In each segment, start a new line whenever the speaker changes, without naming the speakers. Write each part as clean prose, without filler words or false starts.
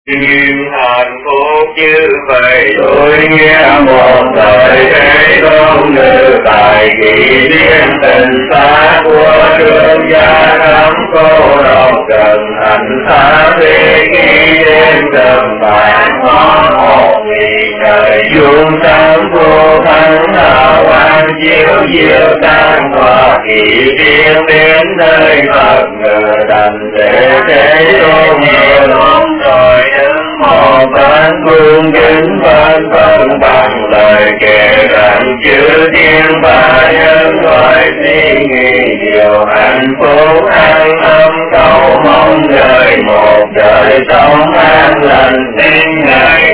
Duyên hạnh phúc như vậy tôi nghe một thời thế tôn nữ tại kỷ niệm tình xa của thương gia năm cô độc trần hành xa thế khi đêm trần vàng hoa một vì trời dung sáng vô thắng hào quang chiếu diệu tan hòa kỳ tiên đến nơi Phật ngờ đành để thế tôn nhiều lúc rồi đứng một bên vương kính bên vân bằng lời kể rằng chữ thiên ba nhân gọi suy nghĩ nhiều hạnh phúc an tâm cầu mong đời một đời sống an lành tin ngày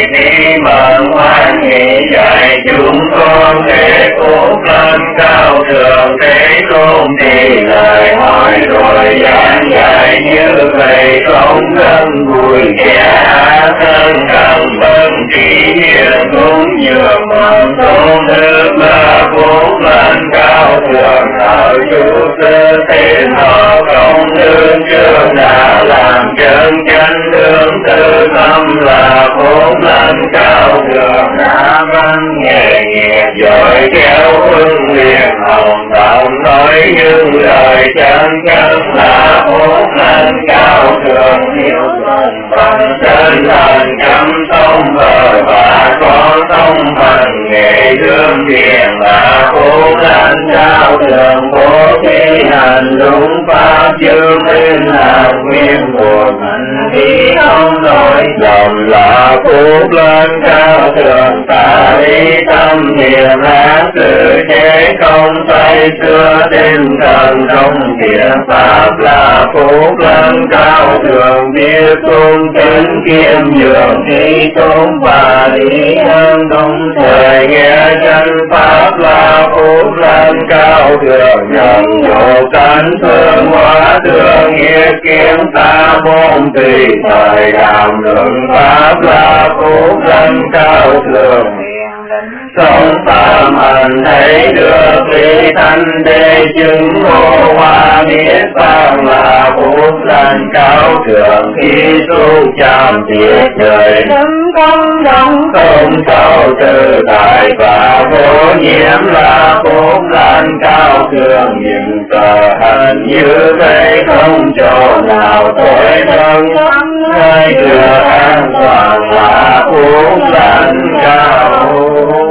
đi mừng hoan hỷ dạy chúng con để phúc lên cao thượng thế tôn thì lời hỏi rồi giảng dạy như vậy không thân vui vẻ thân cần vân trí hiền cũng nhường mong tôn đức ba phúc lên cao thượng ở chủ sư thế thọ công đương chương đã làm chân chánh đương tư tâm là phúc lên cao thượng đã văn nghề nghiệp giỏi kéo huân liền hồng tâm nói những lời chân chánh là phúc lên cao thượng hiểu bằng chân thành chăm sông vợ và con sông bằng nghề đương thiền là phúc lên cao thượng bố thí hành đúng pháp chư minh là nguyên của mình thì không nói lòng là phúc lên cao thượng ta đi tâm thiền là sự chế không say xưa tinh thần trong thiền pháp là phúc lên cao thượng biết tôn kính kiêm nhường đi tôn và lý hơn đúng thời nghe chân pháp là phúc lên cao thượng nhận độ cánh thương hóa thương nghĩa kiếm ta môn tùy thời đàm luận pháp là phúc lên cao thượng sống phạm hành thấy được lý thanh đế chứng ngộ hoa biết vang là phúc lên cao thượng khi tu chạm tiệt trời đấng công đồng không sao tự tại và vô nhiễm là phúc lên cao thượng những tờ hành như thế không chỗ nào tối thân nơi cửa an toàn là phúc lên cao thượng.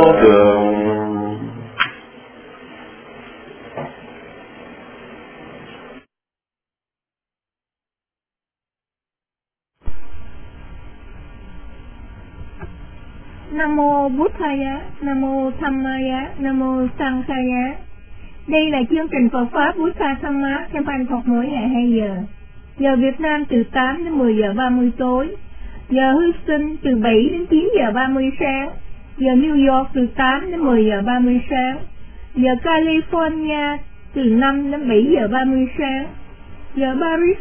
Nam mô Buddhaya, Nam mô Dhammaya, Nam mô Sanghaya. Đây là chương trình Phật pháp Buddha Dhamma trong ban Phật mỗi ngày 2 giờ. Giờ Việt Nam từ 8 đến 10 giờ 30 tối. Giờ Houston từ 7 đến 9 giờ 30 sáng. Giờ New York từ 8 đến 10 giờ 30 sáng. Giờ California từ 5 đến 7 giờ 30 sáng. Giờ Paris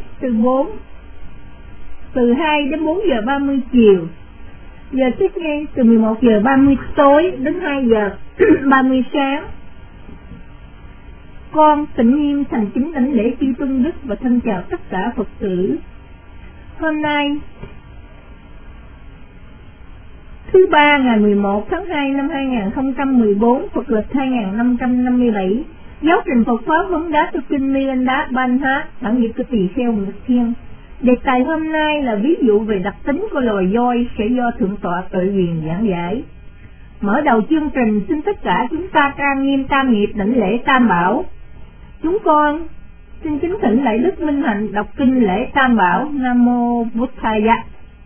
từ 2 đến 4 giờ 30 chiều. Giờ Sydney từ 11 giờ 30 tối đến 2 giờ 30 sáng. Con tịnh nghiêm thành kính đảnh lễ chư tôn đức và thân chào tất cả Phật tử. Hôm nay thứ ba ngày 11 tháng 2 năm 2014, Phật lịch 2557, giáo trình Phật pháp vấn đáp cho kinh Miranda Banhat, bản dịch của Tỳ Kheo Nguyệt Thiên. Đề tài hôm nay là ví dụ về đặc tính của loài voi sẽ do Thượng tọa Tự Quyền giảng giải. Mở đầu chương trình, xin tất cả chúng ta trang nghiêm tam nghiệp đảnh lễ Tam Bảo. Chúng con xin kính thỉnh lạy Đức Minh Hạnh đọc kinh lễ Tam Bảo. Nam mô Buddhaya.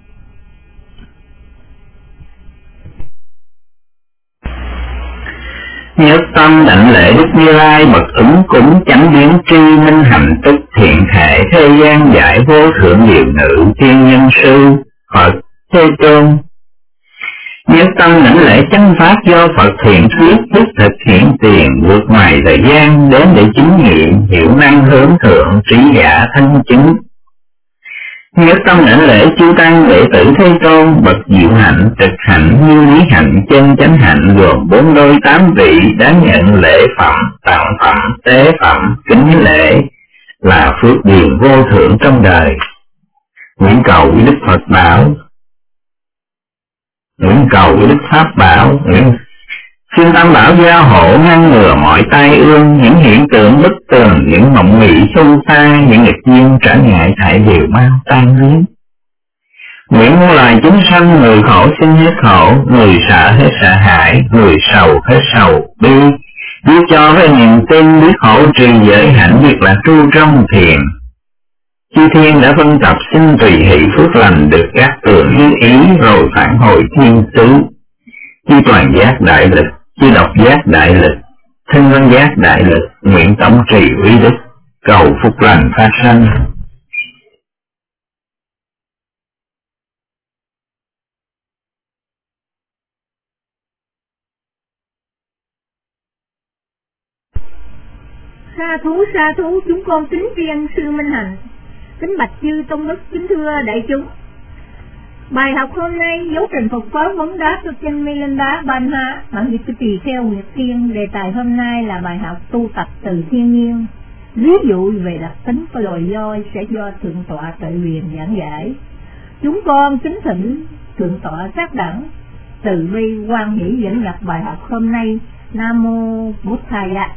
Nhất tâm đảnh lễ Đức Như Lai bậc ứng cúng chánh biến tri minh hạnh tức thiện thể thế gian giải vô thượng diệu nữ thiên nhân sư Phật Thế Tôn. Nhất tâm đảnh lễ chánh pháp do Phật thiện thuyết tức thực hiện tiền vượt ngoài thời gian đến để chứng nghiệm hiểu năng hướng thượng trí giả thân chứng. Nhất tâm đảnh lễ chư tăng đệ tử Thế Tôn bậc diệu hạnh trực hạnh như lý hạnh chân chánh hạnh gồm 4 đôi 8 vị đáng nhận lễ phẩm tặng phẩm tế phẩm kính lễ là phước điền vô thượng trong đời. nguyện cầu với Đức Phật bảo, nguyện cầu với Đức Pháp bảo, nguyện xin Tam Bảo gia hộ ngăn ngừa mọi tai ương, những hiện tượng bất tường, những mộng mị xung xa, những nghịch duyên trở ngại thảy đều mau tan biến. Nguyện muôn loài chúng sanh, người khổ xin hết khổ, người sợ hết sợ hãi, người sầu hết sầu bi, biết cho với niềm tin, biết hỗ trì giới hạnh, biết là tru trong thiền. Chư thiên đã phân tập xin tùy hỷ phước lành, được các tường như ý rồi phản hồi thiên xứ. Chư toàn giác đại lực, chư độc giác đại lực, thân văn giác đại lực, nguyện tổng trì uy đức, cầu phúc lành phát sanh.
Sa thú, chúng con kính tri sư Minh Hạnh, kính bạch chư tôn đức, kính thưa đại chúng. Bài học hôm nay dấu trình Phật pháp vấn đáp cho trên Milinda Banha, bản dịch tỳ kheo Nguyệt Tiên. Đề tài hôm nay là bài học tu tập từ thiên nhiên. Ví dụ về đặc tính của loài voi sẽ do Thượng tọa Tuệ Huyền giảng giải. Chúng con kính thỉnh Thượng tọa Giác Đẳng từ bi hoan hỷ dẫn dắt bài học hôm nay. Nam mô Bụt Thaya.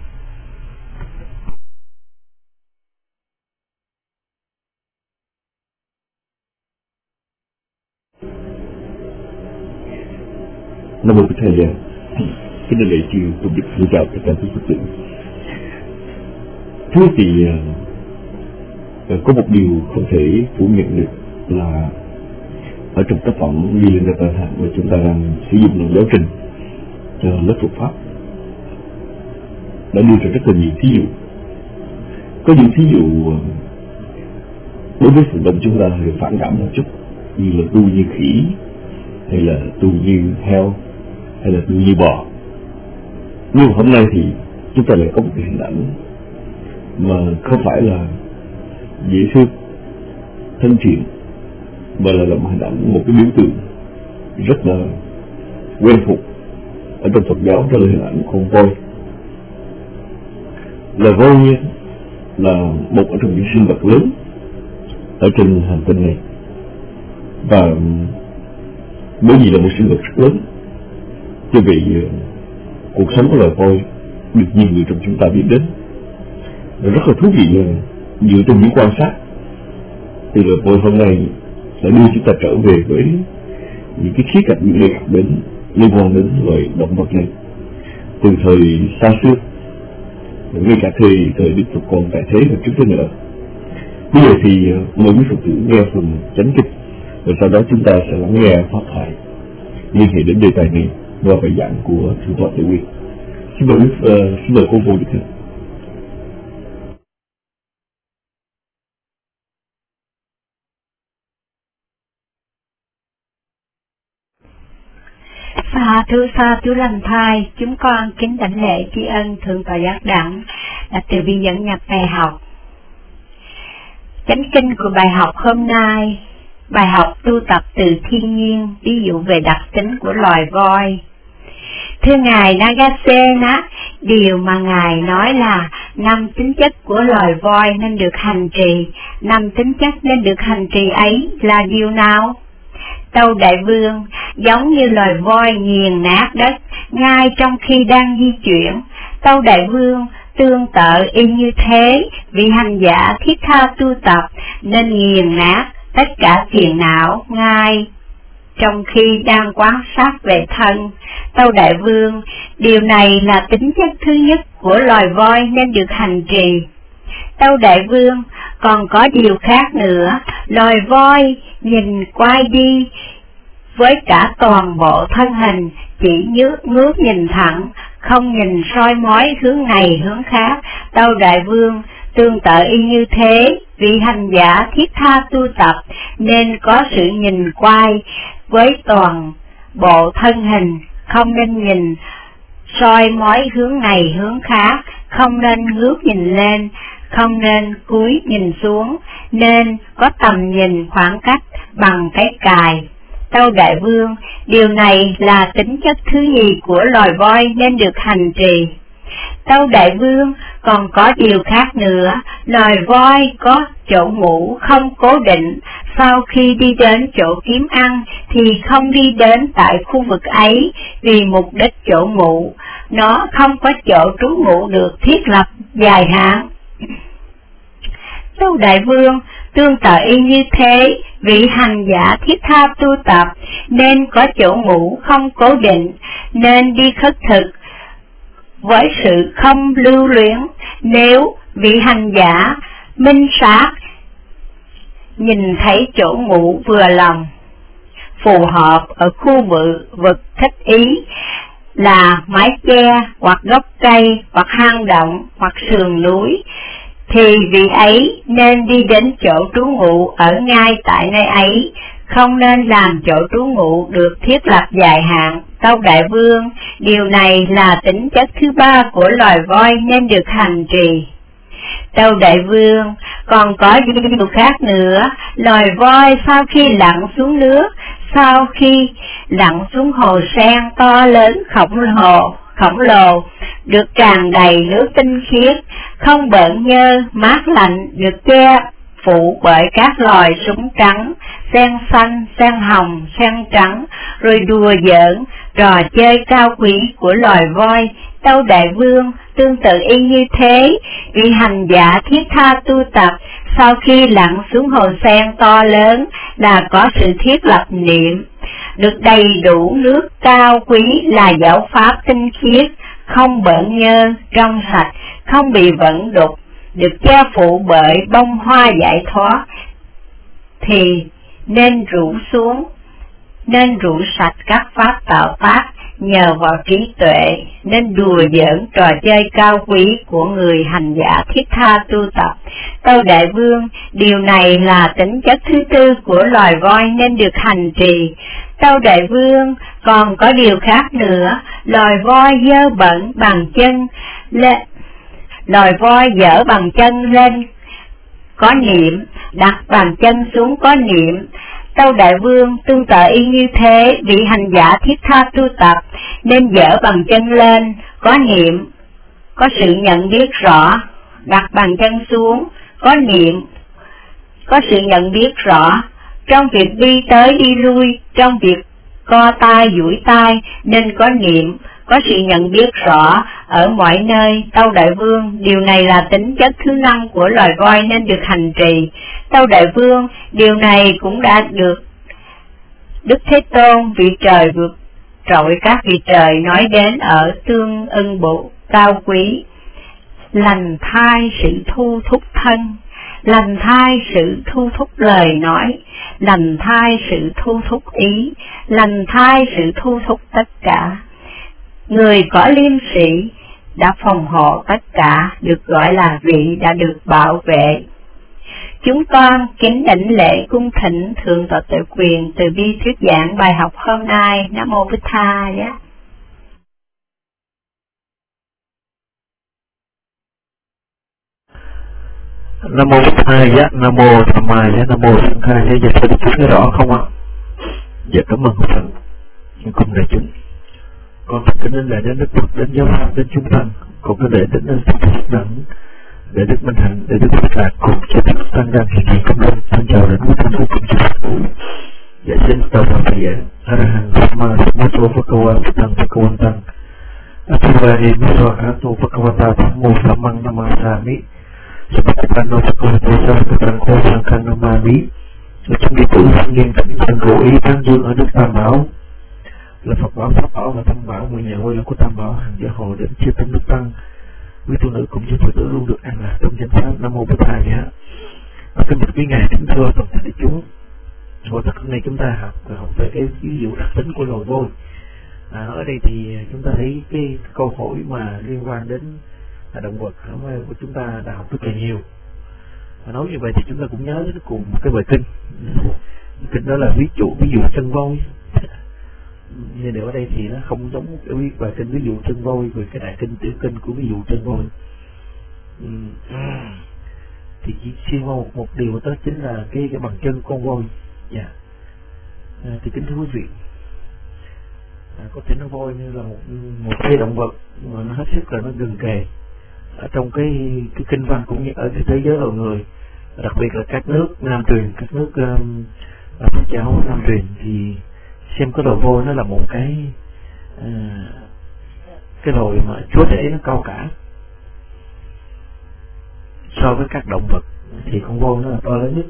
Nam mô Bụt Thầy. Kính thưa lễ chư tôn đức, xin chào tất cả quý Phật tử. Thưa thì có một điều không thể phủ nhận được là ở trong tác phẩm Milinda Banha mà chúng ta đang sử dụng làm giáo trình cho lớp Phật pháp đã đưa ra rất là nhiều thí dụ. Có những thí dụ đối với phần đông chúng ta hơi phản cảm một chút, như là tu như khỉ, hay là tu như heo, hay là tu như bò. Nhưng hôm nay thì chúng ta lại có một cái hình ảnh mà không phải là dễ thương, thân thiện, mà là một hình ảnh, một cái biểu tượng rất là quen thuộc ở trong Phật giáo, đó là hình ảnh con voi. Là voi là một trong những sinh vật lớn ở trên hành tinh này, và bởi vì là một sinh vật rất lớn, cho vì cuộc sống của loài voi được nhiều người trong chúng ta biết đến. Và rất là thú vị là dựa trên những quan sát thì loài voi hôm nay sẽ đưa chúng ta trở về với những cái khía cạnh những đề cập đến liên quan đến loài động vật này từ thời xa xưa, ngay cả thời Đức Phật còn tại thế và trước thế nữa. Bây giờ thì mời quý Phật tử nghe phần chánh kinh, và sau đó chúng ta sẽ lắng nghe pháp thoại liên hệ đến đề tài này qua bài giảng của Thượng tọa Tuệ Huyền. Xin mời cô vô được thưa.
Sa thú lành thai, chúng con kính đảnh lễ tri ân Thượng tọa Giác Đẳng đã từ bi dẫn nhập bài học. Chánh kinh của bài học hôm nay, bài học tu tập từ thiên nhiên, ví dụ về đặc tính của loài voi. Thưa Ngài Nagasena, điều mà Ngài nói là 5 tính chất của loài voi nên được hành trì, 5 tính chất nên được hành trì ấy là điều nào? Tâu Đại Vương, giống như loài voi nghiền nát đất ngay trong khi đang di chuyển. Tâu Đại Vương, tương tự y như thế, vị hành giả thiết tha tu tập nên nghiền nát tất cả phiền não ngay trong khi đang quan sát về thân. Tâu Đại Vương, điều này là tính chất thứ nhất của loài voi nên được hành trì. Tâu Đại Vương, còn có điều khác nữa, loài voi nhìn quay đi với cả toàn bộ thân hình, chỉ ngước nhìn thẳng, không nhìn soi mói hướng này hướng khác. Tâu Đại Vương, tương tự y như thế, vị hành giả thiết tha tu tập nên có sự nhìn quay với toàn bộ thân hình, không nên nhìn soi mói hướng này hướng khác, không nên ngước nhìn lên, không nên cúi nhìn xuống, nên có tầm nhìn khoảng cách bằng cái cài. Tâu Đại Vương, điều này là tính chất thứ nhì của loài voi nên được hành trì. Tâu đại vương, còn có điều khác nữa, loài voi có chỗ ngủ không cố định, sau khi đi đến chỗ kiếm ăn thì không đi đến tại khu vực ấy vì mục đích chỗ ngủ, nó không có chỗ trú ngụ được thiết lập dài hạn. Tâu đại vương, tương tự y như thế, vị hành giả thiết tha tu tập nên có chỗ ngủ không cố định, nên đi khất thực với sự không lưu luyến. Nếu vị hành giả minh sát nhìn thấy chỗ ngủ vừa lòng, phù hợp ở khu vực thích ý là mái che hoặc gốc cây hoặc hang động hoặc sườn núi, thì vị ấy nên đi đến chỗ trú ngụ ở ngay tại nơi ấy, không nên làm chỗ trú ngụ được thiết lập dài hạn. Tâu đại vương, điều này là tính chất thứ ba của loài voi nên được hành trì. Tâu đại vương, còn có điều khác nữa, loài voi sau khi lặn xuống nước, sau khi lặn xuống hồ sen to lớn khổng lồ, được tràn đầy nước tinh khiết, không bợn nhơ, mát lạnh, được che phủ bởi các loài súng trắng, sen xanh, sen hồng, sen trắng, rồi đùa giỡn, trò chơi cao quý của loài voi. Tâu đại vương, tương tự y như thế, vị hành giả thiết tha tu tập sau khi lặn xuống hồ sen to lớn là có sự thiết lập niệm, được đầy đủ nước cao quý là giáo pháp tinh khiết, không bợn nhơ, trong sạch, không bị vẫn đục, được che phủ bởi bông hoa giải thoát, thì nên rủ sạch các pháp tạo tác nhờ vào trí tuệ, nên đùa giỡn trò chơi cao quý của người hành giả thiết tha tu tập. Tâu đại vương, điều này là tính chất thứ tư của loài voi nên được hành trì. Tâu đại vương, còn có điều khác nữa, loài voi dơ bẩn bằng chân lên, loài voi dở bằng chân lên có niệm, đặt bàn chân xuống có niệm. Tâu đại vương, tương tự y như thế, vị hành giả thiết tha tu tập nên dở bằng chân lên có niệm, có sự nhận biết rõ, đặt bàn chân xuống có niệm, có sự nhận biết rõ, trong việc đi tới đi lui, trong việc co tay duỗi tay nên có niệm, có sự nhận biết rõ ở mọi nơi. Tâu đại vương, điều này là tính chất thứ năm của loài voi nên được hành trì. Tâu đại vương, điều này cũng đã được Đức Thế Tôn, vị trời vượt trội các vị trời, nói đến ở Tương Ưng Bộ cao quý: lành thai sự thu thúc thân, lành thai sự thu thúc lời nói, lành thai sự thu thúc ý, lành thai sự thu thúc tất cả. Người có liêm sĩ đã phòng hộ tất cả, được gọi là vị đã được bảo vệ. Chúng con kính đảnh lễ cung thỉnh Thượng tọa Tuệ Quyền từ bi thuyết giảng bài học hôm nay. Nam mô Bích Tha giá.
Nam mô Bích Tha giá, Nam mô Tham Ma giá, Nam mô Sanh Khai giá. Dịch được nghe rõ không ạ? Dạ cảm ơn Phật. Cùng đại chúng, con kính đến lễ đến Đức Phật, đến giáo pháp, đến chúng tăng, còn có lễ đến Phật đẳng, để Đức Minh Hạnh, để Đức Phật Đạt cùng cho Đức Tăng đang hiện diện công đức. Thân chào đến quý thân hữu cùng chư Phật tử. Dạ xin tàu vào thầy giảng A La Hán Samma Sambuddho Bhagava Tăng Bhagavantang Atthivani Miswakato Bhagavata Dhammo Sammang Namasami Sabbapano Bhagavato Sarvapattanko Sanghang Namami. Ở trong đệ tử thanh niên thỉnh thần cố ý tán dương ở Đức Tam Bảo là Phật bảo, Pháp bảo và Tam bảo, mười nhà ngôi là của Tam bảo, hàng gia hộ đến chư tăng Đức Tăng, quý tu nữ cũng như Phật tử luôn được an lạc trong danh pháp Nam mô Bích Tha giá. Kính bạch quý ngài, kính thưa toàn thể đại chúng, hồi tập hôm nay chúng ta học về cái ví dụ đặc tính của loài voi. Ở đây thì chúng ta thấy cái câu hỏi mà liên quan đến động vật của chúng ta đã học rất là nhiều. Nói như vậy thì chúng ta cũng nhớ đến cùng một cái bài kinh. Kinh đó là ví dụ chân voi. Nhưng điều ở đây thì nó không giống cái bài kinh ví dụ chân voi về cái đại kinh tiểu kinh của ví dụ chân voi. Thì chỉ xuyên qua một điều đó chính là cái bằng chân con voi. Thì kính thưa quý vị, có thể nó voi như là một cái động vật mà nó hết sức là nó gần kề ở trong cái kinh văn cũng như ở cái thế giới loài người, đặc biệt là các nước Nam truyền, các nước Phật giáo Nam truyền, thì xem cái loài voi nó là một cái loài mà Chúa để nó cao cả so với các động vật, thì con voi nó là to lớn nhất.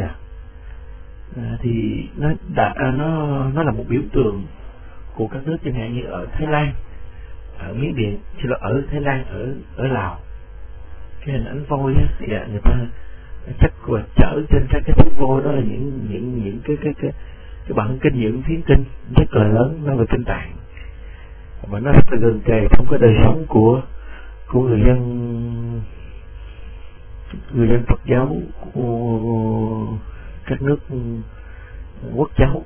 Thì nó là một biểu tượng của các nước, chẳng hạn như ở Thái Lan, ở Miến Điện, ở Thái Lan, ở Lào, cái hình ảnh voi á, thì người ta chắc là chở trên các cái thúng voi đó là những cái bản kinh, những phiến kinh rất là lớn, nó về kinh tạng, và nó rất là gần kề trong cái đời sống của người dân Phật giáo của các nước quốc giáo.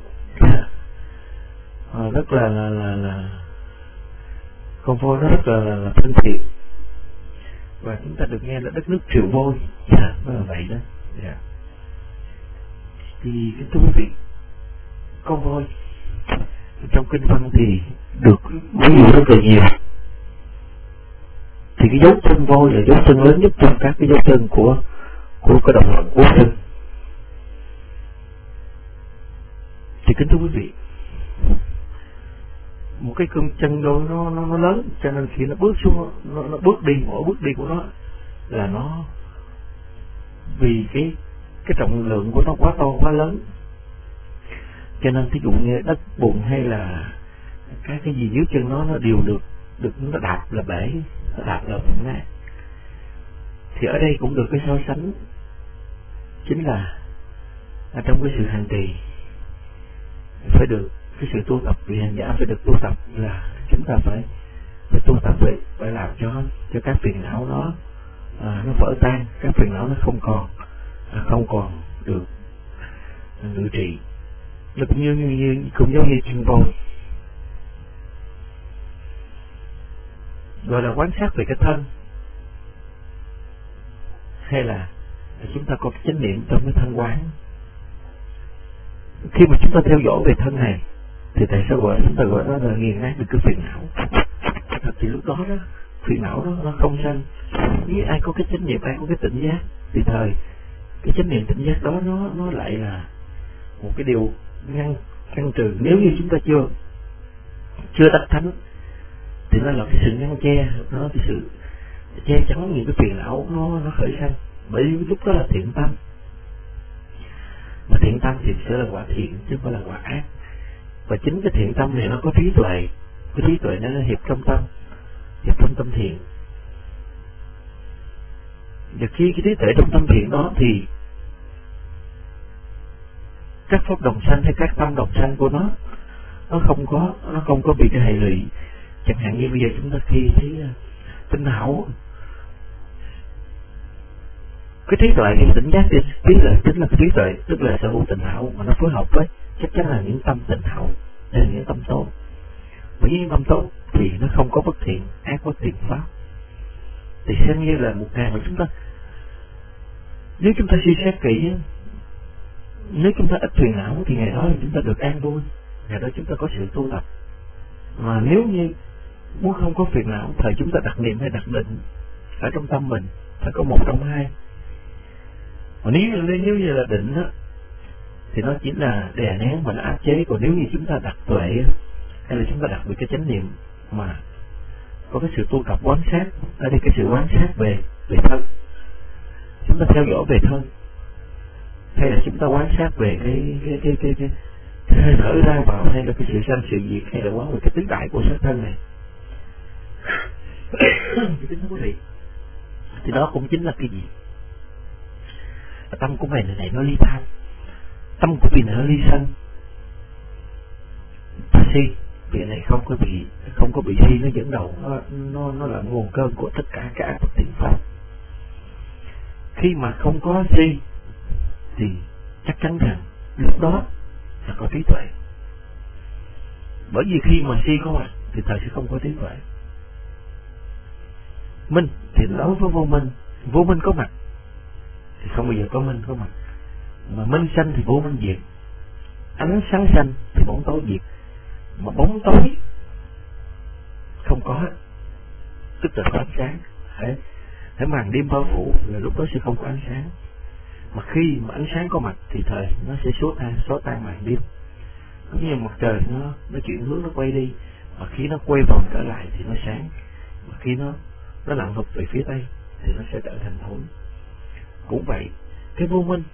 Rất là con voi nó rất là thân thiện, và chúng ta được nghe là đất nước triệu voi, nó là vậy đó. Thì cái thú vị, con voi trong kinh văn thì được ví dụ rất là nhiều. Thì cái dấu chân voi là dấu chân lớn nhất trong các cái dấu chân của cái đồng lòng quốc dân. Thì kính thưa quý vị, một cái cương chân đó nó lớn, cho nên khi nó bước xuống, nó bước đi, mỗi bước đi của nó là nó vì cái trọng lượng của nó quá to, quá lớn, cho nên thí dụ như đất bùn hay là các cái gì dưới chân nó đều được nó đạp là bể, nó đạp là vụn nát. Thì ở đây cũng được cái so sánh, chính là trong cái sự hành trì phải được cái sự tu tập, vì hành giả phải được tu tập là chúng ta phải tu tập, phải làm cho các phiền não nó vỡ tan, các phiền não nó không còn được ngự trị. Nó cũng giống như chân voi, gọi là quan sát về cái thân, hay là chúng ta có cái chánh niệm trong cái thân quán. Khi mà chúng ta theo dõi về thân này thì tại sao chúng ta gọi nó là nghiền nát được cái phiền não? Thì lúc đó phiền não nó không sanh. Nếu ai có cái chánh niệm, ai có cái tỉnh giác, thì cái chánh niệm tỉnh giác đó nó lại là một cái điều ngăn trừ. Nếu như chúng ta chưa đắc thánh thì nó là cái sự ngăn che, nó là cái sự che chắn những cái phiền não nó khởi sanh. Bởi vì lúc đó là thiện tâm, mà thiện tâm thì sẽ là quả thiện chứ không phải là quả ác. Và chính cái thiện tâm này nó có trí tuệ, cái trí tuệ nó hiệp trong tâm thiện. Và khi cái trí tuệ trong tâm thiện đó thì các pháp đồng sanh hay các tâm đồng sanh của nó không có bị cái hệ lụy. Chẳng hạn như bây giờ chúng ta khi thấy tinh hảo, cái trí tuệ hay tỉnh giác chính là cái trí tuệ, tức là sở hữu tịnh hảo mà nó phối hợp với chắc chắn là những tâm tịnh hảo, đây là những tâm tốt. Bởi vì những tâm tốt thì nó không có bất thiện, ác bất thiện pháp. Thì xem như là một ngày mà nếu chúng ta suy xét kỹ, nếu chúng ta ít phiền não thì ngày đó chúng ta được an vui, ngày đó chúng ta có sự tu tập. Mà nếu như muốn không có phiền não, thời chúng ta đặt niệm hay đặt định ở trong tâm mình, phải có một trong hai. Mà nếu như là định đó, thì nó chỉ là đè nén và nó áp chế. Còn nếu như chúng ta đặt tuệ hay là chúng ta đặt về cái chánh niệm mà có cái sự tu tập quán sát, ở đây cái sự quán sát về thân, chúng ta theo dõi về thân, hay là chúng ta quán sát về cái hơi thở ra vào, hay là cái sự sanh sự diệt, hay là quán về cái tứ đại của xác thân này. Thì đó cũng chính là cái gì? Tâm của mày này nó ly tham, tâm của vị này nó ly sân, si, vị này không có bị si nó dẫn đầu, nó là nguồn cơn của tất cả các ác thiện pháp. Khi mà không có si thì chắc chắn rằng lúc đó là có trí tuệ. Bởi vì khi mà si có mặt thì thời sẽ không có trí tuệ. Minh thì đối với vô minh có mặt thì không bao giờ có minh có mặt. Mà minh sanh thì vô minh diệt, ánh sáng sanh thì bóng tối diệt. Mà bóng tối có, tức là có ánh sáng. Hãy màn đêm bao phủ là lúc đó sẽ không có ánh sáng. Mà khi mà ánh sáng có mặt thì thời nó sẽ xóa tan màn đêm. Cũng như mặt trời nó chuyển hướng, nó quay đi, và khi nó quay vòng trở lại thì nó sáng, và khi nó lặn ngược về phía tây thì nó sẽ trở thành tối. Cũng vậy, cái vô minh,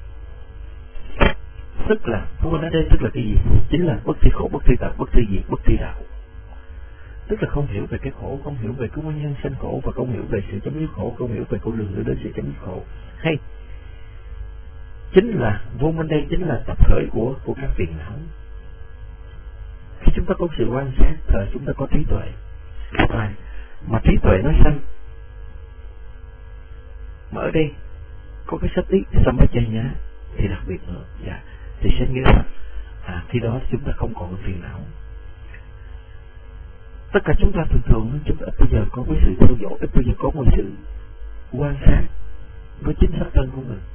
tức là vô minh ở đây tức là cái gì? Chính là bất tri khổ, bất tri tập, bất tri diệt, bất tri đạo. Tức là không hiểu về cái khổ, không hiểu về cái nguyên nhân sanh khổ, và không hiểu về sự chấm dứt khổ, không hiểu về con đường đưa đến sự chấm dứt khổ. Hay chính là vô minh đây chính là tập khởi của các phiền não. Khi chúng ta có sự quan sát, thời chúng ta có trí tuệ, mà trí tuệ nó sanh. Mà ở đây có cái sách tí Sampajanya thì đặc biệt nữa, thì sẽ nghĩa là khi đó chúng ta không còn phiền não. Tất cả chúng ta thường chúng ta bây giờ có cái sự theo dõi, bây giờ có một sự quan sát với chính xác thân của mình.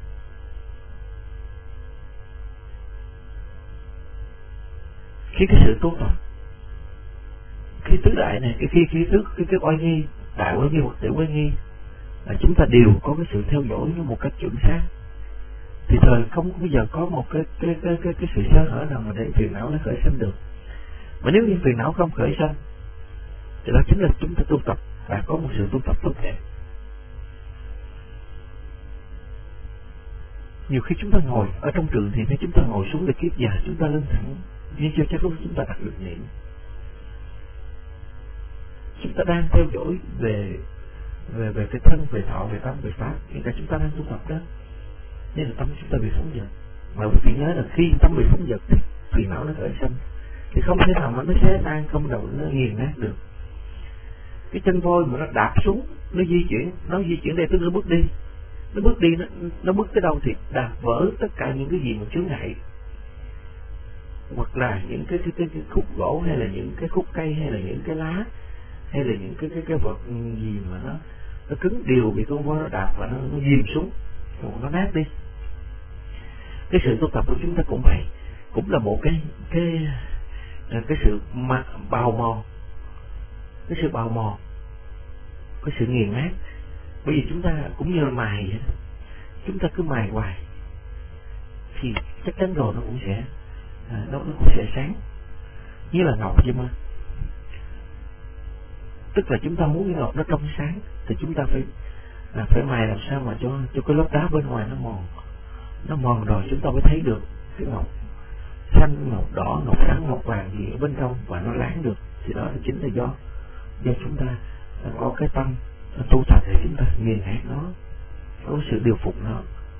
Khi cái sự tu tập, khi tứ đại này, cái oai nghi, đại oai nghi hoặc tiểu oai nghi, là chúng ta đều có cái sự theo dõi nó một cách chuẩn xác, thì thời không bao giờ có một cái sự sơ hở nào mà để phiền não nó khởi sanh được. Mà nếu như phiền não không khởi sanh thì đó chính là chúng ta tu tập và có một sự tu tập tốt đẹp. Nhiều khi chúng ta ngồi ở trong trường thì chúng ta ngồi xuống để kiếp già chúng ta lên thẳng, nhưng chưa chắc lúc chúng ta đặt được niệm. Chúng ta đang theo dõi về cái thân, về thọ, về tâm, về pháp. Hiện tại chúng ta đang tu tập đó, nên là tâm chúng ta bị phóng dật. Mà quý vị nhớ là khi tâm bị phóng dật thì phiền não nó khởi sanh, thì không thể nào mà nó sẽ tan không đầu nó nghiền nát được. Cái chân voi mà nó đạp xuống, nó di chuyển đây tức nó bước đi, nó bước tới đâu thì đạp vỡ tất cả những cái gì mà chướng ngại, hoặc là những cái khúc gỗ, hay là những cái khúc cây, hay là những cái lá, hay là những cái vật gì mà nó cứng đều bị con voi nó đạp và nó dìm xuống, nó nát đi. Cái sự tu tập của chúng ta cũng vậy, cũng là một cái sự bào mòn, cái sự nghiền nát. Bởi vì chúng ta cũng như là mài vậy, chúng ta cứ mài hoài thì chắc chắn rồi nó cũng sẽ sáng, như là ngọc vậy mà. Tức là chúng ta muốn cái ngọc nó trong sáng thì chúng ta phải mài làm sao mà cho cái lớp đá bên ngoài nó mòn rồi chúng ta mới thấy được cái ngọc xanh, ngọc đỏ, ngọc trắng, ngọc vàng gì ở bên trong và nó láng được. Thì đó là chính là do chúng ta có cái tâm tu tập để chúng ta nghiền nát nó, có sự điều phục nó.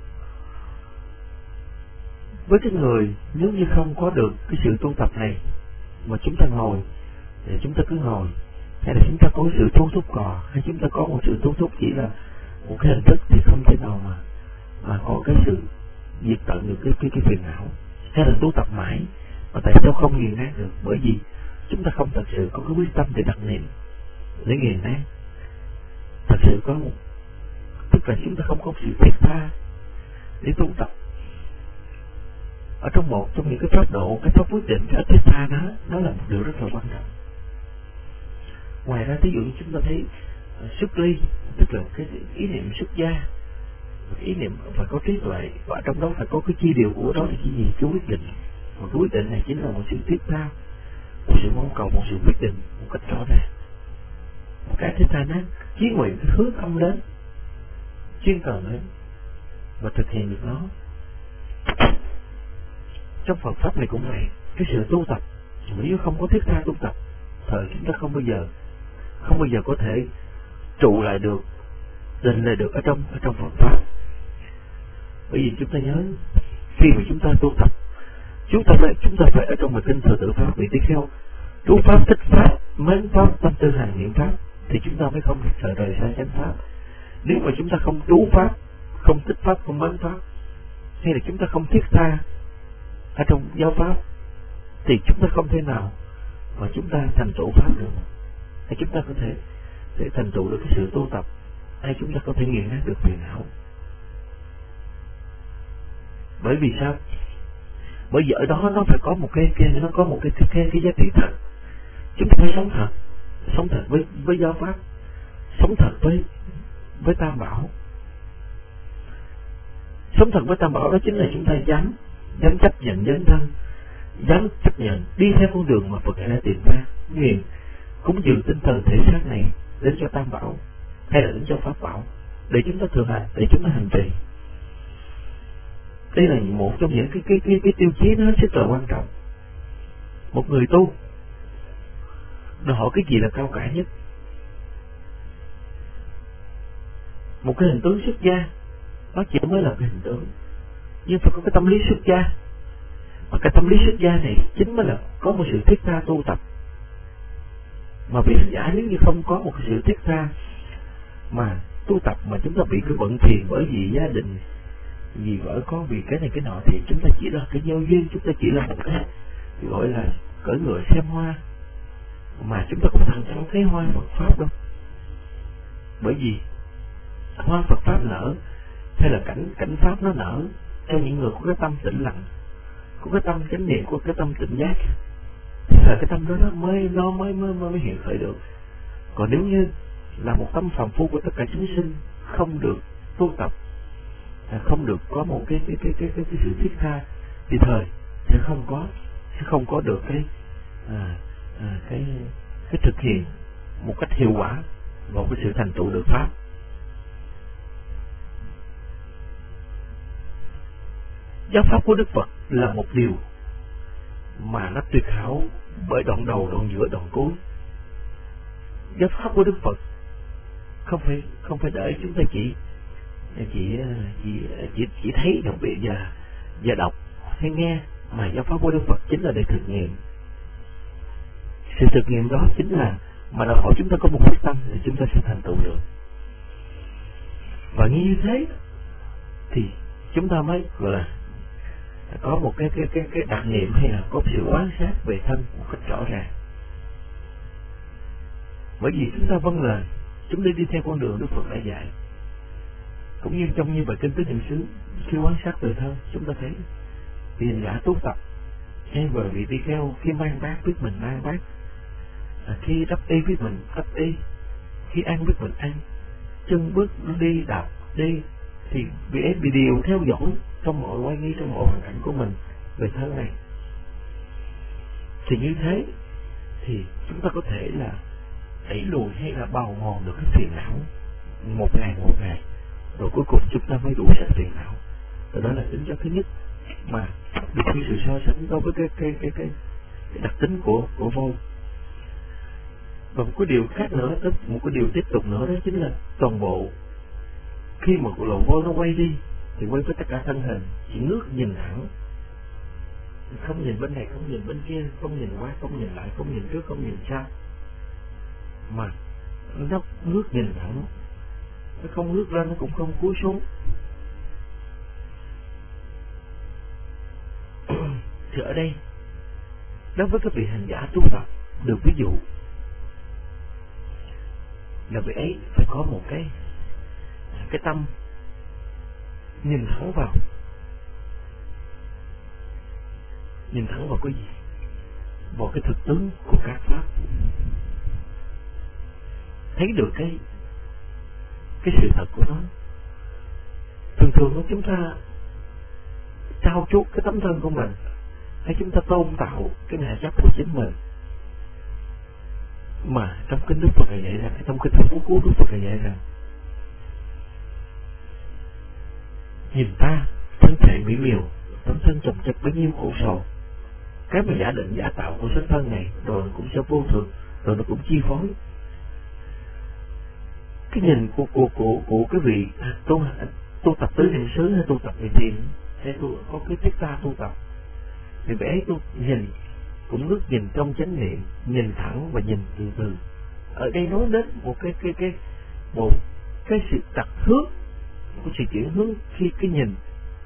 Với cái người nếu như không có được cái sự tu tập này mà chúng ta ngồi thì chúng ta cứ ngồi, hay là chúng ta có sự thu thúc cò, hay chúng ta có một sự thu thúc chỉ là một cái hình thức, thì không thể nào mà có cái sự diệt tận được cái phiền não. Hay là tu tập mãi mà tại sao không nghiền nát được? Bởi vì chúng ta không thật sự có cái quyết tâm để đặt niệm để nghiền nát. Thật sự có một, tức là chúng ta không có sự thiết tha để tu tập. Ở trong những cái pháp độ, cái pháp quyết định, cái thiết tha đó, nó là một điều rất là quan trọng. Ngoài ra, ví dụ như chúng ta thấy xuất ly, tức là cái ý niệm xuất gia, ý niệm phải có trí tuệ, và trong đó phải có cái chi điều của đó là cái gì? Cái quyết định. Và cái quyết định này chính là một sự thiết tha, một sự mong cầu, một sự quyết định một cách rõ ràng. Một cái thiết tha nó chí nguyện hướng tâm đến, chuyên cần đến và thực hiện được nó. Trong Phật pháp này cũng vậy, cái sự tu tập nếu không có thiết tha tu tập, thời chúng ta không bao giờ có thể trụ lại được, định lại được ở trong Phật pháp. Bởi vì chúng ta nhớ, khi mà chúng ta tu tập, chúng ta phải ở trong một kinh Thừa Tự Pháp bị tiếp theo trú pháp, thích pháp, mến pháp, tâm tư hành niệm pháp, thì chúng ta mới không sợ rời xa chánh pháp. Nếu mà chúng ta không trú pháp, không thích pháp, không mến pháp, hay là chúng ta không thiết tha ở trong giáo pháp, thì chúng ta không thể nào mà chúng ta thành tựu pháp được, hay chúng ta có thể thành tựu được cái sự tu tập, hay chúng ta có thể nghiền nát được phiền não. Bởi vì sao? Bởi vì ở đó nó phải có một cái giá trị thật. Chúng ta phải sống thật sống thật với giáo pháp, sống thật với Tam Bảo. Sống thật với Tam Bảo đó chính là chúng ta dám chấp nhận dấn thân, dám chấp nhận đi theo con đường mà Phật đã tìm ra, nguyện cúng dường tinh thần thể xác này đến cho Tam Bảo hay là đến cho Pháp Bảo để chúng ta thực hành, để chúng ta hành trì. Đây là một trong những cái tiêu chí nó rất là quan trọng. Một người tu đòi hỏi cái gì là cao cả nhất? Một cái hình tướng xuất gia nó chỉ mới là cái hình tướng, nhưng phải có cái tâm lý xuất gia. Mà cái tâm lý xuất gia này chính mới là có một sự thiết tha tu tập. Mà vị hành giả nếu như không có một sự thiết tha mà tu tập, mà chúng ta bị cái bận phiền bởi vì gia đình, vì vợ con, vì cái này cái nọ, thì chúng ta chỉ là cái giao duyên, chúng ta chỉ là một cái gọi là cưỡi ngựa xem hoa, mà chúng ta cũng chẳng thấy hoa Phật Pháp đâu. Bởi vì hoa Phật Pháp nở hay là cảnh Pháp nó nở cho những người có cái tâm tĩnh lặng, có cái tâm chánh niệm, có cái tâm tỉnh giác, là cái tâm đó nó mới hiện khởi được. Còn nếu như là một tâm phàm phu của tất cả chúng sinh, không được tu tập, không được có một cái sự thiết tha, thì thời sẽ không có được cái thực hiện một cách hiệu quả và cái sự thành tựu được pháp. Giáo pháp của Đức Phật là một điều mà nó tuyệt hảo bởi đoạn đầu, đoạn giữa, đoạn cuối. Giáo pháp của Đức Phật không phải để chúng ta chỉ thấy đặc biệt và đọc hay nghe, mà giáo pháp của Đức Phật chính là để thực nghiệm. Sự thực nghiệm đó chính là mà đòi hỏi chúng ta có một quyết tâm thì chúng ta sẽ thành tựu được. Và như thế thì chúng ta mới gọi là có một cái đặc niệm, hay là có sự quan sát về thân một cách rõ ràng. Bởi vì chúng ta vâng lời, chúng ta đi theo con đường Đức Phật đã dạy. Cũng như trong như bài kinh Tứ Niệm xứ, khi quan sát về thân, chúng ta thấy vì hành giả tu tập, hay bởi vì đi theo khi mang bát biết mình mang bát, khi đắp y biết mình đắp y, khi ăn biết mình ăn, chân bước đi đạp đi, thì bị điều theo dõi trong mọi quay nghi, trong mọi hoàn cảnh của mình về thân này. Thì như thế thì chúng ta có thể là đẩy lùi hay là bào mòn được cái phiền não một ngày, rồi cuối cùng chúng ta mới đủ sạch phiền não. Rồi đó là tính chất thứ nhất mà được cái sự so sánh đối với cái đặc tính của voi. Và một cái điều khác nữa, một cái điều tiếp tục nữa, đó chính là toàn bộ khi mà lồng voi nó quay đi thì quay với tất cả thân hình, chỉ ngước nhìn thẳng, không nhìn bên này, không nhìn bên kia, không nhìn qua, không nhìn lại, không nhìn trước, không nhìn sau, mà nó ngước nhìn thẳng, nó không ngước lên, nó cũng không cúi xuống. Thì ở đây đối với các vị hành giả tu tập được ví dụ là vị ấy phải có một cái tâm nhìn thẳng vào cái gì? Vào cái thực tướng của các pháp, thấy được cái sự thật của nó. Thường chúng ta trao chuốt cái tấm thân của mình, hay chúng ta tôn tạo cái ngã chấp của chính mình. Mà trong kinh Đức Phật dạy rằng, trong kinh Pháp Cú Cú Đức Phật dạy rằng, nhìn ta thân thể mỹ miều, tấm thân chồng chất bấy nhiêu khổ sầu, cái mà giả định giả tạo của身thân này rồi nó cũng sẽ vô thường, rồi nó cũng chi phối cái nhìn của cái vị tu tập tứ niệm xứ, hay tu tập niệm thiền, hay có cái thiết ta tu tập. Thì vậy tôi nhìn cũng ngước nhìn trong chánh niệm, nhìn thẳng và nhìn từ từ. Ở đây nói đến một cái sự tập hướng, một sự chuyển hướng khi cái nhìn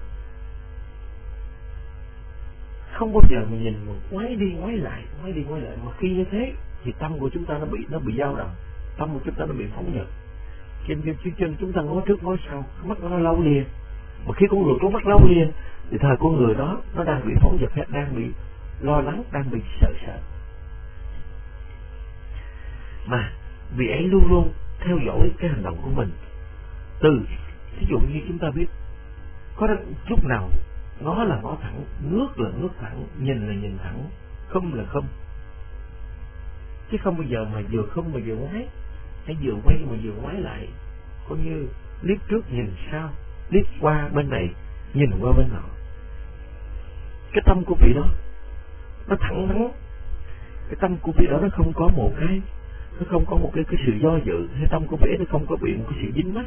không bao giờ mình nhìn mà ngoái đi ngoái lại, mà khi như thế thì tâm của chúng ta nó bị dao động, tâm của chúng ta nó bị phóng dật. Trên chúng ta ngó trước ngó sau, mắt nó lâu liền. Mà khi con người có mắt lâu liền thì thời con người đó nó đang bị phóng dật, đang bị lo lắng, đang bị sợ.
mà vị ấy luôn luôn theo dõi cái hành động của mình. Ví dụ như chúng ta biết có lúc nào ngó là ngó thẳng, ngước là ngước thẳng, nhìn là nhìn thẳng, không là không, chứ không bao giờ mà vừa không mà vừa ngoái, hay vừa quay mà vừa ngoái lại, coi như liếc trước nhìn sau, liếc qua bên này nhìn qua bên nọ. Cái tâm của vị đó nó thẳng thắn, cái tâm của vị đó nó không có một cái, nó không có một cái sự do dự, cái tâm của vị nó không có bị một cái sự dính mắc.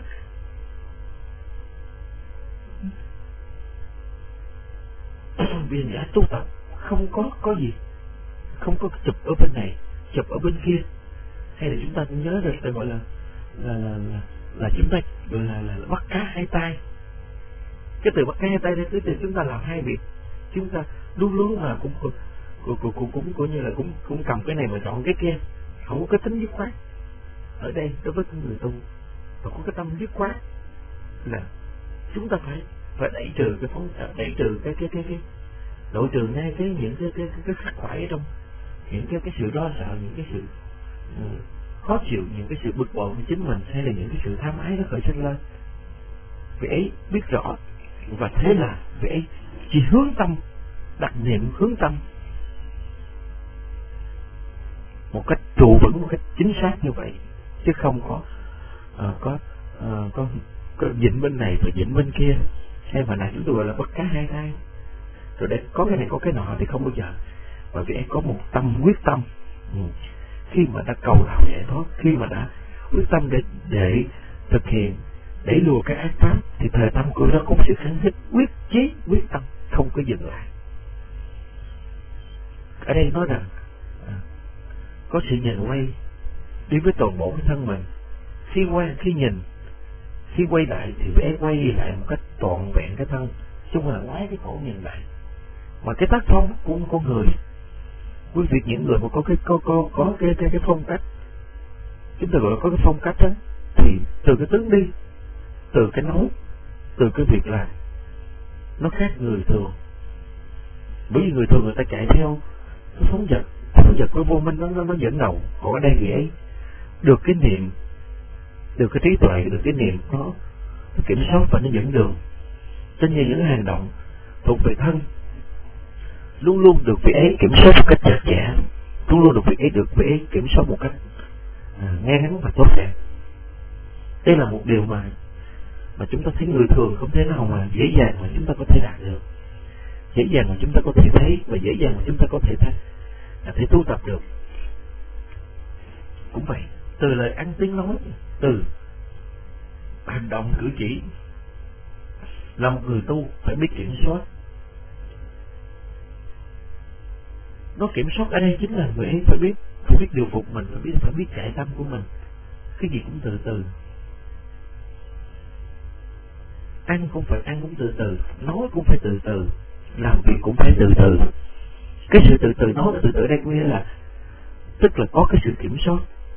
Vì giả tu tập không có gì, không có chụp ở bên này, chụp ở bên kia, hay là chúng ta cũng nhớ được gọi là chúng ta gọi là bắt cá hai tay. Cái từ bắt cá hai tay đây từ chúng ta làm hai việc, chúng ta luôn luôn là cũng coi như là cũng cầm cái này mà chọn cái kia, không có cái tính dứt khoát. Ở đây đối với người tu và có cái tâm dứt khoát là chúng ta phải đẩy trừ cái đẩy trừ cái loại trừ ngay những cái khắc khoải ở trong những cái sự lo sợ, những cái sự khó chịu, những cái sự bực bội của chính mình, hay là những cái sự tham ái nó khởi sinh lên. Vị ấy biết rõ, và thế là vị ấy chỉ hướng tâm, đặt niệm hướng tâm một cách trụ vững, một cách chính xác như vậy, chứ không có dịnh bên này và dịnh bên kia, hay mà này chúng tôi gọi là bắt cá hai tay, rồi để có cái này có cái nọ thì không bao giờ. Và vì ấy có một tâm quyết tâm, khi mà đã cầu đạo giải thoát, khi mà đã quyết tâm để thực hiện, đẩy lùa cái ác pháp, thì thời tâm của nó có sự kháng khích, quyết chí, quyết tâm, không có dừng lại. Ở đây nói rằng có sự nhìn quay đi với toàn bộ cái thân mình. Khi quay lại thì bé quay lại một cách trọn vẹn cái thân, chung là ngoái cái cổ nhìn lại. Mà cái tác phong của con người, quý vị những người mà có cái phong cách, chúng ta gọi là có cái phong cách đó, thì từ cái tướng đi, từ cái nói, từ cái việc làm, nó khác người thường. Bởi vì người thường người ta chạy theo cái phóng dật với vô minh, nó dẫn đầu. Còn ở đây thì ấy được cái niệm, được cái trí tuệ, được cái niệm nó kiểm soát và nó dẫn đường. Cho nên những hành động thuộc về thân luôn luôn được vị ấy kiểm soát một cách chặt chẽ, luôn luôn được vị ấy kiểm soát một cách ngay ngắn và tốt đẹp. Đây là một điều mà chúng ta thấy người thường không thể nào mà dễ dàng mà chúng ta có thể đạt được, dễ dàng mà chúng ta có thể thấy, và dễ dàng mà chúng ta có thể tu tập được. Cũng vậy, từ lời ăn tiếng nói, từ hành động cử chỉ, là một người tu phải biết kiểm soát. Nó kiểm soát ở đây chính là người ấy phải biết điều phục mình, phải biết chạy tâm của mình. Cái gì cũng từ từ, ăn cũng phải ăn cũng từ từ, nói cũng phải từ từ, làm việc cũng phải từ từ. Cái sự từ từ nói từ từ đây có nghĩa là tức là có cái sự kiểm soát.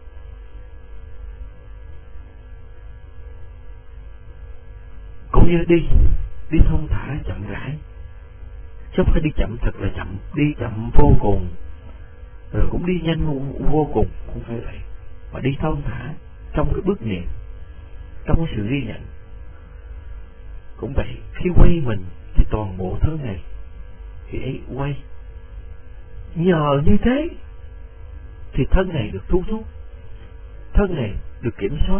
Cũng như đi thông thả chậm rãi, chứ không phải đi chậm thật là chậm, đi chậm vô cùng, rồi cũng đi nhanh vô cùng, không phải vậy. Mà đi thông thả trong cái bước niệm, trong cái sự ghi nhận. Cũng vậy, khi quay mình thì toàn bộ thân này thì ấy quay. Nhờ như thế thì thân này được thu hút, thân này được kiểm soát,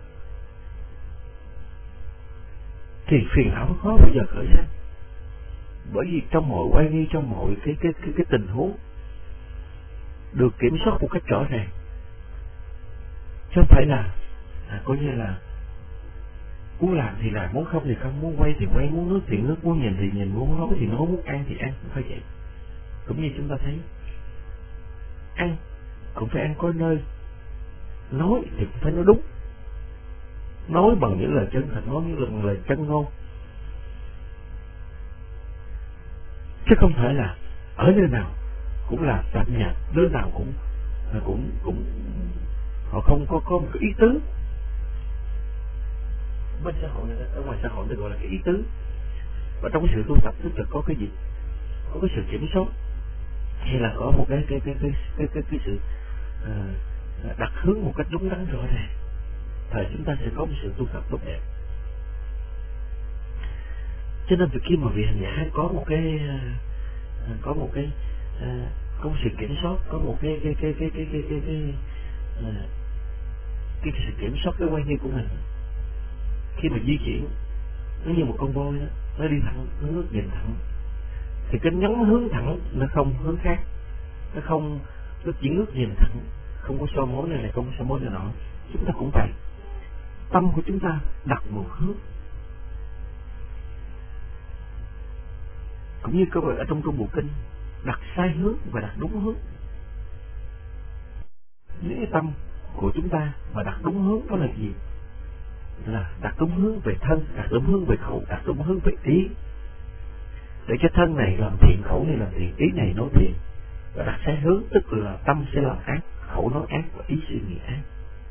thì phiền não khó bao giờ khởi sinh. Bởi vì trong mọi quay nghi, trong mọi cái tình huống được kiểm soát một cách rõ ràng, chứ không phải là coi như là muốn làm thì làm, muốn không thì không, muốn quay thì quay, muốn nước thì nước, muốn nhìn thì nhìn, muốn nói thì nói, muốn ăn thì ăn, không phải vậy. Cũng như chúng ta thấy ăn cũng phải ăn có nơi, nói thì cũng phải nói đúng, nói bằng những lời chân thật, nói những lời chân ngôn, chứ không phải là ở nơi nào cũng là tạm nhập, nơi nào cũng họ không có một cái ý tứ. Bên xã hội này, ở ngoài xã hội được gọi là cái ý tứ. Và trong cái sự tu tập tức là có cái gì, có cái sự kiểm soát, hay là có một cái sự đặt hướng một cách đúng đắn rõ ràng, thời chúng ta sẽ có một sự tu tập tốt đẹp. Cho nên từ khi mà vị hành giả có một sự kiểm soát, có một cái sự kiểm soát cái quay nghi của mình, khi mà di chuyển nó như một con voi đó, nó đi thẳng, nó ngước nhìn thẳng, thì cái nhắm hướng thẳng, nó không hướng khác, nó chỉ ngước nhìn thẳng, không có so mối này không có so mối này nọ. Chúng ta cũng vậy, tâm của chúng ta đặt một hướng, cũng như câu ở trong bộ kinh, đặt sai hướng và đặt đúng hướng. Nếu cái tâm của chúng ta mà đặt đúng hướng đó là gì? Là đặt đúng hướng về thân, đặt đúng hướng về khẩu, đặt đúng hướng về ý, để cho thân này làm thiện, khẩu này làm thiện, ý này nói thiện. Và đặt sai hướng tức là tâm sẽ làm ác, khẩu nói ác và ý suy nghĩ ác.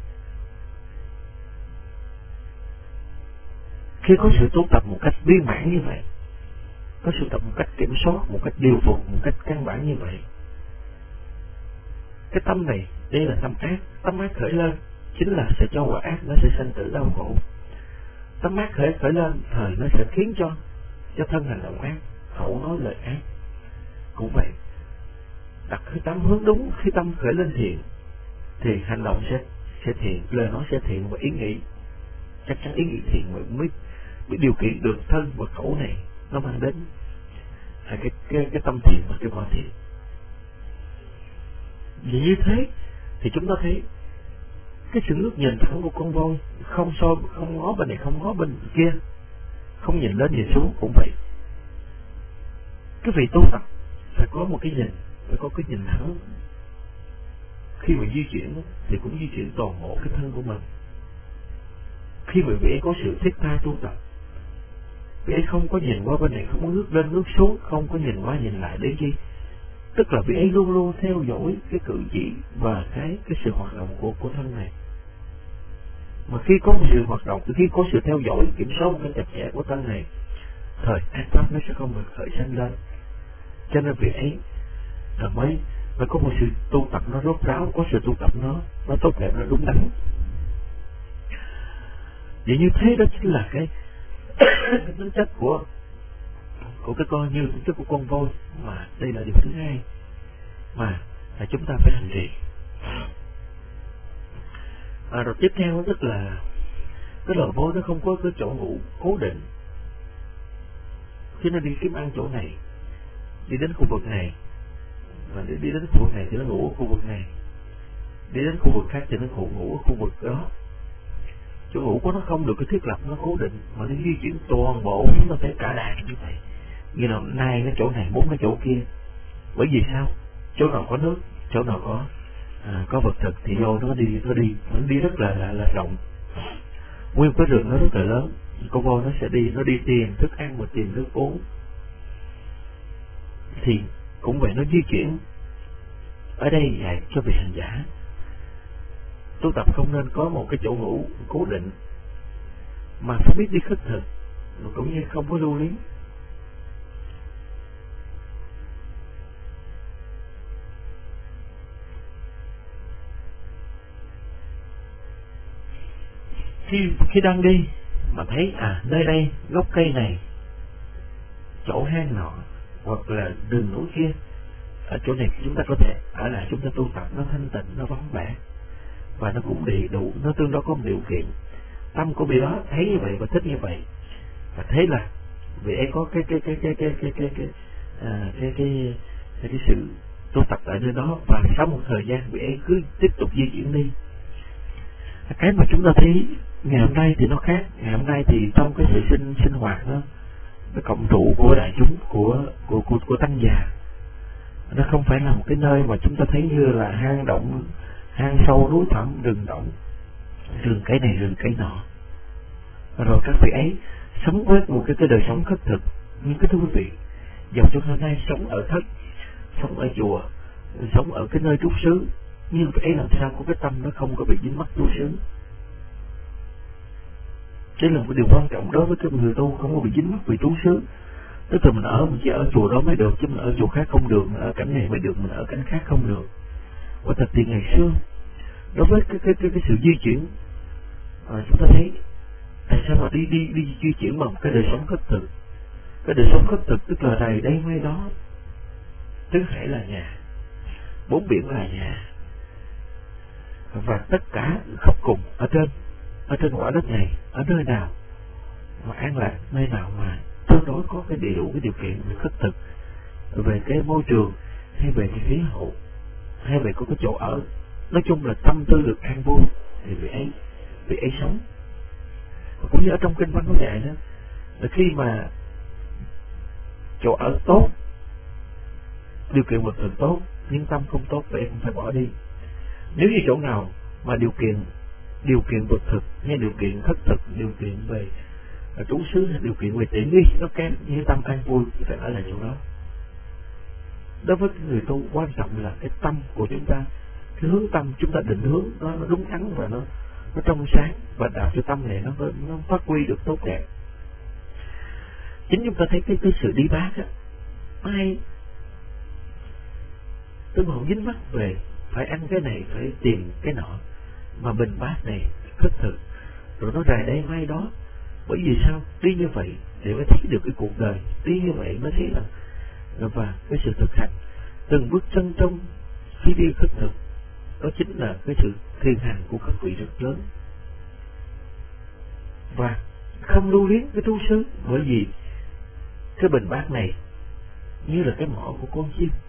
Khi có sự tu tập một cách viên mãn như vậy, có sự tập một cách kiểm soát, một cách điều phục, một cách căn bản như vậy, cái tâm này, đây là tâm ác khởi lên chính là sẽ cho quả ác, nó sẽ sanh tử đau khổ. Tâm ác khởi lên thời nó sẽ khiến cho thân hành động ác, khẩu nói lời ác. Cũng vậy, đặt cái tâm hướng đúng, khi tâm khởi lên thiện thì hành động sẽ thiện, lời nói sẽ thiện, và ý nghĩ chắc chắn ý nghĩ thiện mới điều kiện được thân và khẩu này nó mang đến cái tâm thiện và cái quả thiện. Vì như thế thì chúng ta thấy cái sự ngước nhìn thẳng của con voi, không ngó bên này, không ngó bên kia, không nhìn lên nhìn xuống. Cũng vậy, cái vị tu tập phải có một cái nhìn, phải có cái nhìn thẳng. Khi mà di chuyển thì cũng di chuyển toàn bộ cái thân của mình. Khi mà vị ấy có sự thiết tha tu tập, vị ấy không có nhìn qua bên này, không có ngước lên ngước xuống, không có nhìn qua nhìn lại để chi? Tức là vị ấy luôn luôn theo dõi cái cử chỉ và cái sự hoạt động của thân này. Mà khi có một sự hoạt động, khi có sự theo dõi, kiểm soát một cái chặt chẽ của thân này, thời ác pháp nó sẽ không được khởi sinh lên. Cho nên vị ấy là mới có một sự tu tập nó rốt ráo, có sự tu tập nó tốt đẹp, nó đúng đắn. Vậy như thế đó chính là cái tính chất của cái con, như tính chất của con voi. Mà đây là điều thứ hai mà chúng ta phải hành trì. Rồi tiếp theo tức là cái loài voi nó không có cái chỗ ngủ cố định, khi nó đi kiếm ăn chỗ này, đi đến khu vực này, và đi đến khu vực này thì nó ngủ ở khu vực này, đi đến khu vực khác thì nó ngủ ở khu vực đó. Chỗ ngủ của nó không được cái thiết lập nó cố định, mà nó di chuyển toàn bộ, chúng ta thấy cả đàn như vậy. Như là nay cái chỗ này, bốn cái chỗ kia. Bởi vì sao? Chỗ nào có nước, chỗ nào có vật thực thì vô nó đi rất là rộng. Nguyên cái rừng nó rất là lớn, con voi nó sẽ đi, nó đi tìm thức ăn và tìm nước uống. Thì cũng vậy, nó di chuyển. Ở đây dạy cho vị hành giả tu tập không nên có một cái chỗ ngủ cố định, mà phải biết đi khất thực, cũng như không có lưu luyến. Khi đang đi mà thấy nơi đây gốc cây này, chỗ hang nọ, hoặc là rừng núi kia, ở chỗ này chúng ta có thể ở lại, chúng ta tu tập nó thanh tịnh, nó vắng vẻ và nó cũng đầy đủ, nó tương đối có một điều kiện. Tâm của vị đó thấy như vậy và thích như vậy, và thế là vị ấy có cái sự tu tập tại nơi đó, và sau một thời gian vị ấy cứ tiếp tục di chuyển đi. Cái mà chúng ta thấy ngày hôm nay thì nó khác. Ngày hôm nay thì trong cái sự sinh hoạt đó, cái cộng trụ của đại chúng, của tăng già, nó không phải là một cái nơi mà chúng ta thấy như là hang động, hang sâu núi thẳm, rừng động, rừng cây này rừng cây nọ. Rồi các vị ấy sống với một cái đời sống khất thực. Nhưng cái thưa quý vị, dòng chúng hôm nay sống ở thất, sống ở chùa, sống ở cái nơi trú xứ, nhưng vị ấy làm sao có cái tâm nó không có bị dính mắc trú xứ. Đây là một điều quan trọng đối với cái người tu, không có bị dính mắc vì trú xứ. Tức là mình chỉ ở chùa đó mới được, chứ mình ở chùa khác không được, mình ở cảnh này mới được, mình ở cảnh khác không được. Quả thật thì ngày xưa đối với cái sự di chuyển, chúng ta thấy tại sao mà đi di chuyển bằng cái đời sống khất thực. Cái đời sống khất thực tức là đầy đây ngay đó, tứ hải là nhà, bốn biển là nhà, và tất cả khắp cùng ở trên quả đất này, ở nơi nào mà an lạc, nơi nào mà tương đối có cái đầy đủ cái điều kiện về khất thực, về cái môi trường, hay về cái khí hậu, hay về có cái chỗ ở, nói chung là tâm tư được an vui, thì vị ấy sống. Và cũng như ở trong kinh văn có dạy đó, là khi mà chỗ ở tốt, điều kiện vật thực tốt, nhưng tâm không tốt, vậy cũng phải bỏ đi. Nếu như chỗ nào mà điều kiện vật thực, hay điều kiện khất thực, điều kiện về trú xứ, điều kiện về tiện nghi nó kém, như tâm an vui thì phải ở lại chỗ đó. Đối với người tu, quan trọng là cái tâm của chúng ta, cái hướng tâm chúng ta định hướng nó đúng đắn và nó trong sáng, và đạt cho tâm này nó phát huy được tốt đẹp. Chính chúng ta thấy cái sự đi bát á, ai tôi không dính mắc về phải ăn cái này, phải tìm cái nọ, mà bình bát này khất thực rồi nó rài đây ngay đó. Bởi vì sao? Đi như vậy để mới thấy được cái cuộc đời, đi như vậy mới thấy là và cái sự thực hành từng bước chân trong khi đi khất thực, đó chính là cái sự thiền hành của các vị rất lớn. Và không lưu luyến cái trú xứ, bởi vì cái bình bát này như là cái mỏ của con chim,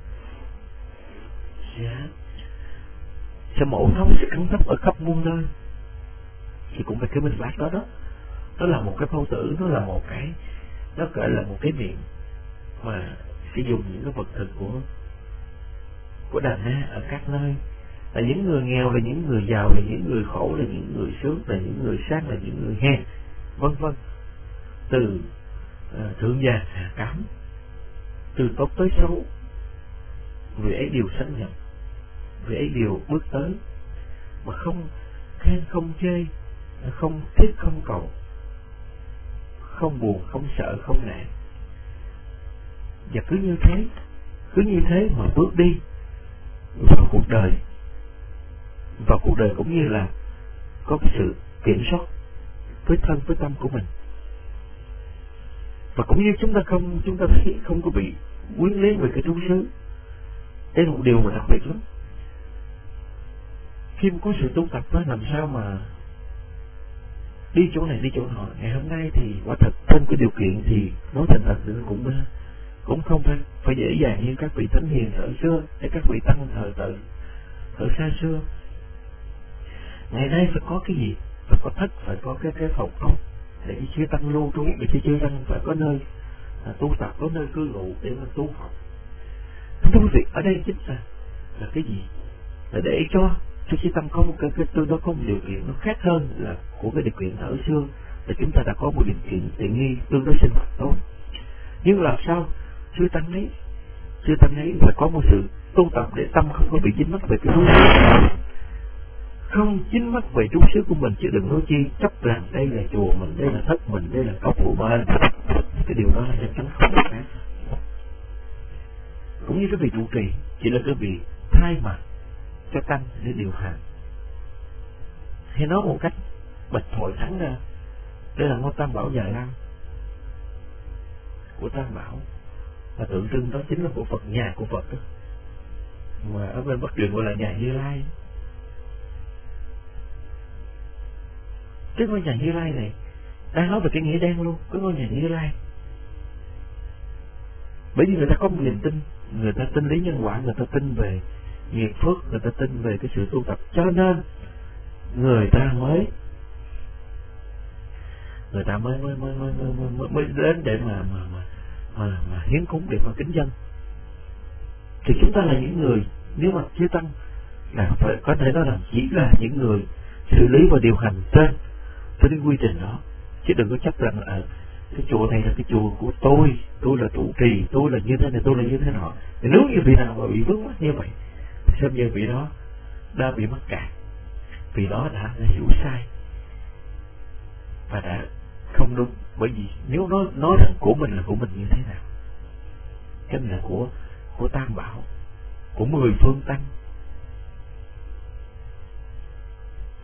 sẽ mổ thông, sẽ cắn thấp ở khắp muôn nơi, thì cũng phải cái bình bát đó đó. Nó là một cái phao tử, nó là một cái, nó gọi là một cái miệng mà sử dụng những cái vật thực của Đà Na ở các nơi, là những người nghèo, là những người giàu, là những người khổ, là những người sướng, là những người sang, là những người hèn, vân vân, từ thượng vàng hạ cám, từ tốt tới xấu, người ấy đều sánh nhận, người ấy đều bước tới, mà không khen không chê, không thiết không cầu, không buồn không sợ không nản. Và cứ như thế mà bước đi vào cuộc đời, cũng như là có cái sự kiểm soát với thân với tâm của mình. Và cũng như chúng ta thấy không có bị quyến luyến về cái trú xứ. Đây là một điều mà đặc biệt lắm. Khi mà có sự tu tập đó, làm sao mà đi chỗ này đi chỗ nọ. Ngày hôm nay thì quả thật trên cái điều kiện thì nói thành thật thì cũng không phải dễ dàng như các vị thánh hiền thời xưa, hay các vị tăng thời xa xưa. Ngày nay phải có cái gì? Phải có thất, phải có cái phòng ốc để chư tăng lưu trú, để chư tăng phải có nơi tu tập, có nơi cư ngụ để mà tu học. Thưa quý vị, ở đây chính là cái gì? Là để cho chư tăng có một cái tôi đó có một điều kiện nó khác hơn là của cái điều kiện ở xưa, là chúng ta đã có một điều kiện tiện nghi tương đối sinh hoạt tốt. Nhưng làm sao chư tăng ấy phải có một sự tu tập để tâm không có bị dính mắc về cái trú xứ, không dính mắc về trú xứ của mình, chứ đừng nói chi chấp rằng đây là chùa mình, đây là thất mình, đây là cốc của mình. Cái điều đó là chắc chắn không được khác. Cũng như cái vị trụ trì chỉ là cái vị thay mặt cho tăng để điều hành, hay nói một cách bạch thoại thẳng ra, đây là ngôi Tam Bảo Già Lam của Tam Bảo, và tượng trưng đó chính là của Phật, nhà của Phật đó. Mà ở bên Bắc Truyền gọi là nhà Như Lai. Cái ngôi nhà Như Lai này đang nói về cái nghĩa đen luôn, cái ngôi nhà Như Lai. Bởi vì người ta có một niềm tin, người ta tin lý nhân quả, người ta tin về nghiệp phước, người ta tin về cái sự tu tập, cho nên người ta mới đến để mà hiến cúng, để mà kính dân. Thì chúng ta là những người, nếu mà chư tăng là phải có thể nói là chỉ là những người xử lý và điều hành trên cái quy trình đó, chứ đừng có chấp rằng là cái chùa này là cái chùa của tôi là trụ trì, tôi là như thế này, tôi là như thế nọ. Thì nếu như vị nào mà bị vướng mắc như vậy, xem như vị đó đã bị mắc cạn, vì đó đã hiểu sai và đã không đúng. Bởi vì nếu nói rằng của mình là của mình như thế nào, cái là của Tam Bảo, của 10 phương tăng,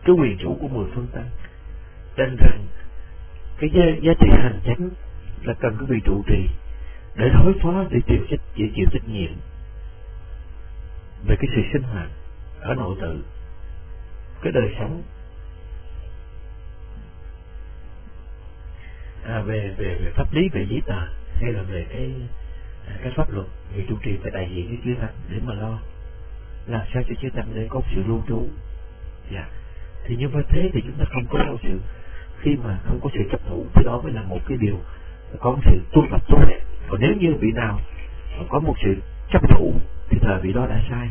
cái quyền chủ của 10 phương tăng, nên rằng cái giá trị hành chánh là cần cái vị trụ trì để đối phó, để chịu trách nhiệm về cái sự sinh hoạt ở nội tự, cái đời sống, về pháp lý, về giấy tờ, hay là về cái pháp luật. Vị trụ trì phải đại diện cái chư tăng để mà lo làm sao cho chư tăng để có sự lưu trú. Thì như vậy thế thì chúng ta không có sự, khi mà không có sự chấp thủ thì đó mới là một cái điều có một sự tu tập tốt đẹp. Còn nếu như vị nào có một sự chấp thủ thì thời vị đó đã sai.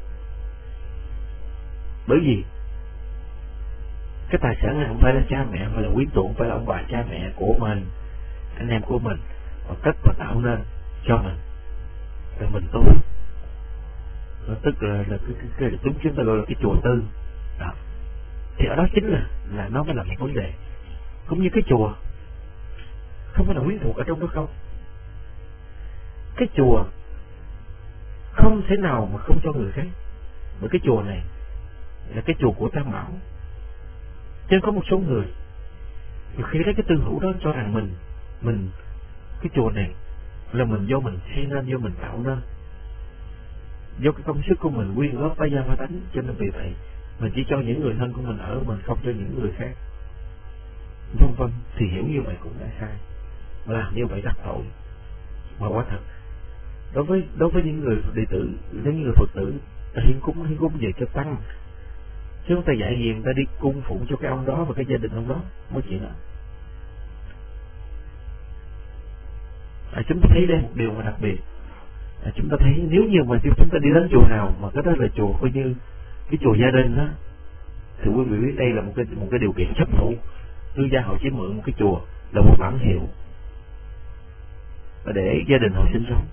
Bởi vì cái tài sản này không phải là cha mẹ, mà là quyến thuộc, không phải là ông bà cha mẹ của mình, anh em của mình, mà cất và tạo nên cho mình, rồi mình tu. Tức là cái chúng ta gọi là cái chùa tư đó. Thì ở đó chính là nó mới là một vấn đề. Cũng như cái chùa không phải là quyến thuộc ở trong đó không. Cái chùa không thể nào mà không cho người khác, bởi cái chùa này là cái chùa của Tam Bảo. Chứ có một số người khi thấy cái tư hữu đó cho rằng mình cái chùa này là mình do mình xây nên, do mình tạo nên, do cái công sức của mình quyên góp bá gia bá tánh, cho nên vì vậy mình chỉ cho những người thân của mình ở, mình không cho những người khác, vân vân. Thì hiểu như vậy cũng đã sai, mà làm như vậy đắc tội. Mà quả thật đối với những người đệ tử, những người Phật tử hiến cúng về cho tăng, chứ chúng ta dạy gì người ta đi cung phụng cho cái ông đó và cái gia đình ông đó mới chuyện đó. Chúng ta thấy đây một điều mà đặc biệt. Chúng ta thấy nếu như mà chúng ta đi đến chùa nào mà cái đó là chùa coi như cái chùa gia đình đó, thì quý vị biết đây là một cái điều kiện chấp thủ. Tư gia họ chỉ mượn một cái chùa là một bản hiệu để gia đình họ sinh sống.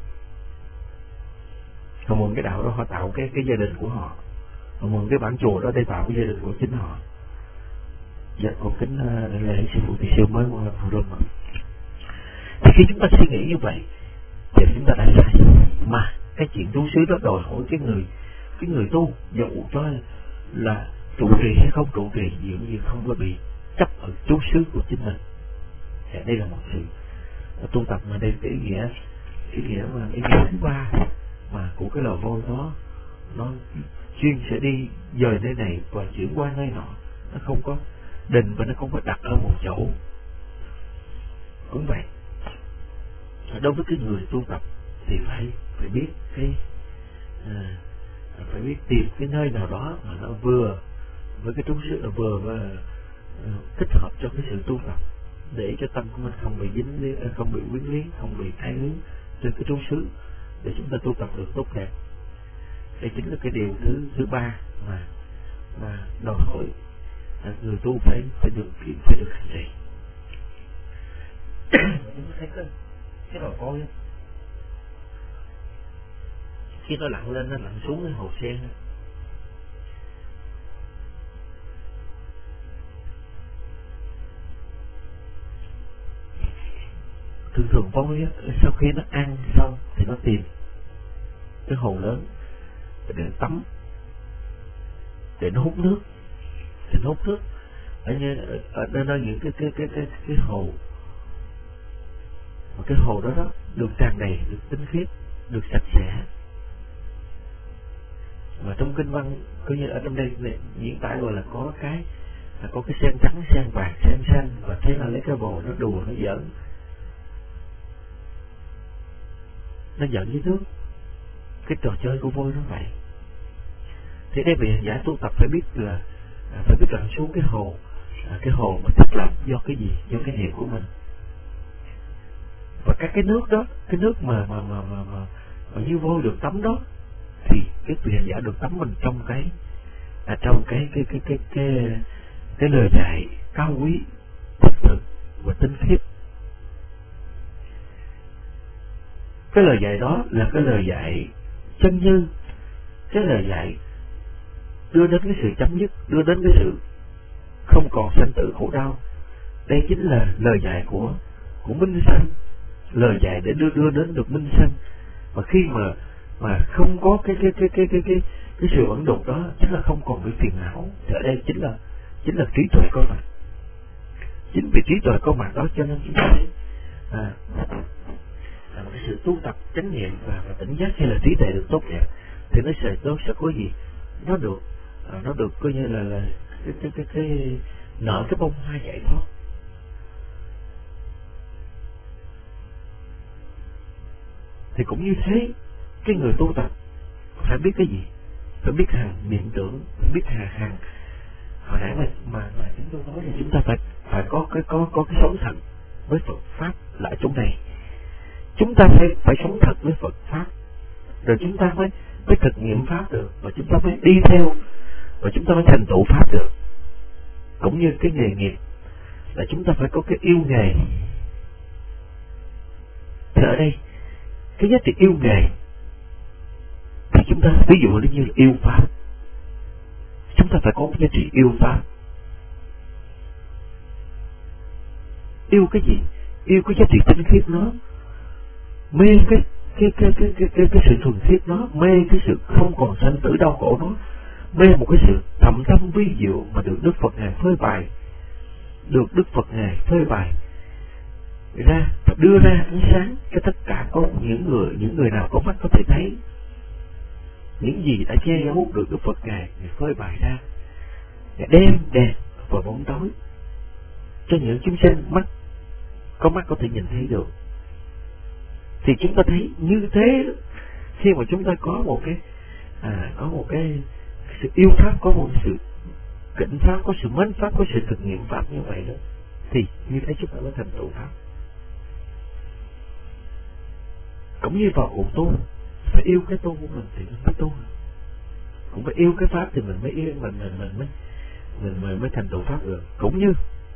Họ mượn cái đạo đó, họ tạo cái gia đình của họ. Họ mượn cái bản chùa đó để tạo cái gia đình của chính họ. Dạ, con kính lễ sư phụ Tỳ Siêu mới qua Phù Đôn. Thì khi chúng ta suy nghĩ như vậy thì chúng ta đã sai. Mà cái chuyện tu xứ đó đòi hỏi cái người tu, dẫu cho là trụ trì hay không trụ trì, dường như không có bị chấp ở chú xứ của chính mình. Thì đây là một sự tu tập mà đây cái ý nghĩa thứ ba mà của cái lò vôi đó, nó chuyên sẽ đi dời nơi này và chuyển qua nơi nọ, nó không có định và nó không có đặt ở một chỗ. Cũng vậy, đối với cái người tu tập thì phải biết phải biết tìm cái nơi nào đó mà nó vừa với cái trú xứ, vừa thích hợp cho cái sự tu tập, để cho tâm của mình không bị dính lý, không bị quyến luyến, không bị ái luyến trên cái trú xứ, để chúng ta tu tập được tốt đẹp. Đây chính là cái điều thứ ba mà đòi hỏi người tu phải được hành trì. Chúng ta thấy cái đầu voi khi nó lặn lên, nó lặn xuống cái hồ sen, thường voi sau khi nó ăn xong thì nó tìm cái hồ lớn để tắm, để nó hút nước, ở những cái hồ, mà cái hồ đó được tràn đầy, được tinh khiết, được sạch sẽ. Mà trong kinh văn coi như ở trong đây diễn tả gọi là có cái sen trắng, sen vàng, sen xanh, và thế là lấy cái bồ nó đùa, nó giỡn với nước. Cái trò chơi của voi nó vậy. Thế đây vị hành giả tu tập phải biết rằng xuống cái hồ mà thiết lập do cái gì, do cái niệm của mình. Và các cái nước đó, cái nước mà như voi được tắm đó, thì cái vị hành giả được tắm mình trong cái lời dạy cao quý, thật thực và tinh khiết. Cái lời dạy đó là cái lời dạy chân như, cái lời dạy đưa đến cái sự chấm dứt, đưa đến cái sự không còn sanh tử khổ đau. Đây chính là lời dạy của minh sanh, lời dạy để đưa đến được minh sanh. Và khi mà không có cái sự ẩn đục đó, chính là không còn bị phiền não. Thì ở đây chính là chính là trí tuệ có mặt. Chính vì trí tuệ có mặt đó cho nên chúng ta thấy một cái sự tu tập chánh niệm và tỉnh giác hay là trí tuệ được tốt đẹp thì nó sẽ có gì, nó được coi như là cái nợ cái bông hoa giải thoát. Thì cũng như thế, cái người tu tập phải biết cái gì? Phải biết hàng niệm tưởng, phải biết hàng hồi nãy mà chúng tôi nói thì chúng ta phải có cái sống thật với Phật pháp lại chỗ này. Chúng ta phải sống thật với Phật pháp, rồi chúng ta mới thực nghiệm pháp được, và chúng ta mới đi theo, và chúng ta mới thành tựu pháp được. Cũng như cái nghề nghiệp là chúng ta phải có cái yêu nghề. Thì ở đây cái giá trị yêu nghề thì chúng ta ví dụ như là yêu pháp, chúng ta phải có cái giá trị yêu pháp. Yêu cái gì? Yêu cái giá trị tinh khiết nó, mê cái sự thuần khiết nó, mê cái sự không còn sanh tử đau khổ nó, mê một cái sự thậm tâm vi diệu mà được Đức Phật Ngài phơi bày, ra và đưa ra ánh sáng cho tất cả có những người nào có mắt có thể thấy những gì đã che giấu được Đức Phật Ngài phơi bày ra, đem đèn vào bóng tối cho những chúng sinh có mắt có thể nhìn thấy được. Thì chúng ta thấy như thế, khi mà chúng ta có một cái sự yêu pháp, có một sự kính pháp, có sự mến pháp, có sự thực nghiệm pháp như vậy đó, thì như thế chúng ta mới thành tựu pháp. Cũng như vào cuộc tu, phải yêu cái tu của mình thì mình mới tu, cũng phải yêu cái pháp thì mình mới yêu, mình mới thành tựu pháp được. Cũng như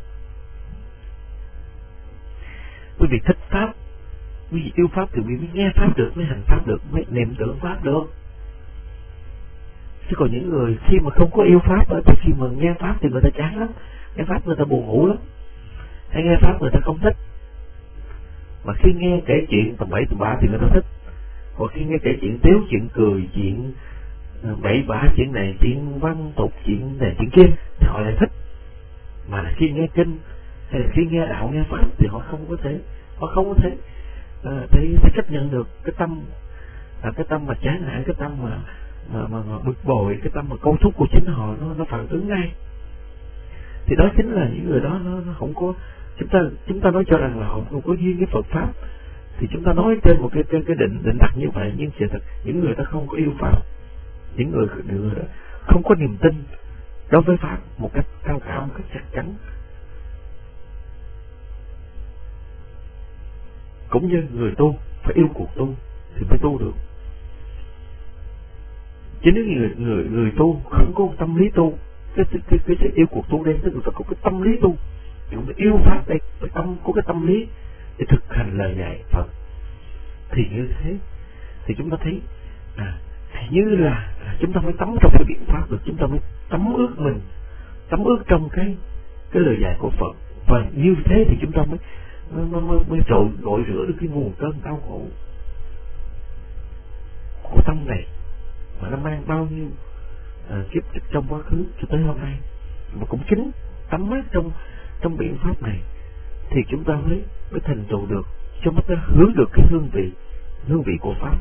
quý vị thích pháp, quý vị yêu pháp thì quý vị nghe pháp được, mới hành pháp được, mới niệm tưởng pháp được. Chứ còn những người khi mà không có yêu pháp thì khi mà nghe pháp thì người ta chán lắm, nghe pháp người ta buồn ngủ lắm, hay nghe pháp người ta không thích. Mà khi nghe kể chuyện tầm bậy tầm bạ thì người ta thích, còn khi nghe kể chuyện tiếu, chuyện cười, chuyện bậy bạ, chuyện này, chuyện văn tục, chuyện này, chuyện kia thì họ lại thích. Mà khi nghe kinh hay là khi nghe đạo, nghe pháp thì họ không có thể chấp nhận được cái tâm mà chán nản, cái tâm mà bực bội, cái tâm mà câu thúc của chính họ nó phản ứng ngay. Thì đó chính là những người đó nó không có, chúng ta nói cho rằng là họ không có duyên với Phật pháp, thì chúng ta nói trên một cái định đặt như vậy. Nhưng sự thật những người ta không có yêu pháp, những người đó không có niềm tin đối với pháp một cách cao cả, một cách chắc chắn. Cũng như người tu phải yêu cuộc tu thì mới tu được. Chứ nếu người tu không có tâm lý tu, cái yêu cuộc tu đây, tức là phải có cái tâm lý tu, thì cũng phải yêu pháp đây, phải có cái tâm lý để thực hành lời dạy Phật. Thì như thế thì chúng ta thấy thì như là chúng ta mới tắm trong cái biện pháp được, chúng ta mới tắm ướt trong cái lời dạy của Phật, và như thế thì chúng ta mới gội rửa được cái nguồn cơn đau khổ của tâm này mà nó mang bao nhiêu kiếp trong quá khứ cho tới hôm nay. Mà cũng chính tắm mát trong biện pháp này thì chúng ta mới thành tựu được, cho mắt ta hướng được cái hương vị của pháp.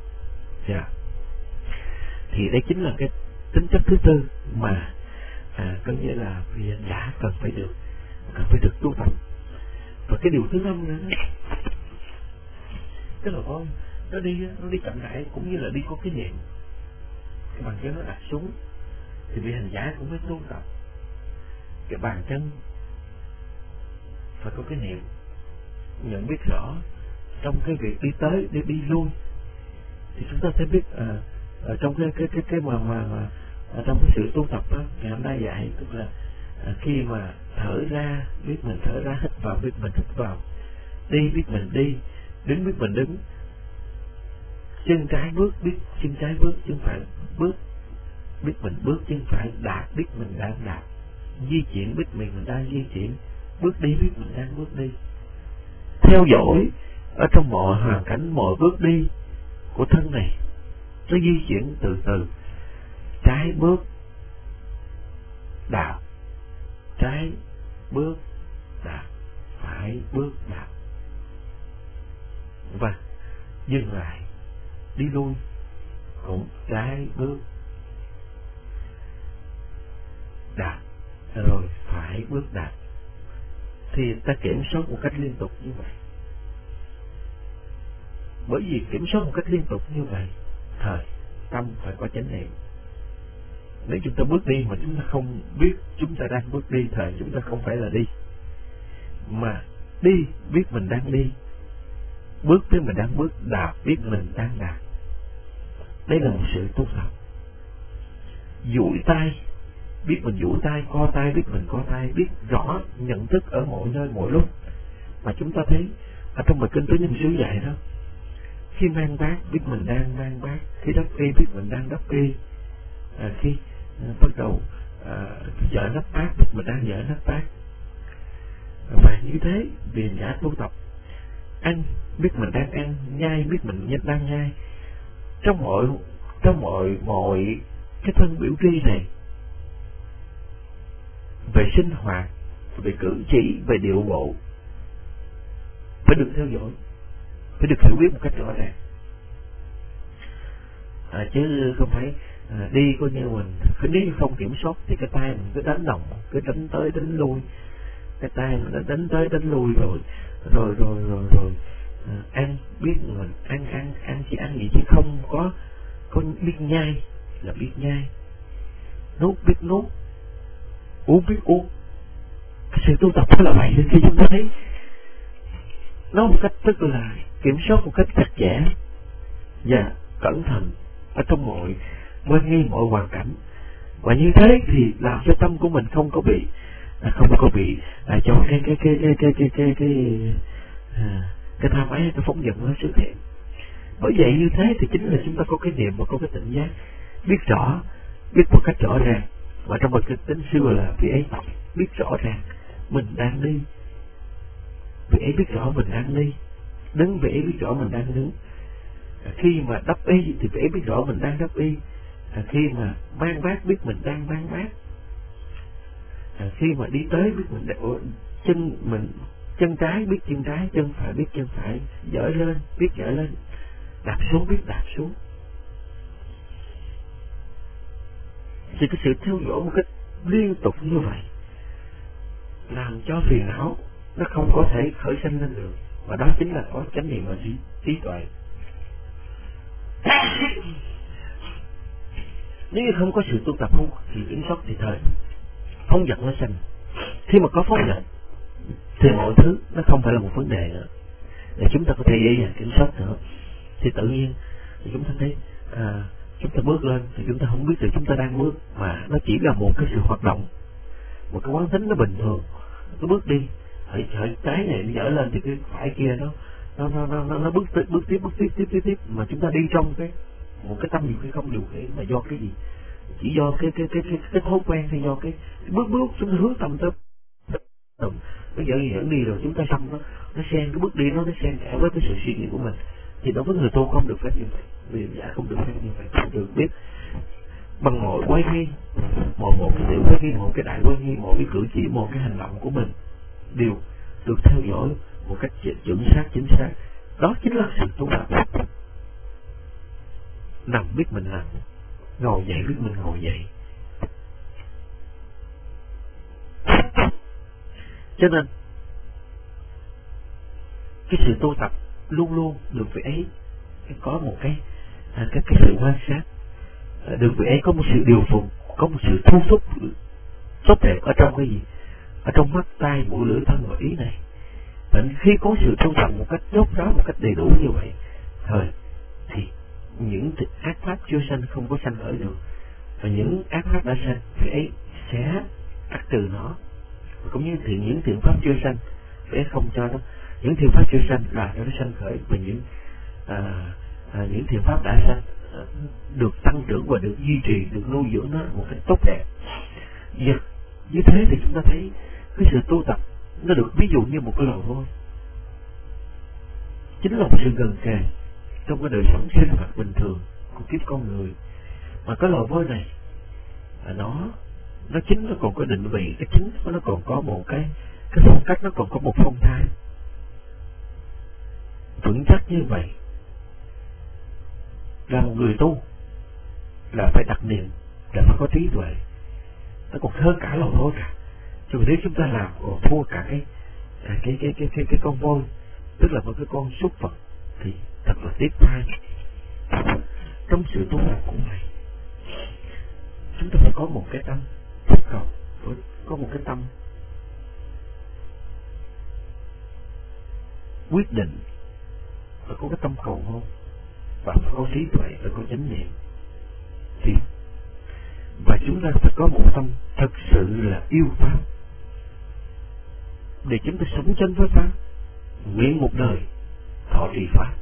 Thì đây chính là cái tính chất thứ tư mà có nghĩa là vị hành giả cần phải được tu tập. Và cái điều thứ năm nữa tức là nó đi chậm rãi, cũng như là đi có cái niệm, cái bàn chân nó đặt xuống thì vị hành giả cũng phải tu tập cái bàn chân phải có cái niệm, nhận biết rõ trong cái việc đi tới đi lui. Thì chúng ta sẽ biết ở trong cái mà trong cái sự tu tập đó, ngày hôm nay dạy tức là khi mà thở ra biết mình thở ra, hít vào biết mình hít vào, đi biết mình đi, đứng biết mình đứng, chân trái bước biết chân trái bước, chân phải bước biết mình bước, chân phải đạp biết mình đang đạp, di chuyển biết mình đang di chuyển, bước đi biết mình đang bước đi. Theo dõi ở trong mọi hoàn cảnh, mọi bước đi của thân này, nó di chuyển từ từ, trái bước đạp, đi lui cũng trái bước, đạp rồi phải bước đạp, thì ta kiểm soát một cách liên tục như vậy. Bởi vì kiểm soát một cách liên tục như vậy, thời tâm phải có chánh niệm. Nếu chúng ta bước đi mà chúng ta không biết chúng ta đang bước đi, thời chúng ta không phải là đi, mà đi biết mình đang đi, bước biết mình đang bước, đạp biết mình đang đạp. Đây là một sự tu tập. Duỗi tay biết mình duỗi tay, co tay biết mình co tay, biết rõ nhận thức ở mọi nơi mọi lúc. Mà chúng ta thấy ở trong bài kinh Tứ Nhân Xứ dạy đó, khi mang bát biết mình đang mang bát, khi đắp y biết mình đang đắp y, khi bắt đầu dở nắp bát biết mình đang dở nắp bát. Và như thế vì đã tu tập, ăn biết mình đang ăn, nhai biết mình đang nhai. Trong mọi cái thân biểu tri này, về sinh hoạt, về cử chỉ, về điệu bộ, phải được theo dõi, phải được hiểu biết một cách rõ ràng, chứ không phải đi coi như mình nếu không kiểm soát thì cái tay mình cứ đánh đồng, cứ đánh tới đánh lui, cái tay mình đã đánh tới đánh lui rồi ăn biết mình ăn chỉ ăn gì chứ không có biết nhai là biết nhai, nuốt biết nuốt, uống biết uống. Cái sự tu tập đó là vậy. Khi chúng ta thấy nó một cách tức là kiểm soát một cách chặt chẽ và cẩn thận ở trong mọi quan nghi, mọi hoàn cảnh, và như thế thì làm cho tâm của mình không có bị cho cái tham ái, cái phóng dật nó xuất hiện. Bởi vậy như thế thì chính là chúng ta có cái niệm và có cái tỉnh giác, biết rõ, biết một cách rõ ràng. Và trong bài kinh Tính xưa là vị ấy biết rõ ràng mình đang đi, vị ấy biết rõ mình đang đi, đứng vị ấy biết rõ mình đang đứng, khi mà đắp y thì vị ấy biết rõ mình đang đắp y, khi mà mang bát biết mình đang mang bát, khi mà đi tới biết mình chân trái biết chân trái, chân phải biết chân phải, dở lên biết dở lên, đạp xuống biết đạp xuống. Thì cái sự theo dõi một cách liên tục như vậy làm cho phiền não nó không có thể khởi sanh lên được, và đó chính là có chánh niệm và trí tuệ. Nếu như không có sự tu tập, không thì kiểm soát thì thời phóng dật nó sanh. Khi mà có phóng dật thì mọi thứ nó không phải là một vấn đề nữa, để chúng ta có thể dễ dàng kiểm soát nữa. Thì tự nhiên thì chúng ta thấy chúng ta bước lên thì chúng ta không biết được chúng ta đang bước, mà nó chỉ là một cái sự hoạt động, một cái quán tính nó bình thường. Cái bước đi, hỡi trái này nó dở lên thì cái phải kia nó bước tiếp, mà chúng ta đi trong một cái tâm điều khiển không điều khiển, mà do cái gì? Chỉ do cái thói quen, hay do cái bước chúng ta hướng tâm tới bây giờ dẫn đi rồi chúng ta xong nó xen cái bước đi nó xen kẽ với cái sự suy nghĩ của mình. Thì đối với người tu không được phép như vậy, vì giả không được phép như vậy, không được biết bằng mọi quay nghi, một cái tiểu quay nghi, một cái đại quay nghi, một cái cử chỉ, một cái hành động của mình đều được theo dõi một cách chuẩn xác, chính xác. Đó chính là sự tu tập. Nằm biết mình nằm, ngồi dậy biết mình ngồi dậy. Cho nên cái sự tu tập luôn luôn được vị ấy có một cái sự quan sát, được vị ấy có một sự điều phụng, có một sự thu thúc tốt đẹp ở trong cái gì, ở trong mắt, tai, mũi, lưỡi, thân và ý này. Và khi có sự tu tập một cách tốt đó, một cách đầy đủ như vậy, thì những ác pháp chưa sanh không có sanh khởi được, và những ác pháp đã sanh vị ấy sẽ ắt trừ nó. Cũng như thì những thiện pháp chưa sanh vị ấy không cho nó, những thiện pháp chưa sanh là cho nó sanh khởi, và những thiện pháp đã sanh được tăng trưởng và được duy trì, được nuôi dưỡng nó một cách tốt đẹp. Như thế thì chúng ta thấy cái sự tu tập nó được ví dụ như một cái lò vôi, chính là một sự gần kề trong cái đời sống sinh hoạt bình thường của kiếp con người. Mà cái lò vôi này nó chính nó còn có định vị, cái chính nó còn có một cái phong cách, nó còn có một phong thái vững chắc như vậy. là một người tu là phải đặt niệm, là phải có trí tuệ, nó còn hơn cả lò thôi cả. Chứ nếu chúng ta làm còn thua cả cái con voi, tức là một cái con súc vật, thì thật là tiếc thay. Trong sự tu tập cũng vậy, chúng ta phải có một cái tâm thích cầu, có một cái tâm quyết định, phải có cái tâm cầu mong, và phải có trí tuệ, phải có chánh niệm. Thì và chúng ta phải có một tâm thật sự là yêu pháp, để chúng ta sống chân với pháp, nguyện một đời thọ trì pháp.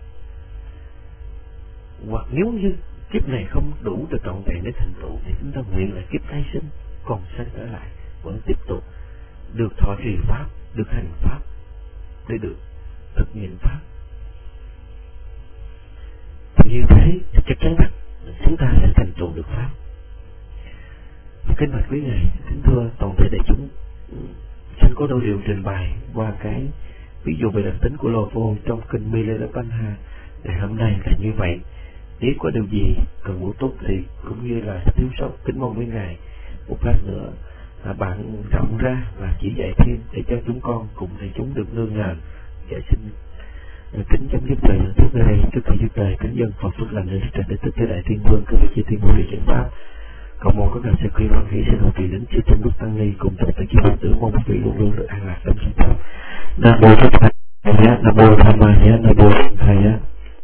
Hoặc nếu như kiếp này không đủ được trọn vẹn để thành tựu, thì chúng ta nguyện là kiếp tái sinh còn sanh trở lại, vẫn tiếp tục được thọ trì pháp, được hành pháp, để được thực nghiệm pháp. Như thế thì chắc chắn rằng chúng ta sẽ thành tựu được pháp. Kính bạch quý ngài, kính thưa toàn thể đại chúng, xin có đôi điều trình bày qua cái ví dụ về đặc tính của lò vô trong kinh Milarepanha ngày hôm nay là như vậy. Nếu có điều gì cần bổ túc thì cũng như là thiếu sót, kính mong với ngài một lát nữa bạn rộng ra và chỉ dạy thêm để cho chúng con cùng thầy chúng được nương nhờ. Dạ xin kính chấm dứt lời lần trước đây, trước khi dứt lời kính dân Phật phước lành đến trời để tức tới đại thiên vương cứ chi thiên môn địa chánh pháp. Cầu mong các ngài sẽ quy văn hỷ xin hậu trì đến chư chân đức tăng ni cùng tập tại chư Phật tử, mong quý vị luôn luôn được an lạc trong sinh pháp. Nam mô Thích Ca Nhá, Nam mô Tham Ma Nhá, Nam mô Thầy Nhá.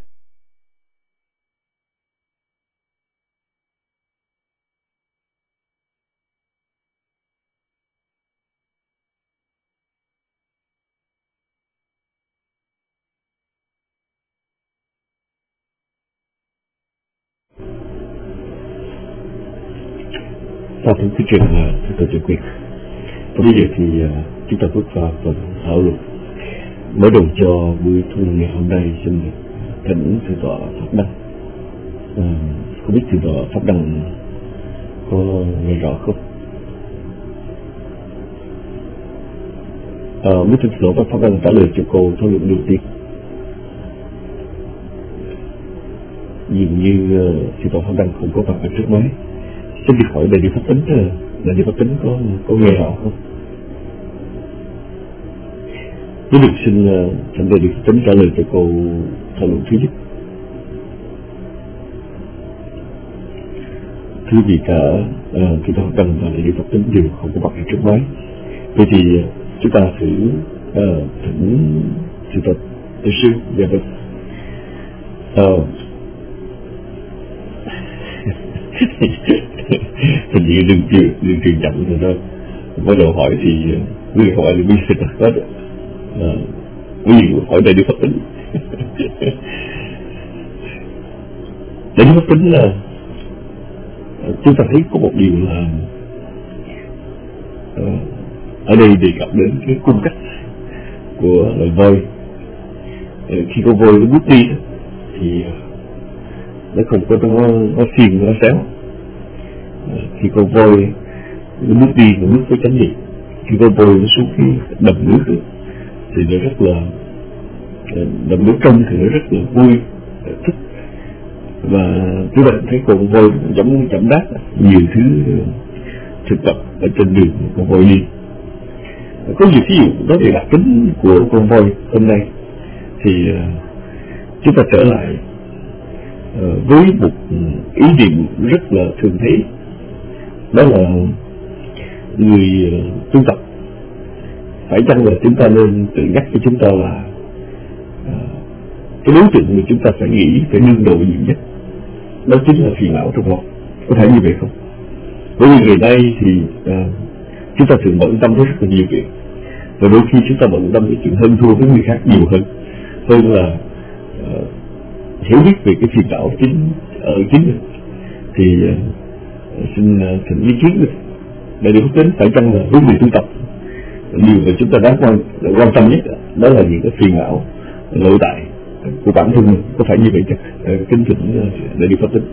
Sau những cái chuyện thưa tôi chủ quyền, và bây giờ thì chúng ta bước vào phần thảo luận. Mở đầu cho buổi thu ngày hôm nay, xin được thỉnh thượng tọa Pháp Đăng. Không biết thượng tọa Pháp Đăng có nghe rõ không? Mấy thượng tọa Pháp Đăng trả lời cho câu thảo luận đầu tiên. Dường như thượng tọa Pháp Đăng không có mặt ở trước máy. Xin đi hỏi đại đức Pháp Tính, đại đức Pháp Tính có nghe rõ không? Nếu được xin thỉnh đại đức Pháp Tính trả lời cho câu thảo luận thứ nhất. Thứ gì cả chúng ta cần và đại đức Pháp Tính đều không có mặt ở trước máy. Vậy thì chúng ta thử thỉnh sự thật đại sư. Dạ vâng. Hình như đừng truyền chậm rồi đó. Bắt đầu hỏi thì quý vị hỏi là quý vị hết đó. Quý vị hỏi đại đức Pháp Tính. Đại đức Pháp Tính là chúng ta thấy có một điều là ở đây đề cập đến cái cung cách của loài voi. Khi con voi nó bước đi thì nó không có nó xiên nó xéo. Khi con voi nó bước đi nó bước với chánh niệm. Khi con voi nó xuống cái đầm nước thì nó rất là đầm nước trong thì nó rất là vui, thích. Và các bạn thấy con voi giống chậm đát nhiều thứ thực vật ở trên đường con voi đi. Có nhiều ví dụ đó là đặc tính của con voi hôm nay. Thì chúng ta trở lại với một ý niệm rất là thường thấy, đó là người tu tập phải chăng là chúng ta nên tự nhắc cho chúng ta là cái đối tượng mà chúng ta phải nghĩ, phải đương đầu nhiều nhất đó chính là phiền não trong lòng. Có thể như vậy không? Bởi vì ngày nay thì chúng ta thường bận tâm với rất là nhiều việc, và đôi khi chúng ta bận tâm với chuyện hơn thua với người khác nhiều hơn là hiểu biết về cái phiền não chính mình. Thì xin thỉnh ý kiến được đại đức Pháp Tính, phải chăng là với người tu tập điều mà chúng ta đáng quan tâm nhất đó là những cái phiền não nội tại của bản thân mình, có phải như vậy chứ? Kính thỉnh đại đức Pháp Tính.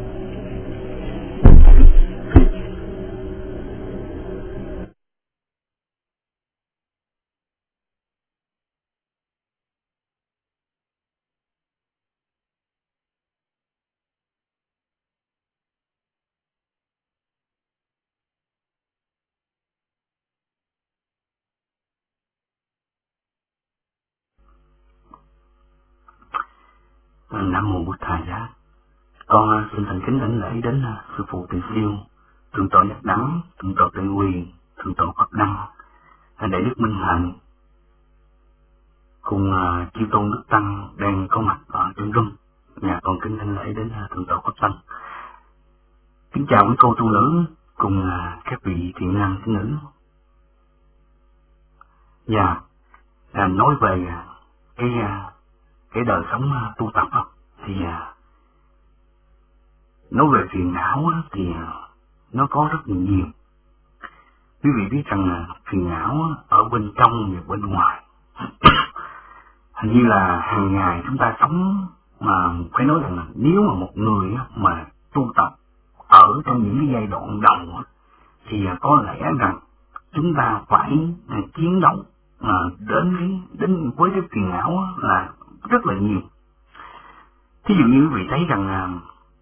Nam mô Bụt Thầy Giá. Con xin thành kính đảnh lễ đến sư phụ Từ Siêu, thượng tọa Nhật Đắng, thượng tọa Từ Quyền, thượng tọa Phật Đăng, đại đức Minh Hạnh cùng chư tôn đức tăng đang có mặt ở trong room. Nhà con kính đảnh lễ đến thượng tọa Phật Tăng. Kính chào quý cô tu nữ cùng các vị thiện nam tín nữ. Dạ, nói về cái đời sống tu tập đó, thì nói về phiền não thì nó có rất nhiều. Quý vị biết rằng phiền não ở bên trong và bên ngoài. Hình như là hàng ngày chúng ta sống, mà phải nói rằng là nếu mà một người mà tu tập ở trong những cái giai đoạn đầu thì có lẽ rằng chúng ta phải chiến đấu đến với cái phiền não là rất là nhiều. Thí dụ như quý vị thấy rằng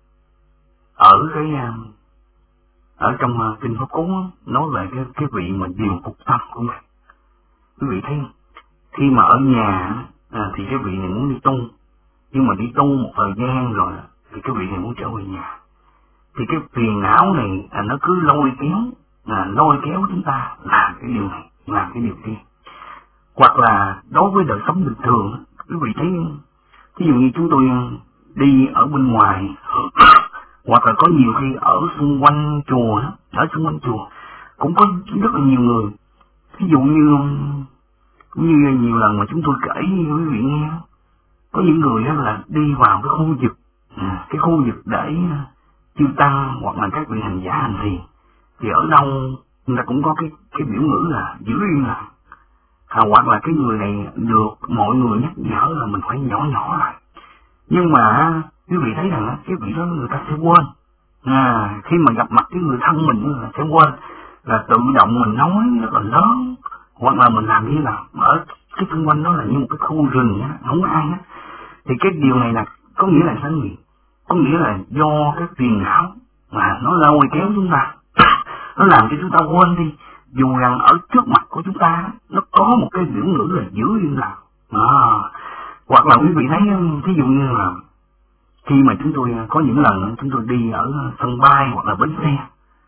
ở trong kinh Pháp Cú nói về cái vị mà điều phục tâm của mình. Quý vị thấy khi mà ở nhà thì cái vị này muốn đi tu, nhưng mà đi tu một thời gian rồi thì cái vị này muốn trở về nhà. Thì cái phiền não này nó cứ lôi kéo chúng ta làm cái điều này, làm cái điều kia. Hoặc là đối với đời sống bình thường, quý vị thấy, ví dụ như chúng tôi đi ở bên ngoài, hoặc là có nhiều khi ở xung quanh chùa cũng có rất là nhiều người. Ví dụ như nhiều lần mà chúng tôi kể với quý vị nghe, có những người là đi vào cái khu vực để chư tăng hoặc là các vị hành giả hành thiền, thì ở đâu người ta cũng có cái biểu ngữ là giữ yên lặng. Hoặc là cái người này được mọi người nhắc nhở là mình phải nhỏ lại. Nhưng mà quý vị thấy rằng cái vị đó người ta sẽ quên. Khi mà gặp mặt cái người thân mình là sẽ quên, là tự động mình nói rất là lớn, hoặc là mình làm như là ở cái xung quanh đó là như một cái khu rừng không có ai hết. Thì cái điều này là có nghĩa là sao nhỉ? Có nghĩa là do cái phiền não mà nó lôi kéo chúng ta, nó làm cho chúng ta quên đi. Dù rằng ở trước mặt của chúng ta nó có một cái biểu ngữ là giữ yên lặng. Hoặc là quý vị thấy, ví dụ như là khi mà chúng tôi có những lần chúng tôi đi ở sân bay hoặc là bến xe,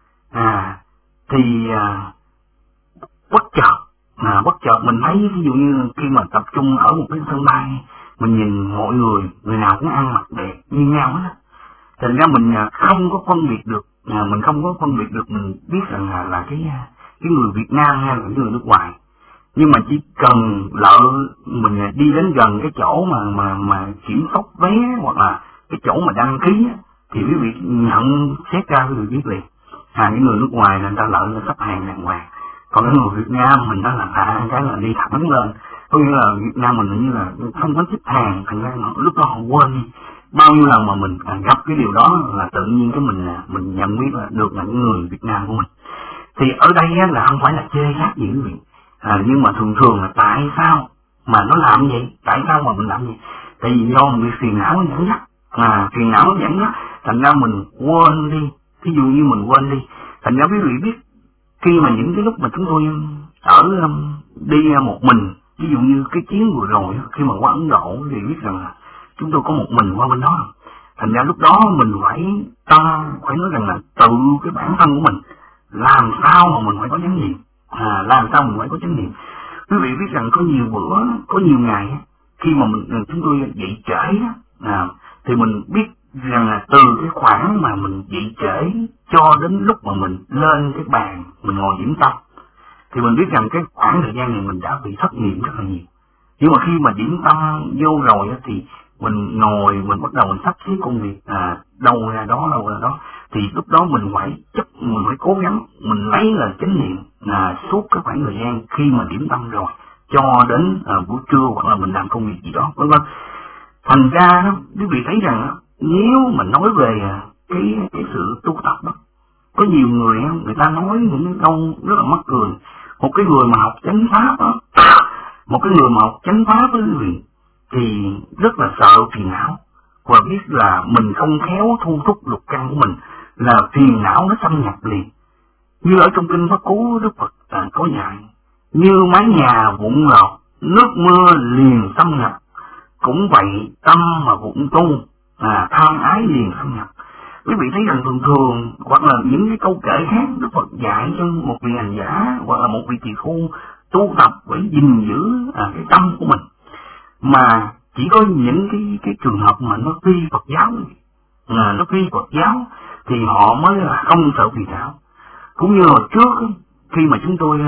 thì bất chợt mình thấy, ví dụ như khi mà tập trung ở một cái sân bay, mình nhìn mọi người nào cũng ăn mặc đẹp như nhau hết. Thành ra mình không có phân biệt được, mình biết rằng là cái người Việt Nam hay là người nước ngoài. Nhưng mà chỉ cần lỡ mình đi đến gần cái chỗ mà kiểm soát vé hoặc là cái chỗ mà đăng ký thì quý vị nhận xét ra quý vị biết liền. Những người nước ngoài là người ta lỡ sắp hàng đàng hoàng, còn cái người Việt Nam mình đó là cái là đi thẳng lên. Có nghĩa là Việt Nam mình như là không có xếp hàng, thành ra lúc đó họ quên đi. Bao nhiêu lần mà mình gặp cái điều đó là tự nhiên cái mình nhận biết là được là những người Việt Nam của mình. Thì ở đây là không phải là chê trách gì quý vị, nhưng mà thường là tại sao mà nó làm vậy? Tại sao mà mình làm vậy? Tại vì do mình bị phiền não dẫn dắt, thành ra mình quên đi. Ví dụ như mình quên đi, thành ra quý vị biết khi mà những cái lúc mà chúng tôi đi một mình, ví dụ như cái chuyến vừa rồi khi mà qua Ấn Độ thì biết rằng là chúng tôi có một mình qua bên đó. Thành ra lúc đó mình phải nói rằng là tự cái bản thân của mình làm sao mà mình phải có chánh niệm. Quý vị biết rằng có nhiều ngày khi mà chúng tôi dậy trễ thì mình biết rằng là từ cái khoảng mà mình dậy trễ cho đến lúc mà mình lên cái bàn mình ngồi điểm tâm, thì mình biết rằng cái khoảng thời gian này mình đã bị thất niệm rất là nhiều. Nhưng mà khi mà điểm tâm vô rồi thì mình ngồi, mình bắt đầu mình sắp xếp công việc đâu ra đó, thì lúc đó mình phải cố gắng mình lấy là chánh niệm suốt cái khoảng thời gian khi mà điểm tâm rồi cho đến buổi trưa hoặc là mình làm công việc gì đó, vân vân. Thành ra đó, quý vị thấy rằng nếu mà nói về cái sự tu tập đó, có nhiều người ta nói những cái câu rất là mắc cười. Một cái người mà học chánh pháp đó, với quý vị thì rất là sợ phiền não, và biết là mình không khéo thu thúc lục căn của mình là phiền não nó xâm nhập liền. Như ở trong kinh Pháp Cú, Đức Phật có dạy, như mái nhà vụn lọt, nước mưa liền xâm nhập, cũng vậy, tâm mà vụng tu, tham ái liền xâm nhập. Quý vị thấy rằng thường thường hoặc là những cái câu kể khác Đức Phật dạy cho một vị hành giả hoặc là một vị tỳ khưu tu tập phải gìn giữ cái tâm của mình, mà chỉ có những cái trường hợp mà nó phi Phật giáo, nó phi Phật giáo thì họ mới là không sợ phiền não. Cũng như hồi trước khi mà chúng tôi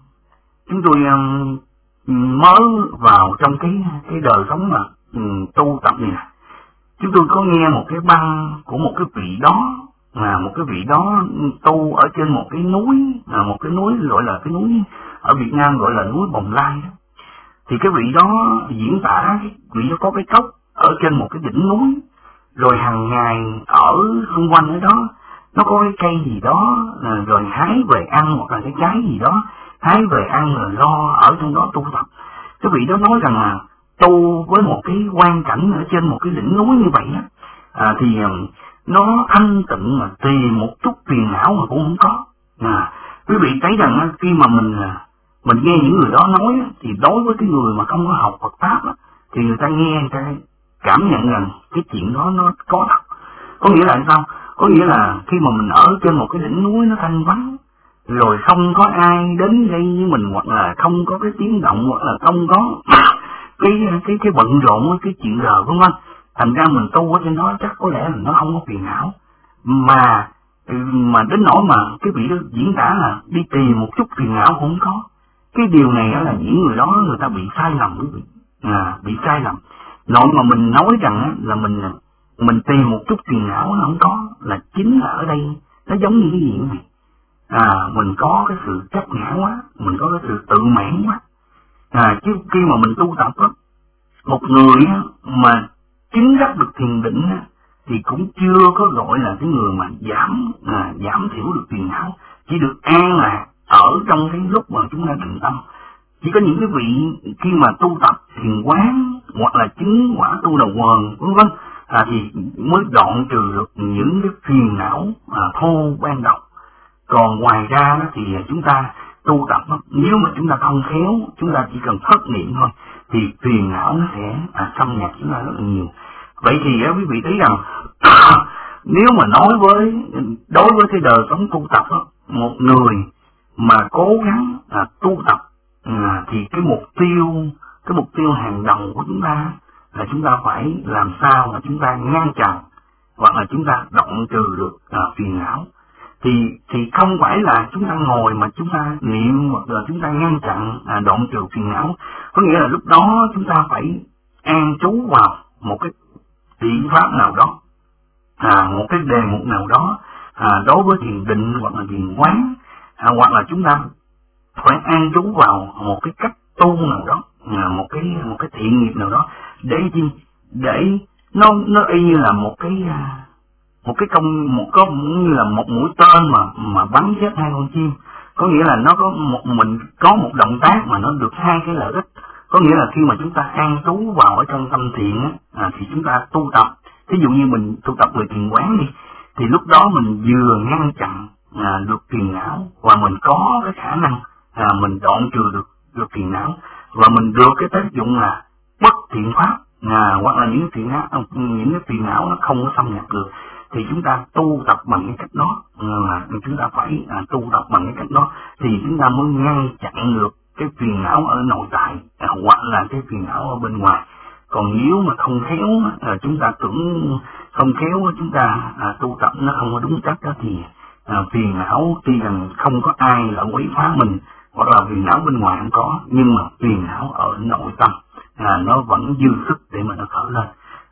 mới vào trong cái đời sống mà tu tập này, chúng tôi có nghe một cái băng của một cái vị đó, một cái vị đó tu ở trên một cái núi, một cái núi gọi là cái núi ở Việt Nam gọi là núi Bồng Lai đó. Thì cái vị đó diễn tả cái vị đó có cái cốc ở trên một cái đỉnh núi, rồi hàng ngày ở xung quanh ở đó nó có cái cây gì đó rồi hái về ăn, hoặc là cái trái gì đó hái về ăn rồi lo ở trong đó tu tập. Cái vị đó nói rằng là tu với một cái quan cảnh ở trên một cái đỉnh núi như vậy thì nó thanh tịnh mà tìm một chút phiền não mà cũng không có. Quý vị thấy rằng khi mà mình nghe những người đó nói thì đối với cái người mà không có học Phật pháp thì người ta nghe, người ta cảm nhận rằng cái chuyện đó nó có thật. Có nghĩa là sao? Có nghĩa là khi mà mình ở trên một cái đỉnh núi nó thanh vắng, rồi không có ai đến đây với mình, hoặc là không có cái tiếng động, hoặc là không có cái bận rộn, cái chuyện đời vân vân, thành ra mình tu ở trên đó chắc có lẽ là nó không có phiền não. Mà đến nỗi mà cái vị đó diễn tả là đi tìm một chút phiền não cũng không có. Cái điều này là những người đó người ta bị sai lầm, quý vị, bị sai lầm. Nội mà mình nói rằng là mình tìm một chút phiền não nó không có, là chính là ở đây nó giống như cái gì này. Mình có cái sự chấp ngã quá, mình có cái sự tự mãn quá. Chứ khi mà mình tu tập một người mà chứng đắc được thiền định thì cũng chưa có gọi là cái người mà giảm thiểu được phiền não, chỉ được an lạc ở trong cái lúc mà chúng ta định tâm. Chỉ có những cái vị khi mà tu tập thiền quán hoặc là chứng quả tu đầu quần vân vân thì mới đoạn trừ được những cái phiền não thô ban đầu. Còn ngoài ra thì chúng ta tu tập nếu mà chúng ta không khéo, chúng ta chỉ cần thất niệm thôi thì phiền não nó sẽ xâm nhập chúng ta rất là nhiều. Vậy thì quý vị thấy rằng nếu mà đối với cái đời sống tu tập một người mà cố gắng tu tập thì cái mục tiêu hàng đầu của chúng ta là chúng ta phải làm sao mà chúng ta ngăn chặn hoặc là chúng ta đoạn trừ được phiền não. Thì không phải là chúng ta ngồi mà chúng ta niệm hoặc là chúng ta ngăn chặn đoạn trừ phiền não. Có nghĩa là lúc đó chúng ta phải an trú vào một cái biện pháp nào đó, một cái đề mục nào đó, đối với thiền định hoặc là thiền quán, hoặc là chúng ta phải an trú vào một cái cách tu nào đó, một cái thiện nghiệp nào đó, để nó y như là một như là một mũi tên mà bắn chết hai con chim. Có nghĩa là nó mình có một động tác mà nó được hai cái lợi ích. Có nghĩa là khi mà chúng ta an trú vào ở trong tâm thiện thì chúng ta tu tập. Ví dụ như mình tu tập về thiền quán đi, thì lúc đó mình vừa ngăn chặn được phiền não, và mình có cái khả năng mình đoạn trừ được phiền não, và mình được cái tác dụng là bất thiện pháp, hoặc là những cái phiền não nó không có xâm nhập được. Thì chúng ta tu tập bằng cái cách đó, chúng ta phải tu tập bằng cái cách đó thì chúng ta mới ngăn chặn được cái phiền não ở nội tại hoặc là cái phiền não ở bên ngoài. Còn nếu mà không khéo, chúng ta tưởng không khéo, chúng ta tu tập nó không có đúng cách đó thì phiền não tuy rằng không có ai là quấy phá mình, hoặc là phiền não bên ngoài không có, nhưng mà phiền não ở nội tâm nó vẫn dư sức để mà nó khởi lên.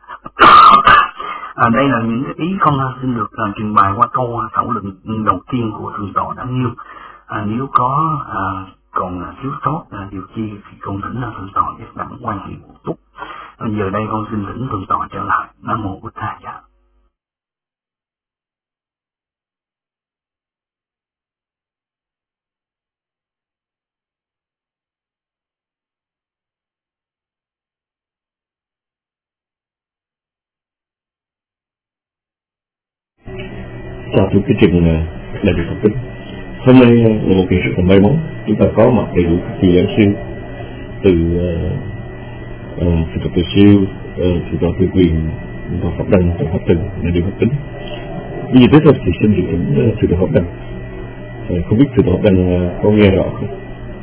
Đây là những cái ý con xin được trình bày qua câu thảo luận đầu tiên của thượng tọa đã nêu. Nếu có còn thiếu sót điều chi thì con thỉnh thượng tọa giác đẳng quan hệ bổ túc. Giờ đây con xin thỉnh thượng tọa trở lại. Nam mô Bụt Thầy.
Chào thưa quý trình đại biểu Phật tử. Hôm nay là một ngày rất là may mắn, chúng ta có mặt đầy đủ các vị giảng sư từ Sư Trò Từ Siêu, Sư Trò Từ Quyền, và Pháp Đăng, Pháp Trần là điều hợp tính. Vì thế thôi thì xin thỉnh Sư Trò Pháp Đăng. Không biết Sư Trò Pháp Đăng có nghe rõ không?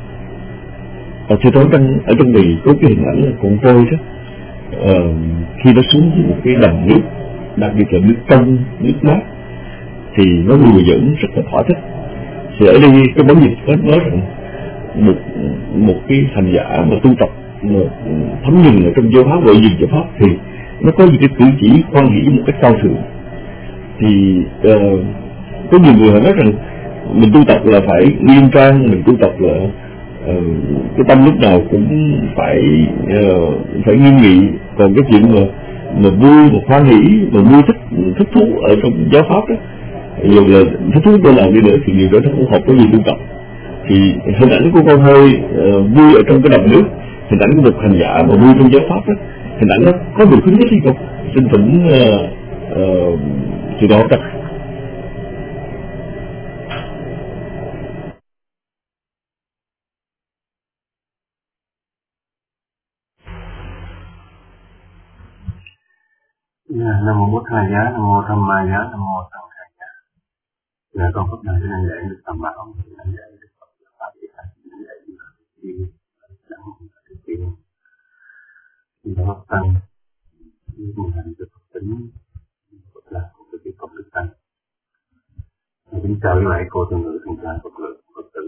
Sư Trò Pháp Đăng ở trong này có cái hình ảnh là con voi đó, khi nó xuống một cái đầm nước, đặc biệt là nước trong, nước mát, thì nó đùa giỡn rất là thỏa thích. Thì ở đây cái bản dịch nó nói rằng một cái hành giả mà tu tập mà thấm nhuần ở trong giáo pháp, gọi gì giáo pháp, thì nó có những cái cử chỉ hoan hỷ một cách cao thượng. Thì có nhiều người nói rằng mình tu tập là phải nghiêm trang, mình tu tập là cái tâm lúc nào cũng phải nghiêm nghị. Còn cái chuyện mà vui, một hoan hỷ, mà vui thích thú ở trong giáo pháp đó, dù là thích thú tôi làm đi nữa thì điều đó nó không hợp với gì tu tập. Thì hình ảnh của con hơi vui ở trong cái đầm nước, hình ảnh của một hành giả mà vui trong giáo pháp đó, hình ảnh đó có được thứ nhất hay không? Xin thỉnh Sư Đó Đắc.
Nam mô Bổn Thầy Giá, Nam mô Tham Ma Giá, Nam mô Tăng Thầy Giá. Là con Phật Đàn xin lễ được tầm bảo, xin lễ được Phật Pháp Việt Nam, xin lễ được Tiên, Đặng Được Tiên, xin Phật Tăng, xin hành được Phật tính, Phật là của cái công đức tăng. Kính chào quý vị cô tu nữ thân trang Phật lượng Phật tử.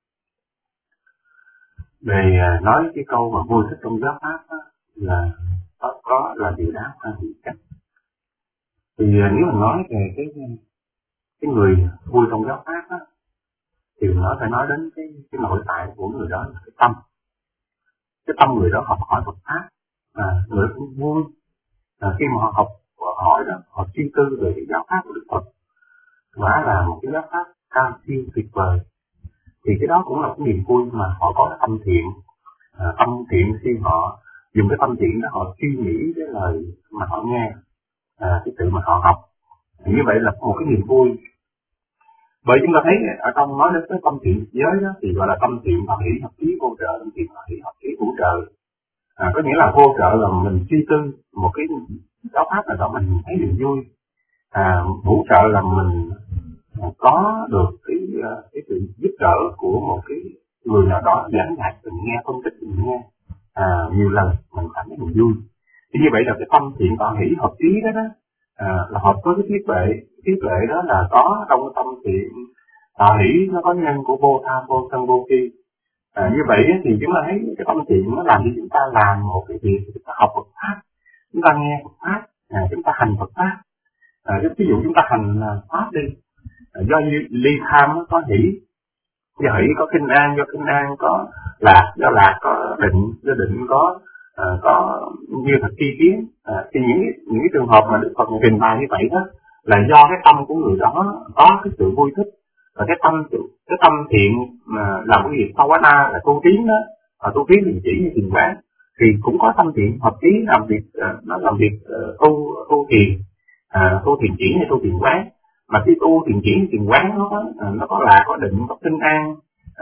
Về nói cái câu mà vui thích trong giáo pháp đó, là có là điều đáng hoan hỷ cách. Thì nếu mình nói về cái người vui trong giáo pháp á, thì nó phải nói đến cái nội tại của người đó là cái tâm người đó học hỏi Phật pháp, người cũng vui khi mà họ học hỏi đó, họ suy tư về cái giáo pháp của Đức Phật, quả là một cái giáo pháp cao siêu tuyệt vời. Thì cái đó cũng là cái niềm vui mà họ có cái tâm thiện khi họ dùng cái tâm thiện đó họ suy nghĩ cái lời mà họ nghe, cái sự mà họ học. Như vậy là một cái niềm vui. Bởi chúng ta thấy ở trong nói đến cái tâm thiện giới đó thì gọi là tâm thiện hợp lý hợp trí vô trợ, tâm thiện hợp lý hợp trí hữu trợ. Có nghĩa là vô trợ là mình suy tư một cái giáo pháp nào đó mình thấy niềm vui. Hữu trợ là mình có được cái sự giúp đỡ của một cái người nào đó giảng dạy mình nghe, phân tích mình nghe nhiều lần, mình cảm thấy mình vui. Thì như vậy là cái tâm thiện toàn hỷ hợp trí đó là hợp với cái trí tuệ đó là có trong cái tâm thiện toàn hỷ, nó có nhân của vô tham vô sân vô tri. Như vậy thì chúng ta thấy cái tâm thiện nó làm cho chúng ta làm một cái việc, chúng ta học Phật pháp, chúng ta nghe Phật pháp, chúng ta hành Phật pháp. Ví dụ chúng ta hành pháp đi, do ly tham nó có hỷ, do hỷ có kinh an, do kinh an có lạc, do lạc có định, do định có như thật tri kiến. Thì những cái trường hợp mà Đức Phật trình bày như vậy đó là do cái tâm của người đó có cái sự vui thích, và cái tâm thiện mà làm cái việc Phavana là tu tiến đó, tu tiến thì chỉ như thiền quán, thì cũng có tâm thiện hợp trí làm việc, nó làm việc tu thiền, tu thiền chỉ hay tu thiền quán. Mà khi tu thiền chỉ thiền quán nó có lạc, có định, có kinh an,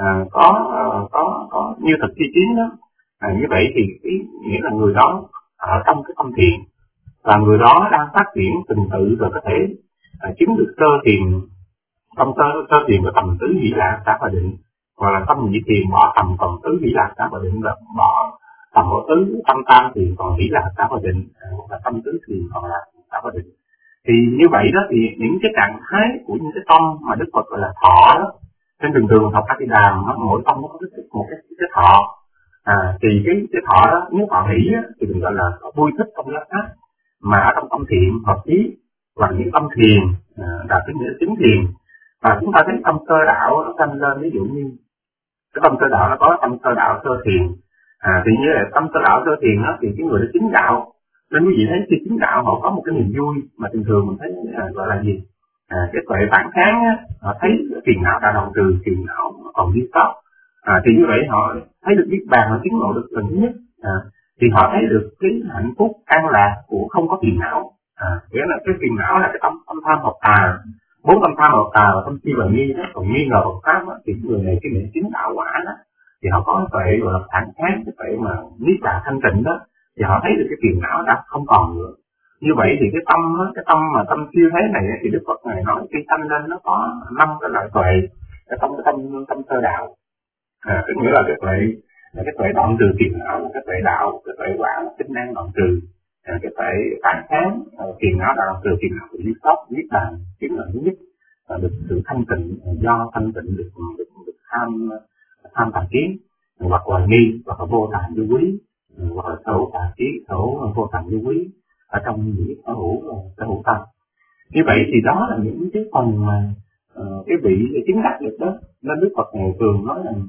có như thật tri kiến đó. Như vậy thì nghĩa là người đó ở trong cái tâm thiện, và người đó đang phát triển tình tự rồi có thể chứng được sơ thiền, tâm sơ thiền của tầm tứ hỷ lạc xã và định, hoặc là tâm nhị thiền bỏ tầm còn tứ hỷ lạc xã và định, là bỏ tầm của tứ tâm tam thiền còn hỷ lạc xã và định, hoặc là tâm tứ thiền còn lạc xã và định. Thì như vậy đó thì những cái trạng thái của những cái tâm mà Đức Phật gọi là thọ đó, trên thường học các cái đàm, mỗi tâm nó có một cái thọ. Thì cái thọ đó, nếu thọ hỷ á, thì mình gọi là vui thích trong giáo pháp, mà ở trong tâm thiện hợp trí và những tâm thiền là cái nghĩa chính thiền. Và chúng ta thấy tâm sơ đạo nó sanh lên, ví dụ như cái tâm sơ đạo nó có tâm sơ đạo sơ thiền. Thì như là tâm sơ đạo sơ thiền đó, thì cái người đó chính đạo, nên quý vị thấy khi chính đạo họ có một cái niềm vui mà thường mình thấy gọi là gì, cái tuệ phản kháng á, họ thấy phiền não đã đoạn trừ, phiền não còn đi sót. Thì như vậy họ thấy được niết bàn, họ chứng ngộ được lần thứ nhất, thì họ thấy được cái hạnh phúc an lạc của không có phiền não. Nghĩa là cái phiền não là cái tâm tham hợp tà, 4 tâm tham hợp tà và tâm si và nghi đó. Còn nghi ngờ Phật pháp đó, thì người này cái niệm chính đạo quả đó, thì họ có tuệ gọi là phản kháng, cái tuệ mà niết bàn thanh tịnh đó, thì họ thấy được cái phiền não đã không còn nữa. Như vậy thì cái tâm mà tâm siêu thế này thì Đức Phật Ngài nói khi sanh lên nó có 5 cái loại tuệ trong cái tâm sơ đạo. Tức nghĩa là cái tuệ đoạn trừ phiền não, cái tuệ đạo, cái tuệ quả, chánh năng đoạn trừ, cái tuệ phản kháng phiền não đoạn trừ, phiền não diệt sót, niết bàn, chính là thứ nhất, được sự thanh tịnh, do thanh tịnh được tham tà kiến, hoặc là nghi, hoặc là vô tạng vô quý, hoặc là sở hữu tà kiến, sở hữu vô tạng vô quý ở trong những sở hữu tâm. Như vậy thì đó là những cái phần mà cái vị chứng đắc được đó. Nên Đức Phật Ngài thường nói rằng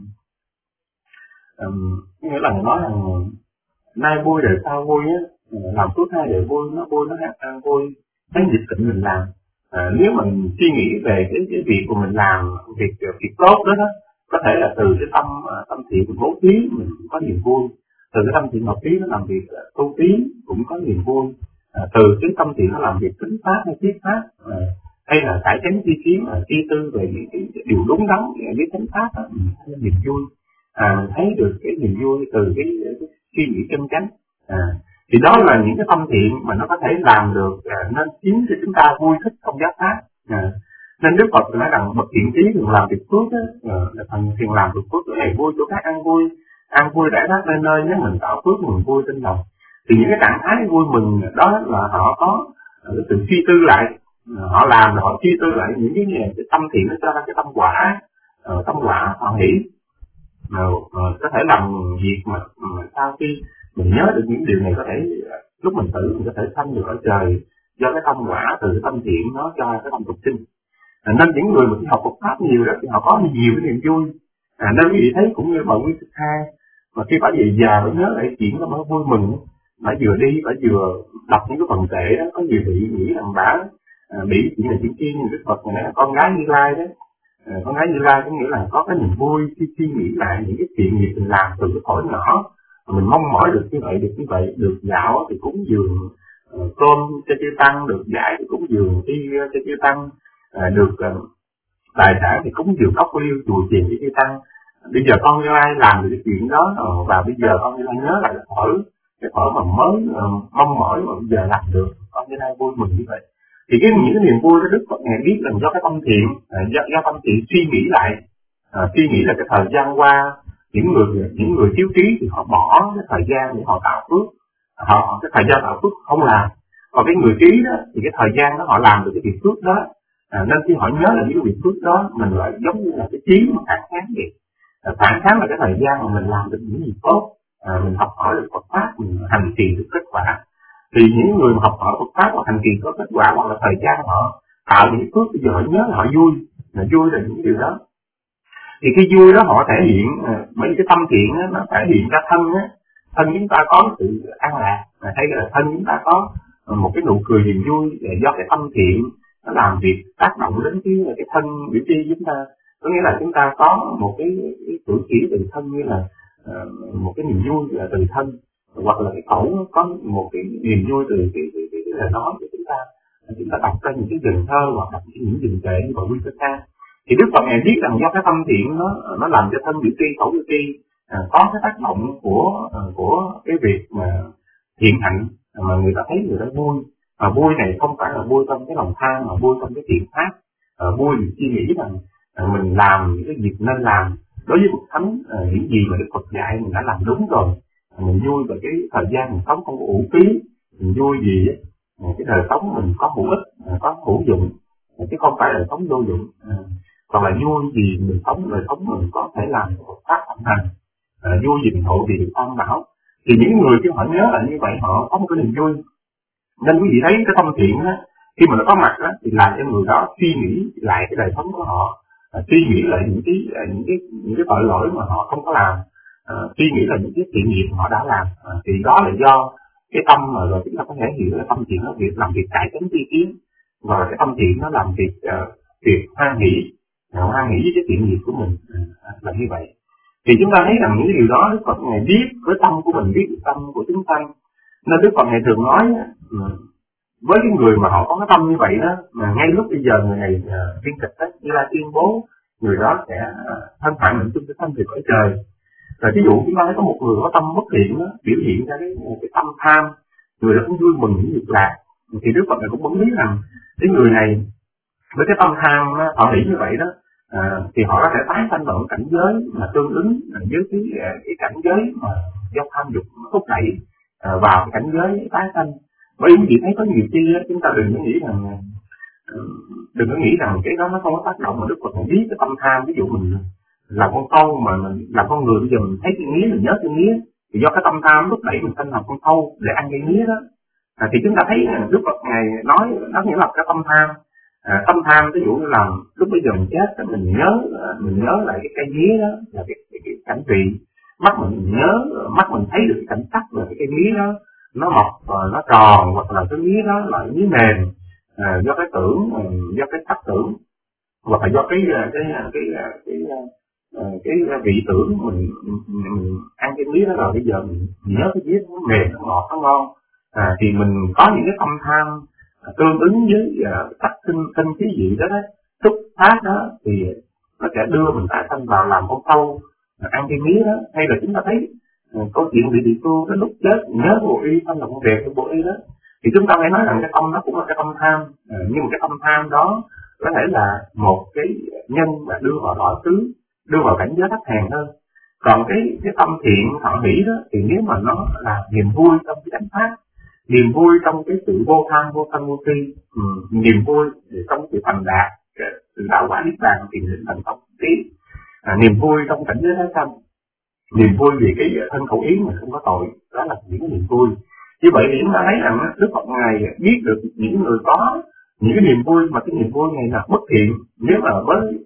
nghĩa là nói rằng nay vui đời sau vui á, làm suốt 2 đời vui, nó ăn vui, thấy dịch tịnh mình làm. Nếu mình suy nghĩ về cái việc của mình làm việc tốt đó, có thể là từ cái tâm thiện mình bố thí mình cũng có niềm vui, từ cái tâm thiện học thí nó làm việc tu tiến cũng có niềm vui, từ cái tâm thiện nó làm việc tính pháp hay thuyết pháp, hay là cải chánh chi kiến, chi tư về những cái điều đúng đắn với chánh pháp đó, mình thấy niềm vui. Mình thấy được cái niềm vui từ cái suy nghĩ chân chánh. Thì đó là những cái tâm thiện mà nó có thể làm được nên khiến cho chúng ta vui thích trong giác pháp. Nên Đức Phật nói rằng bậc thiện trí thường làm việc phước là phần thiện làm việc phước này vui chỗ khác ăn vui rải rác nơi nơi nhé, mình tạo phước mừng vui tinh lòng. Thì những cái trạng thái vui mừng đó là họ có sự suy tư lại, họ làm rồi họ suy tư lại những cái tâm thiện nó cho ra cái tâm quả họ hỷ. Có thể làm việc mà sau khi mình nhớ được những điều này, có thể lúc mình tử mình có thể sanh được ở trời do cái tâm quả từ cái tâm thiện nó cho cái tâm tục sinh. Nên những người mà khi học Phật pháp nhiều đó thì họ có nhiều cái niềm vui. Nên quý vị thấy cũng như bà Nguyên Thích Khai mà khi bà về già bà nhớ lại chuyện đó bà vui mừng, bà vừa đi bà vừa đọc những cái phần tệ đó, có nhiều vị nghĩ rằng bà bị chuyện này chuyện kia, nhưng Đức Phật này là con gái Như Lai đó. Con gái Như Lai có nghĩa là có cái niềm vui khi suy nghĩ lại những cái chuyện nghiệp mình làm từ cái khỏi nhỏ, mình mong mỏi được như vậy, được gạo thì cúng dường cơm cho chư tăng, được giải thì cúng dường đi cho chư tăng, được tài sản thì cúng dường cốc liêu chùa chiền cho chư tăng. Bây giờ con Như Lai làm được cái chuyện đó, và bây giờ con Như Lai nhớ lại cái phở mà mới mong mỏi mà bây giờ làm được, con Như Lai vui mừng như vậy. Thì những cái niềm vui đó Đức Phật Ngài biết là do cái tâm thiện, do tâm thiện suy nghĩ lại, suy nghĩ là cái thời gian qua những người thiếu trí thì họ bỏ cái thời gian để họ tạo phước, cái thời gian tạo phước không làm. Còn cái người trí đó thì cái thời gian đó họ làm được cái việc phước đó, nên khi họ nhớ là những cái việc phước đó mình lại giống như là cái trí mà phản kháng vậy. Phản kháng là cái thời gian mà mình làm được những gì tốt, mình học hỏi được Phật pháp, mình hành trì được kết quả. Thì những người mà học hỏi Phật pháp hoặc hành trì có kết quả, hoặc là thời gian họ tạo những phước, bây giờ họ nhớ là họ vui là những điều đó. Thì cái vui đó họ thể hiện bởi cái tâm thiện đó, nó thể hiện ra thân chúng ta có sự an lạc, hay là thân chúng ta có một cái nụ cười niềm vui do cái tâm thiện nó làm việc tác động đến cái thân biểu tri chúng ta. Có nghĩa là chúng ta có một cái cử chỉ từ thân như là một cái niềm vui từ thân, hoặc là cái khẩu có một cái niềm vui từ cái lời nói của chúng ta đọc ra những cái dần thơ hoặc đọc những dần kệ như bà Quy Phật Ca. Thì Đức Phật Ngài biết rằng do cái tâm thiện nó làm cho thân biểu tri, khẩu biểu tri có cái tác động của cái việc mà thiện hạnh mà người ta thấy người ta vui. Mà vui này không phải là vui trong cái lòng tham, mà vui trong cái thiện pháp. Vui thì suy nghĩ rằng mình làm những cái việc nên làm. Đối với Bậc Thánh, những gì mà Đức Phật dạy mình đã làm đúng rồi. Mình vui về cái thời gian mình sống không có uổng phí. Mình vui vì cái đời sống mình có hữu ích, có hữu dụng, chứ không phải là sống vô dụng. Còn là vui vì mình sống đời sống mình có thể làm Phật pháp thành hành, vui vì mình hộ vì được an bảo. Thì những người khi họ nhớ lại như vậy, họ có một cái niềm vui. Nên quý vị thấy cái tâm thiện đó, khi mà nó có mặt đó, thì làm cho người đó suy nghĩ lại cái đời sống của họ, suy nghĩ lại những cái tội lỗi mà họ không có làm, suy nghĩ là những cái thiện nghiệp họ đã làm. Thì đó là do cái tâm mà rồi chúng ta có thể hiểu là tâm thiện nó việc làm việc cải chánh chi kiến, và cái tâm thiện nó làm việc hoan hỷ với cái thiện nghiệp của mình, là như vậy. Thì chúng ta thấy rằng những điều đó Đức Phật Ngài biết với tâm của mình, biết tâm của chúng sanh. Nên Đức Phật Ngài thường nói với cái người mà họ có cái tâm như vậy đó, mà ngay lúc bây giờ người này viên kịch đó, Như Lai tuyên bố người đó sẽ thân phận mệnh chung với sanh về cõi trời. Rồi ví dụ chúng ta thấy có một người có tâm bất thiện đó, biểu hiện ra cái tâm tham, người đó cũng vui mừng những việc lạc, thì Đức Phật này cũng vẫn biết rằng cái người này với cái tâm tham họ nghĩ như vậy đó, thì họ có thể tái sanh vào cảnh giới mà tương ứng với cái cảnh giới mà do tham dục thúc đẩy vào cái cảnh giới tái sanh. Bởi vì chị thấy có nhiều khi chúng ta đừng có nghĩ rằng cái đó nó không có tác động, mà Đức Phật mình biết cái tâm tham. Ví dụ mình làm con trâu mà mình làm con người, bây giờ mình thấy cái mía mình nhớ cái mía, thì do cái tâm tham thúc đẩy mình sanh làm con trâu để ăn cái mía đó. Thì chúng ta thấy Đức Phật này nói nó nghĩa là cái tâm tham. Tâm tham ví dụ như là lúc bây giờ mình chết mình nhớ lại cái cây mía đó là cái cảnh vị, mắt mình thấy được cái cảnh sắc là cái cây mía đó nó mọc và nó tròn, hoặc là cái mía đó là mía mềm, do cái tưởng, do cái sắc tưởng, hoặc là do cái vị tưởng mình ăn cái mía đó, rồi bây giờ mình nhớ cái mía nó mềm, nó ngọt, nó ngon, thì mình có những cái tâm tham tương ứng với sắc sinh khí vị đó, xúc phát đó, thì nó sẽ đưa mình tại sanh vào làm con trâu ăn cái mía đó. Hay là chúng ta thấy câu chuyện bị địa phương cái lúc chết nhớ bộ y sanh là con vẹt cái bộ y đó, thì chúng ta phải nói rằng cái tâm nó cũng là cái tâm tham, nhưng mà cái tâm tham đó có thể là một cái nhân mà đưa vào đọa xứ, đưa vào cảnh giới thấp hèn hơn. Còn cái tâm thiện thọ hỷ đó, thì nếu mà nó là niềm vui trong cái chánh pháp, niềm vui trong cái sự vô tham vô sân vô si, niềm vui trong sự thành đạt, sự đạo quả niết bàn, thì thành tốc niềm vui trong cảnh giới tái sanh, niềm vui vì cái thân khẩu ý mà không có tội, đó là những cái niềm vui. Như vậy thì chúng ta thấy rằng Đức Phật Ngài biết được những người có những cái niềm vui, mà cái niềm vui này là bất thiện. Nếu mà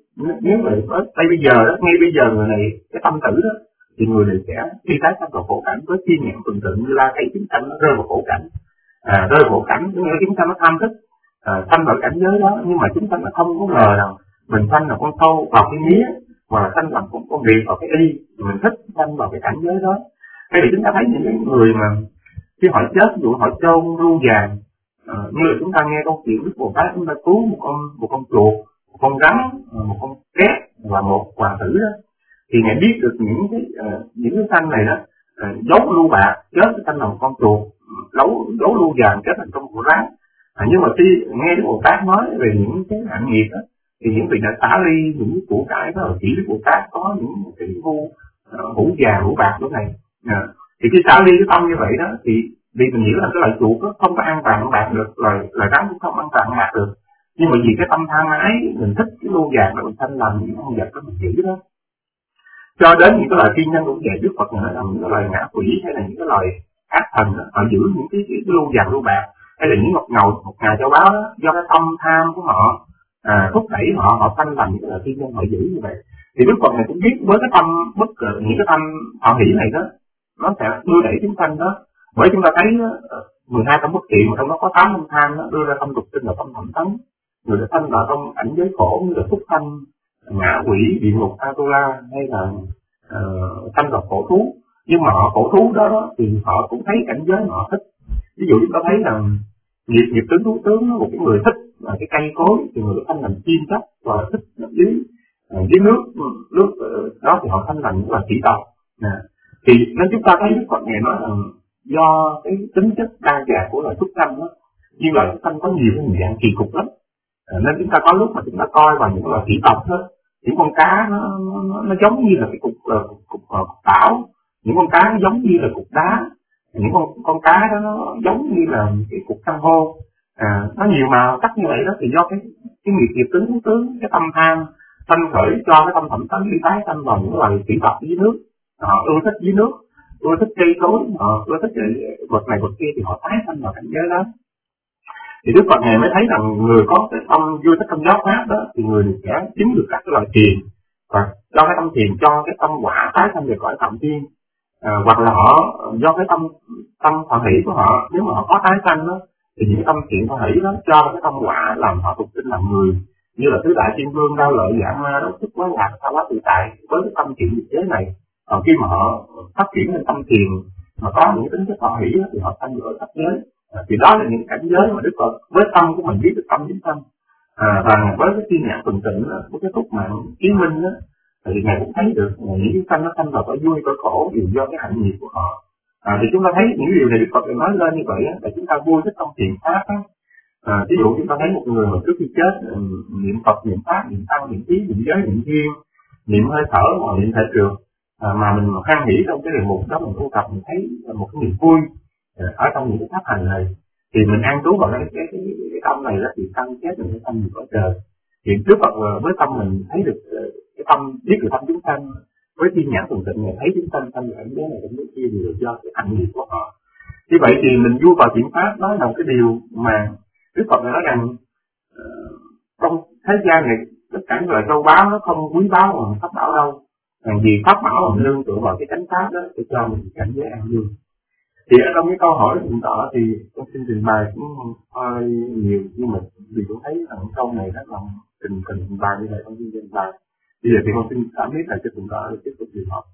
đây bây giờ đó, ngay bây giờ người này cái tâm tử đó, thì người này sẽ đi tái sanh vào khổ cảnh với chuyên nhận tuần tự Như Lai, thấy chúng sanh nó rơi vào khổ cảnh, rơi vào khổ cảnh nghĩa là chúng sanh nó tham thích sanh vào cảnh giới đó, nhưng mà chúng sanh là không có ngờ rằng mình sanh là con trâu vào cái mía, hoặc là sanh làm con vịt vào cái y, mình thích sanh vào cái cảnh giới đó. Hay là chúng ta thấy những cái người mà khi họ chết, ví dụ họ chôn ru vàng, như là chúng ta nghe câu chuyện Đức Bồ Tát chúng ta cứu một con chuột, một con rắn, một con két và một hoàng tử đó, thì Ngài biết được những cái sanh này đó, giấu lưu bạc chết sanh là một con chuột, giấu lưu vàng chết thành một con rắn. Nhưng mà khi nghe Đức Bồ Tát nói về những cái hạnh nghiệp đó, thì những vị đã xả ly những cái của cải đó, chỉ Đức Bồ Tát có những cái hữu vàng hữu bạc lúc này. Thì khi xả ly cái tâm như vậy đó, thì vì mình hiểu là cái loại chuột đó không có ăn vàng bạc được, loài rắn cũng không ăn vàng bạc được, nhưng mà vì cái tâm tham ái mình thích cái lưu vàng đó, mình sanh làm những con vật đó mình giữ đó. Cho đến những cái loài thiên nhân cũng vậy, Đức Phật nói là những cái loài ngạ quỷ hay là những cái loài ác thần đó, họ giữ những cái lưu vàng lưu bạc, hay là những ngọc ngà châu báu đó, do cái tâm tham của họ thúc đẩy họ sanh làm những cái loài thiên nhân, họ giữ như vậy. Thì Đức Phật này cũng biết với cái tâm những cái tâm thọ hỷ này đó, nó sẽ đưa đẩy chúng sanh đó. Bởi chúng ta thấy 12 tâm bất thiện mà trong đó có 8 tâm tham đó, đưa ra tâm dục sinh là tâm thẩm tấn, người đã sanh vào trong cảnh giới khổ như là súc sanh, ngạ quỷ, địa ngục, Atula, hay là sanh vào khổ thú. Nhưng mà họ khổ thú đó thì họ cũng thấy cảnh giới mà họ thích. Ví dụ chúng ta thấy rằng nghiệp tướng thú tướng, một cái người thích là cái cây cối, thì người sanh làm chim chóc, và thích dưới nước đó thì họ sanh làm những là thủy tộc. Thì nên chúng ta thấy Đức Phật này nói rằng do cái tính chất đa dạng của loài súc sanh đó, nhưng loài súc sanh có nhiều cái hình dạng kỳ cục lắm, nên chúng ta có lúc mà chúng ta coi vào những loài thủy tộc đó, những con cá nó giống như là cái cục tảo, những con cá nó giống như là cục đá, những con cá đó nó giống như là cái cục san hô, nó nhiều màu sắc như vậy đó. Thì do cái nghiệp tướng cái tâm tham sanh khởi cho cái tâm thẩm tấn đi tái sanh vào những loài thủy tộc dưới nước. Họ ưa thích dưới nước, ưa thích cây cối, họ ưa thích vật này vật kia, thì họ tái sanh vào cảnh giới đó. Thì Đức Phật này mới thấy rằng người có cái tâm vui thích trong giáo pháp đó, thì người sẽ chứng được các cái loại thiền, và do cái tâm thiền cho cái tâm quả tái sanh về cõi phạm thiên, hoặc là họ do cái tâm thọ hỷ của họ, nếu mà họ có tái sanh đó, thì những tâm thiện thọ hỷ đó cho cái tâm quả làm họ tục sinh làm người, như là tứ đại thiên vương, đau lợi dạng ma, đó thức quá lạc, sao quá tự tại với cái tâm thiện diệt giới này. Còn khi mà họ phát triển lên tâm thiền mà có những tính chất thọ hỷ thì họ sanh ở thấp giới. Thì đó là những cảnh giới mà Đức Phật với tâm của mình biết được tâm chính tâm, và với cái chuyên nhãn tuần tự với cái phúc mạng kiến minh đó, thì Ngài cũng thấy được những chúng sanh nó sanh vào cõi vui cõi khổ đều do cái hạnh nghiệp của họ. Thì chúng ta thấy những điều này Đức Phật nói lên như vậy là chúng ta vui thích trong thiện pháp á. Ví dụ chúng ta thấy một người mà trước khi chết niệm Phật, niệm Pháp, niệm Tăng, niệm Trí, niệm Giới, niệm Duyên, niệm hơi thở, niệm thể trường, mà mình hoan hỷ trong cái đề mục đó, mình tu tập, mình thấy một cái niềm vui ở trong những cái pháp hành này, thì mình an trú vào cái tâm này đó, thì tâm chết mình cái tâm mình có trời. Hiện trước Phật với tâm mình thấy được cái tâm, biết được tâm chúng sanh, với thiên nhãn thuần tịnh, thấy chúng sanh tâm cảnh giới này cảnh giới kia đều do cái hạnh nghiệp của họ. Như vậy thì mình vui vào thiện pháp, đó là một cái điều mà Đức Phật nói rằng trong thế gian này tất cả những loài châu báu nó không quý báu bằng pháp bảo đâu, vì pháp bảo mình nương tựa vào cái chánh pháp đó để cho mình cảnh giới an vui. Thì ở trong cái câu hỏi hiện tại thì con xin trình bày cũng hơi nhiều, nhưng mà vì tôi thấy là câu này rất là trình bày như vậy, con xin trình bày. Bây giờ thì con xin cảm biết là cho chúng ta tiếp tục truyền học.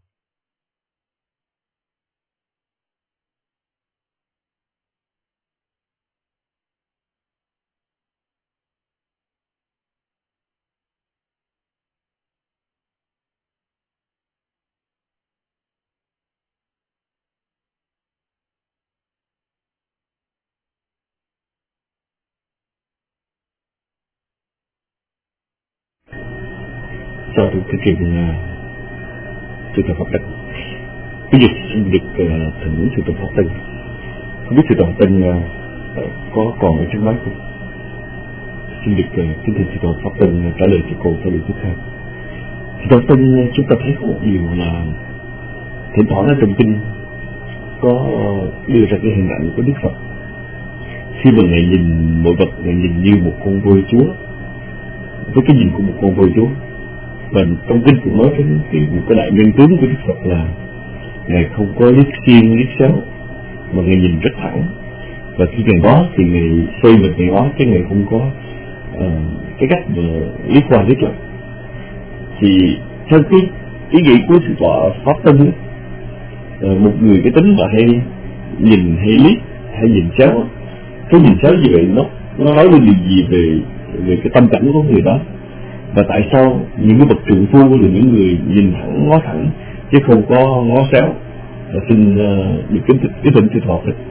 Sau khi thực hiện sự tập Phật đảnh, bây giờ xin được thỉnh sự tập Pháp Tân. Không biết sự tập Pháp Tân có còn ở trên máy không? Xin được kính thưa sự tập Pháp Tân trả lời cho câu trả lời tiếp theo. Sự tập Pháp Tân, chúng ta thấy có một điều là thỉnh thoảng ở trong kinh có đưa ra cái hình ảnh của Đức Phật khi mà Ngài nhìn mọi vật, Ngài nhìn như một con voi chúa, với cái nhìn của một con voi chúa. Và trong kinh cũng nói đến một cái đại nhân tướng của Đức Phật là Ngài không có liếc xiên liếc xéo, mà Ngài nhìn rất thẳng. Và khi Ngài đó thì Ngài xoay mặt Ngài đó, chứ Ngài không có cái cách mà liếc qua liếc lại. Thì theo cái ý nghĩ của sự tọa Pháp Tân ấy, một người cái tính mà hay nhìn hay liếc hay nhìn xéo, cái nhìn xéo như vậy nó nói lên điều gì về cái tâm cảnh của người đó, và tại sao những cái bậc trượng phu là những người nhìn thẳng ngó thẳng chứ không có ngó xéo. Xin được kính thỉnh thuyết học đấy.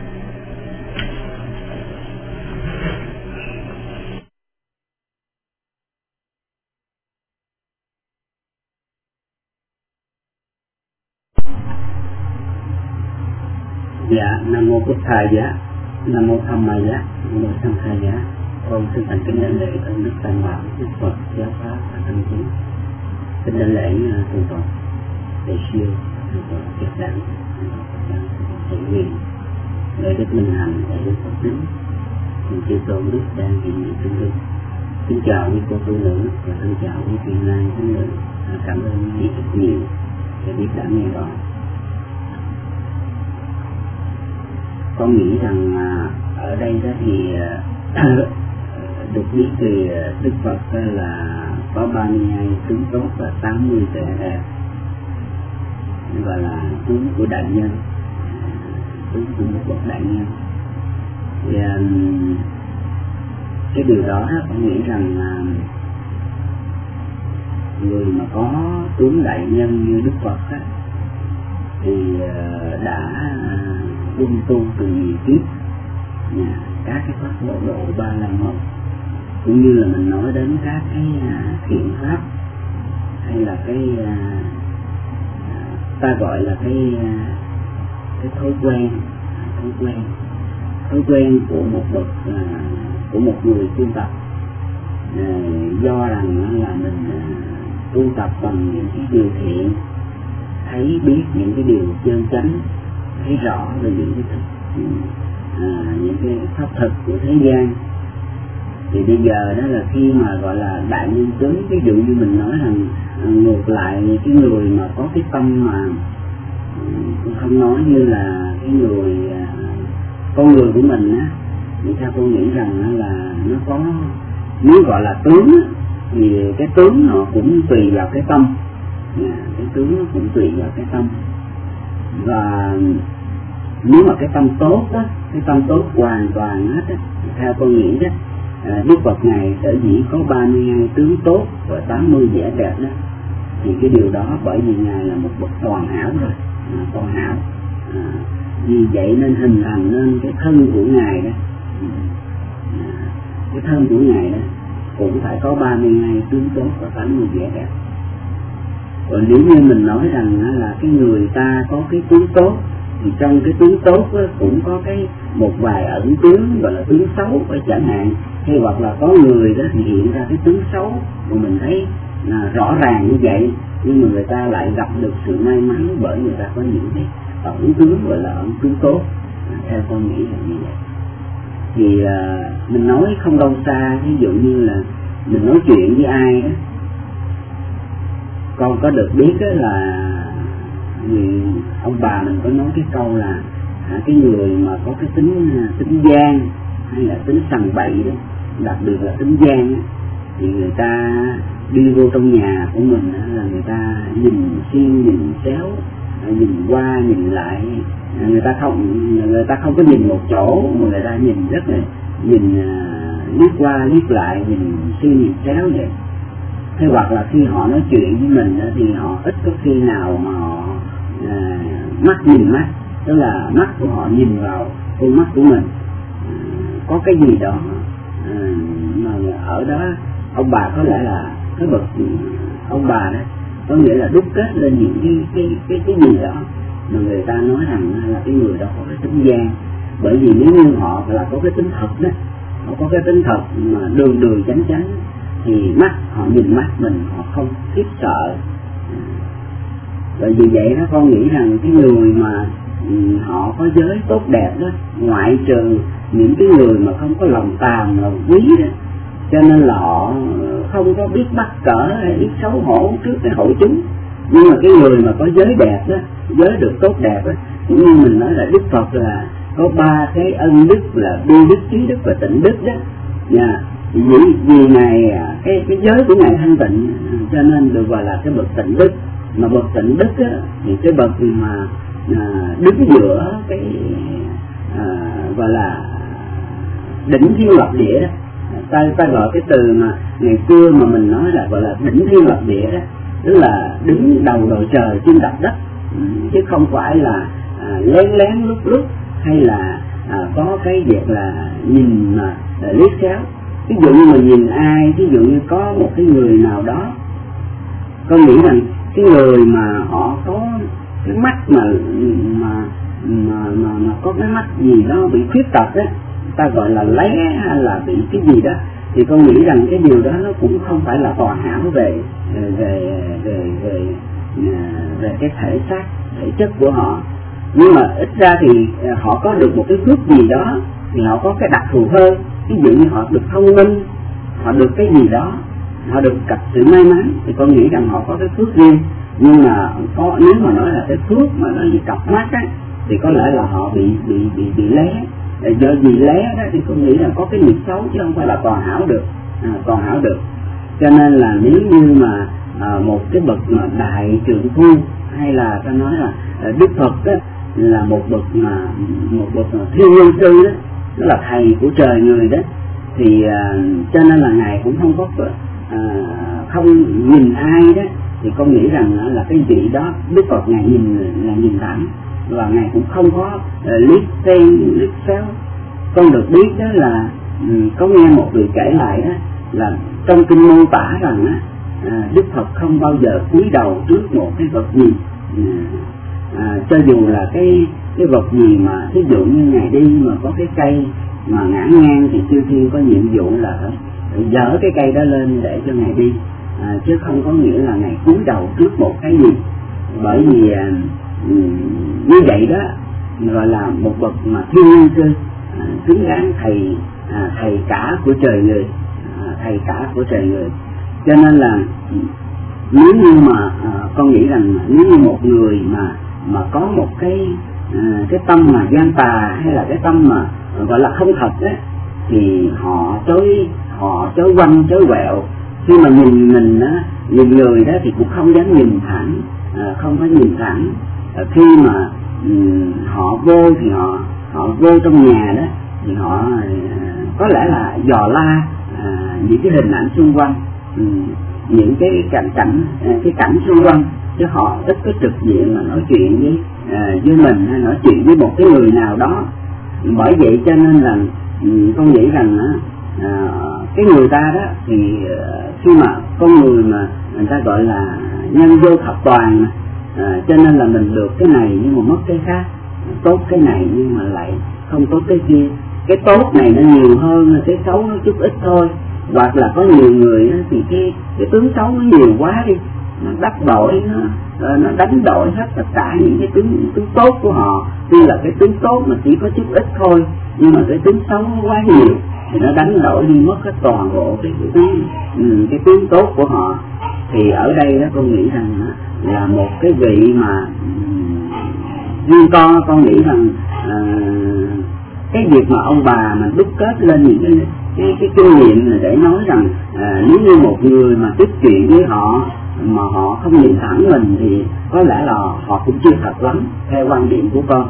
Dạ, Nam Mô Bụt Thầy dạ, Nam Mô Tham Mày dạ, Nam Mô Tham Thầy dạ. Con xin thành kính đảnh lễ ơn Đức Tam Bảo, Đức Phật, Giáo Pháp và Tăng Chúng. Kính đảnh lễ thượng tọa Đại Siêu, thượng tọa Kiệt Đẳng, thượng tọa Phật Đẳng, thượng tọa Nguyện, Đại Đức Minh Hạnh, Đại Đức Phật Tính, thượng chư tôn Đức đang hiện diện trung tâm. Kính chào quý cô tu nữ và kính chào quý vị lai thánh nữ. Cảm ơn quý vị rất nhiều để biết đã nghe rõ. Con nghĩ rằng ở đây đó thì được biết về Đức Phật là có 32 tướng tốt và 80 vẻ đẹp, gọi là tướng của đại nhân, tướng của một bậc đại nhân. Thì cái điều đó con nghĩ rằng người mà có tướng đại nhân như Đức Phật thì đã luân tu từ nhiều kiếp các cái pháp lộ độ 351, cũng như là mình nói đến các cái thiện pháp, hay là cái ta gọi là cái thói quen của một bậc của một người tu tập, do rằng là mình tu tập bằng những cái điều thiện, thấy biết những cái điều chân chánh, thấy rõ về những cái những cái pháp thực của thế gian. Thì bây giờ đó là khi mà gọi là đại nhân tướng, ví dụ như mình nói rằng ngược lại cái người mà có cái tâm mà không nói như là cái người con người của mình á, thì theo tôi nghĩ rằng là nó có, nếu gọi là tướng á, thì cái tướng nó cũng tùy vào cái tâm, cái tướng nó cũng tùy vào cái tâm. Và nếu mà cái tâm tốt á, cái tâm tốt hoàn toàn hết á, theo tôi nghĩ đó, Đức Phật Ngài sở dĩ có 32 tướng tốt và 80 vẻ đẹp đó, thì cái điều đó bởi vì Ngài là một bậc toàn hảo rồi, toàn hảo. Vì vậy nên hình thành nên cái thân của Ngài đó, cái thân của Ngài đó cũng phải có 32 tướng tốt và 80 vẻ đẹp. Còn nếu như mình nói rằng là cái người ta có cái tướng tốt thì trong cái tướng tốt cũng có cái một vài ẩn tướng gọi là tướng xấu phải chẳng hạn, hay hoặc là có người đó thì hiện ra cái tướng xấu mà mình thấy là rõ ràng như vậy, nhưng mà người ta lại gặp được sự may mắn bởi người ta có những cái ẩn tướng gọi là ẩn tướng tốt. Theo con nghĩ là như vậy. Thì mình nói không đâu xa, ví dụ như là mình nói chuyện với ai đó, con có được biết đó là ông bà mình có nói cái câu là cái người mà có cái tính gian hay là tính sằng bậy đó, đặc biệt là tính gian đó, thì người ta đi vô trong nhà của mình đó, là người ta nhìn xuyên nhìn xéo, nhìn qua nhìn lại, người ta không có nhìn một chỗ mà người ta nhìn rất là nhìn liếc qua liếc lại, nhìn xuyên nhìn xéo vậy. Thế hoặc là khi họ nói chuyện với mình thì họ ít có khi nào mà họ mắt nhìn mắt, tức là mắt của họ nhìn vào con mắt của mình, có cái gì đó mà ở đó ông bà có lẽ là cái bậc ông bà đó có nghĩa là đúc kết lên những cái gì đó mà người ta nói rằng là cái người đó có cái tính gian. Bởi vì nếu như họ là có cái tính thật đó, họ có cái tính thật mà đường chánh thì mắt họ nhìn mắt mình họ không khiếp sợ. Bởi vì vậy đó con nghĩ rằng cái người mà họ có giới tốt đẹp đó, ngoại trừ những cái người mà không có lòng tàm lòng quý đó, cho nên là họ không có biết bắt cỡ hay biết xấu hổ trước cái hội chúng. Nhưng mà cái người mà có giới đẹp đó, giới được tốt đẹp đó, cũng như mình nói là Đức Phật là có 3 cái ân đức là bi đức, trí đức và tịnh đức đó. Vì Ngài cái giới của Ngài thanh tịnh cho nên được gọi là cái bậc tịnh đức. Mà bậc tịnh đức á, thì cái bậc mà đứng giữa cái gọi là đỉnh thiên lập địa đó, ta gọi cái từ mà ngày xưa mà mình nói là gọi là đỉnh thiên lập địa đó, tức là đứng đầu đầu trời trên đặt đất, chứ không phải là lén lén lúc hay là có cái việc là nhìn mà liếc xéo. Ví dụ như mà nhìn ai, ví dụ như có một cái người nào đó, con nghĩ rằng cái người mà họ có cái mắt mà có cái mắt gì đó bị khuyết tật á, ta gọi là lé hay là bị cái gì đó, thì con nghĩ rằng cái điều đó nó cũng không phải là hoàn hảo về cái thể xác, thể chất của họ. Nhưng mà ít ra thì họ có được một cái phước gì đó thì họ có cái đặc thù hơn. Ví dụ như họ được thông minh, họ được cái gì đó, họ được gặp sự may mắn, thì con nghĩ rằng họ có cái phước riêng. Nhưng mà nếu mà nói là cái phước mà nói về cặp mắt á, thì có lẽ là họ bị lé. Do vì lé đó thì con nghĩ là có cái nghiệp xấu chứ không phải là toàn hảo được. Cho nên là nếu như mà một cái bậc mà đại trượng phu, hay là ta nói là Đức Phật đó, là một bậc thiên nhân sư đó, đó là thầy của trời người đó, thì cho nên là Ngài cũng không có không nhìn ai đó, thì con nghĩ rằng là cái vị đó Đức Phật Ngài nhìn thẳng, và Ngài cũng không có liếc xéo. Con được biết đó là có nghe một người kể lại đó, là trong kinh mô tả rằng Đức Phật không bao giờ cúi đầu trước một cái vật gì, cho dù là cái vật gì mà ví dụ như Ngài đi mà có cái cây mà ngã ngang thì chư thiên có nhiệm vụ là phải dỡ cái cây đó lên để cho Ngài đi, chứ không có nghĩa là Ngài cúi đầu trước một cái gì. Bởi vì như vậy đó gọi là một bậc mà thiên nhân sư, xứng đáng thầy cả của trời người, thầy cả của trời người. Cho nên là nếu như mà con nghĩ rằng nếu như một người mà có một cái tâm mà gian tà, hay là cái tâm mà gọi là không thật á, thì họ chối quanh chối quẹo. Khi mà nhìn mình á, nhìn người đó thì cũng không dám nhìn thẳng, không có nhìn thẳng. Khi mà họ vô thì họ vô trong nhà đó thì họ có lẽ là dò la những cái hình ảnh xung quanh. những cái cảnh xung quanh, chứ họ ít có trực diện mà nói chuyện với mình hay nói chuyện với một cái người nào đó. Bởi vậy cho nên là con nghĩ rằng cái người ta đó thì khi mà con người mà người ta gọi là nhân vô thập toàn mà, cho nên là mình được cái này nhưng mà mất cái khác, tốt cái này nhưng mà lại không tốt cái kia. Cái tốt này nó nhiều hơn, cái xấu nó chút ít thôi. Hoặc là có nhiều người thì cái tướng xấu nó nhiều quá đi, nó đắp đổi, nó đánh đổi hết tất cả những cái tướng tốt của họ. Tuy là cái tướng tốt mà chỉ có chút ít thôi, nhưng mà cái tướng xấu nó quá nhiều thì nó đánh đổi đi mất hết toàn bộ cái tướng tốt của họ. Thì ở đây đó con nghĩ rằng là một cái vị mà riêng con nghĩ rằng cái việc mà ông bà mà đúc kết lên những cái kinh nghiệm để nói rằng nếu như một người mà tiếp chuyện với họ mà họ không nhìn thẳng mình thì có lẽ là họ cũng chưa thật lắm, theo quan điểm của con.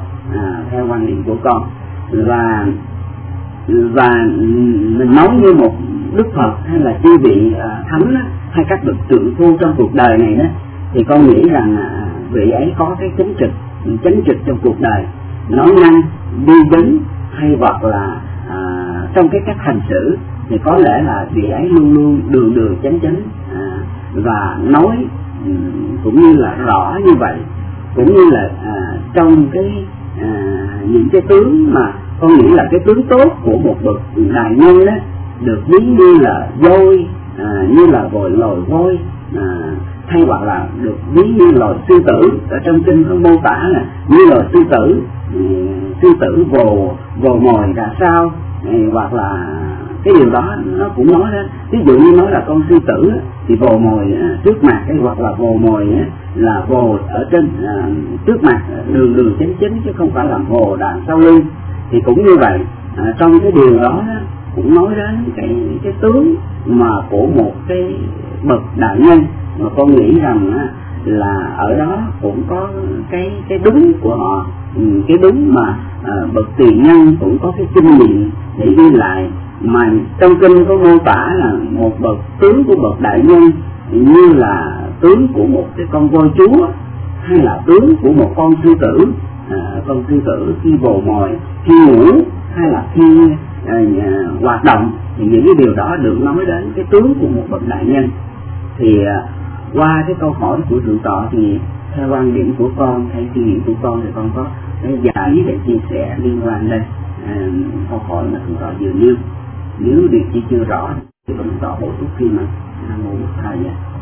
Và mình nói như một Đức Phật hay là chư vị thánh hay các bậc trượng phu trong cuộc đời này đó, thì con nghĩ rằng vị ấy có cái chánh trực trong cuộc đời, nói năng đi đứng hay hoặc là trong cái cách hành xử thì có lẽ là vị ấy luôn luôn đường chánh và nói cũng như là rõ như vậy, cũng như là trong cái những cái tướng mà con nghĩ là cái tướng tốt của một bậc đại nhân đó được ví như là voi, như là loài voi, hay hoặc là được ví như loài sư tử. Ở trong kinh có mô tả là như loài sư tử vồ mồi ra sao, hoặc là cái điều đó nó cũng nói đó. Ví dụ như nói là con sư tử thì vồ mồi trước mặt, hay hoặc là vồ mồi là vồ ở trên trước mặt, đường chánh chứ không phải là vồ đằng sau lưng. Thì cũng như vậy, trong cái điều đó cũng nói đến cái tướng mà của một cái bậc đại nhân, mà con nghĩ rằng là ở đó cũng có cái đúng của họ, cái đúng mà bậc tiền nhân cũng có cái kinh nghiệm để ghi lại. Mà trong kinh có mô tả là một bậc tướng của bậc đại nhân như là tướng của một cái con voi chúa, hay là tướng của một con sư tử. Con sư tử khi vồ mồi, khi ngủ hay là khi hoạt động, thì những cái điều đó được nói đến cái tướng của một bậc đại nhân. Thì qua cái câu hỏi của thượng tọa thì theo quan điểm của con, hay kinh nghiệm của con thì con có cái vài ý để chia sẻ liên quan đây câu hỏi mà thượng tọa vừa nêu. Nếu điều chi chưa rõ thì thượng tọa bổ túc khi mà Nam Mô Bổn Thầy.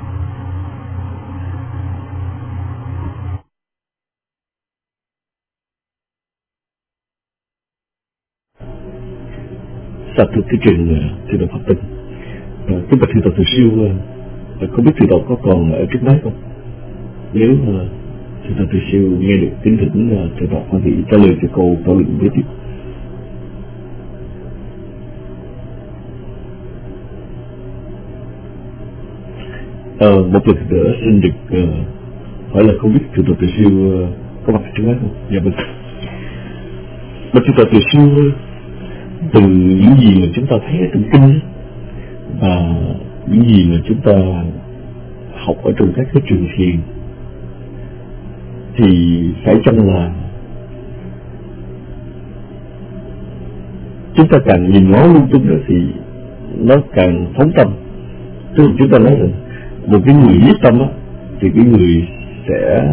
Sa thưa cái trình thưa đạo Pháp Tinh, kính bạch thưa đạo Từ Siêu, không biết thưa đạo có còn ở trước máy không? Nếu thưa đạo Từ Siêu nghe được kính thỉnh thưa đạo có thể trả lời cho câu thảo luận kế tiếp. Một lần nữa xin được hỏi là không biết thưa đạo Từ Siêu có mặt trước máy không? Dạ vâng. Bạch thưa đạo Từ Siêu, từ những gì mà chúng ta thấy ở trong kinh và những gì mà chúng ta học ở trong các cái trường thiền, thì phải chăng là chúng ta càng nhìn ngó lung tung đó thì nó càng phóng tâm. Tức là chúng ta nói rằng một cái người nhiếp tâm đó, thì cái người sẽ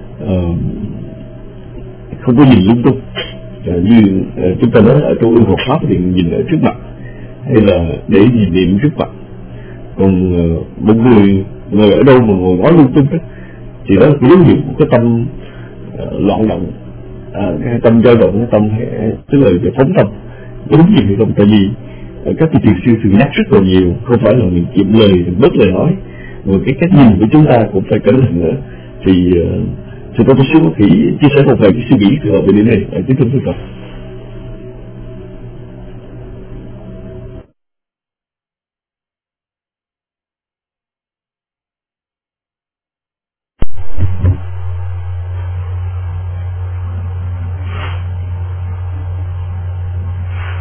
không có nhìn lung tung. Như chúng ta nói ở trong y học pháp thì nhìn ở trước mặt, hay là để nhìn niệm trước mặt. Còn một người ngồi ở đâu mà ngồi nói lung tung đó, thì đó là cái dấu hiệu của cái tâm loạn động, cái tâm dao động, cái tâm tức là cái phóng tâm. Đúng gì hay không? Tại vì các vị thiền sư thường nhắc rất là nhiều, không phải là mình kiệm lời, mình bớt lời nói, rồi cái cách nhìn của chúng ta cũng phải cẩn thận nữa. Thì tôi có số thì chia sẻ một vài cái suy nghĩ về điều này ở kính thưa quý vị.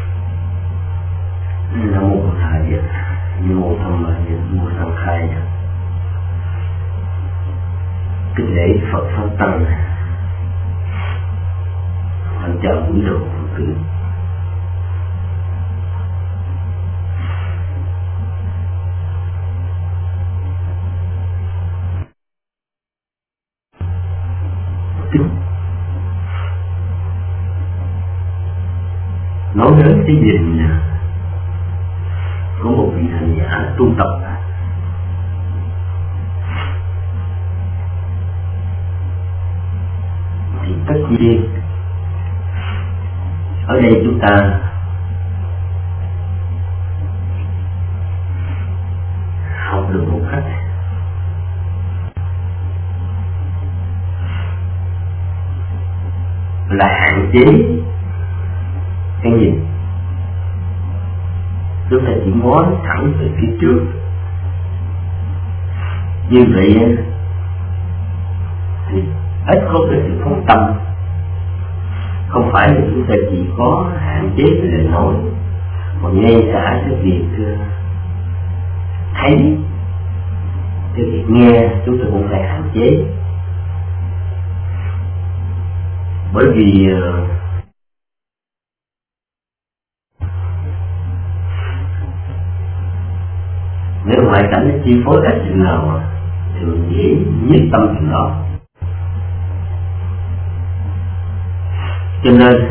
Nam mô Thầy, Nam mô Tham Lai, Nam mô Sang Khai.
kính lễ Phật Pháp Tăng, thân chào quý đồ Phật tử. Nói đến cái nhìn của một vị hành giả tu tập thì tất nhiên ở đây chúng ta học được một cách là hạn chế cái nhìn. Chúng ta chỉ ngó thẳng về phía trước. Như vậy thì ít có cái sự phân tâm. Không phải là chúng ta chỉ có hạn chế về lời nói, còn ngay cả cái việc thấy, cái việc nghe chúng ta cũng phải hạn chế. Bởi vì nếu ngoại cảnh nó chi phối ít chừng nào thì dễ nhiếp tâm chừng đó. Cho nên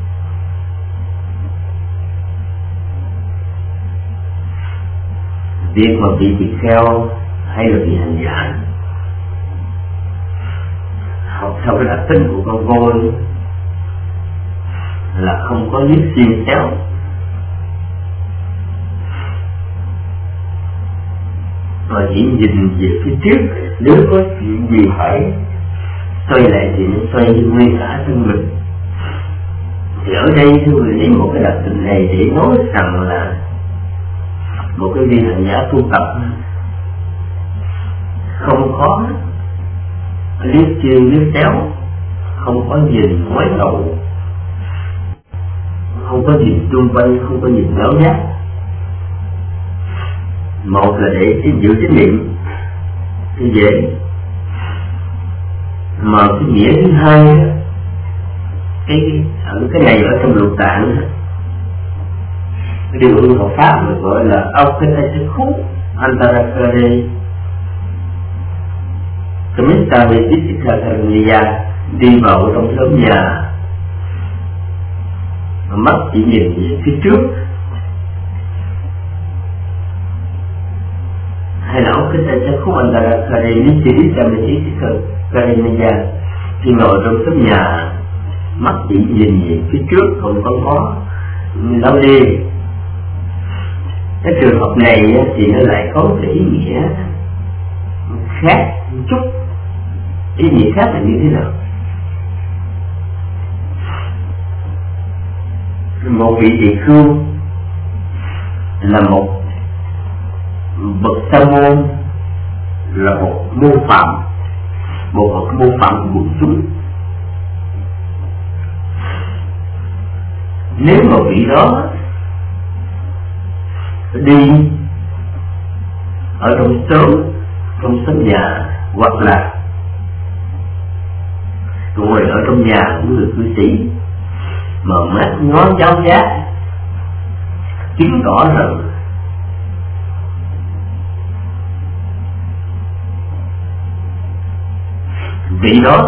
việc mà bị tỳ kheo hay là bị hành giả học theo cái đặc tính của con voi là không có liếc xiên xéo, mà chỉ nhìn về phía trước. Nếu có chuyện gì phải xoay lại thì nó xoay nguyên cả thân mình. Thì ở đây tôi lấy một cái đặc tính này để nói rằng là một cái vị hành giả tu tập không có liếc chiên liếc xéo, không có nhìn ngoái đầu, không có nhìn chung quanh, không có nhìn ngáo giác. Một là để giữ chánh niệm thì dễ, mà cái nghĩa thứ hai cái này ở trong lục tạng, cái điều ương học pháp mà gọi là Auketasikhu Antarakare Kamista Vesitikakaraniya, đi vào trong xóm nhà, mắt chỉ nhìn về phía trước. Hay là Auketasikhu Antarakare Vesitikakaraniya, khi ngồi trong xóm nhà, mắt chỉ nhìn về phía trước, không có lao đi. Cái trường hợp này thì nó lại có cái ý nghĩa khác một chút. Ý nghĩa khác là như thế nào? Một vị tỳ khưu là một bậc sa môn, là một môn phạm, một bậc môn phạm của quần chúng. Nếu mà vị đó đi ở trong xóm nhà, hoặc là ngồi ở trong nhà của người cư sĩ mà mắt ngó giáo giác, chứng tỏ rằng vị đó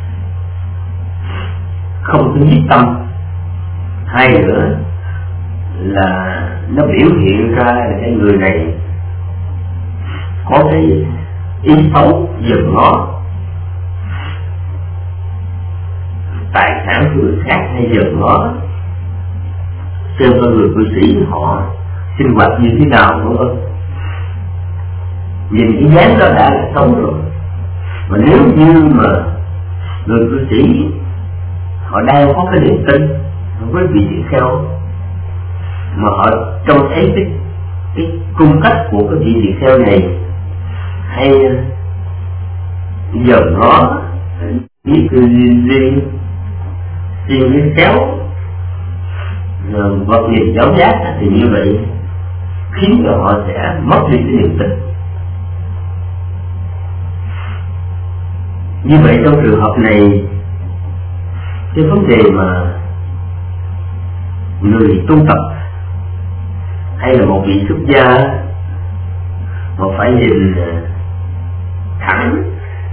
không có nhiếp tâm. Hai nữa là nó biểu hiện ra là cái người này có cái ý xấu dòm ngó tài sản của người khác, hay dòm ngó xem coi người cư sĩ họ sinh hoạt như thế nào, đúng không? Nhìn cái dáng đó đã là xấu rồi. Mà nếu như mà người cư sĩ họ đang có cái niềm tin với vị tỳ kheo, mà họ trông thấy cái cung cách của cái vị tỳ kheo này, hay dòm ngó biết riêng riêng xéo vật nhìn giáo giác, thì như vậy khiến cho họ sẽ mất đi cái niềm tin. Như vậy trong trường hợp này, cái vấn đề mà người tu tập hay là một vị xuất gia mà phải nhìn thẳng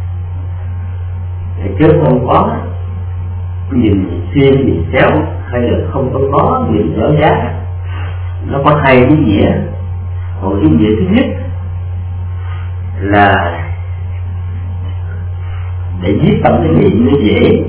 chứ không có nhìn xiên nhìn xéo, hay là không có nhìn dở giá. Nó có hai ý nghĩa. Một ý nghĩa thứ nhất là để giết tâm cái niệm nó dễ,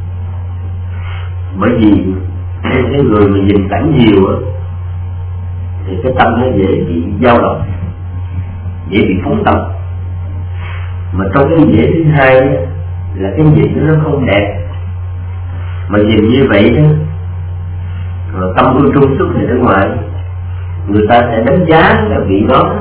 bởi vì cái người mà nhìn cảnh nhiều thì cái tâm nó dễ bị dao động, dễ bị phóng tâm. Mà trong cái nghĩa thứ hai là cái nhìn nó không đẹp, mà nhìn như vậy đó, rồi tâm ưu trung xuất hiện ở ngoài, người ta sẽ đánh giá là vị đó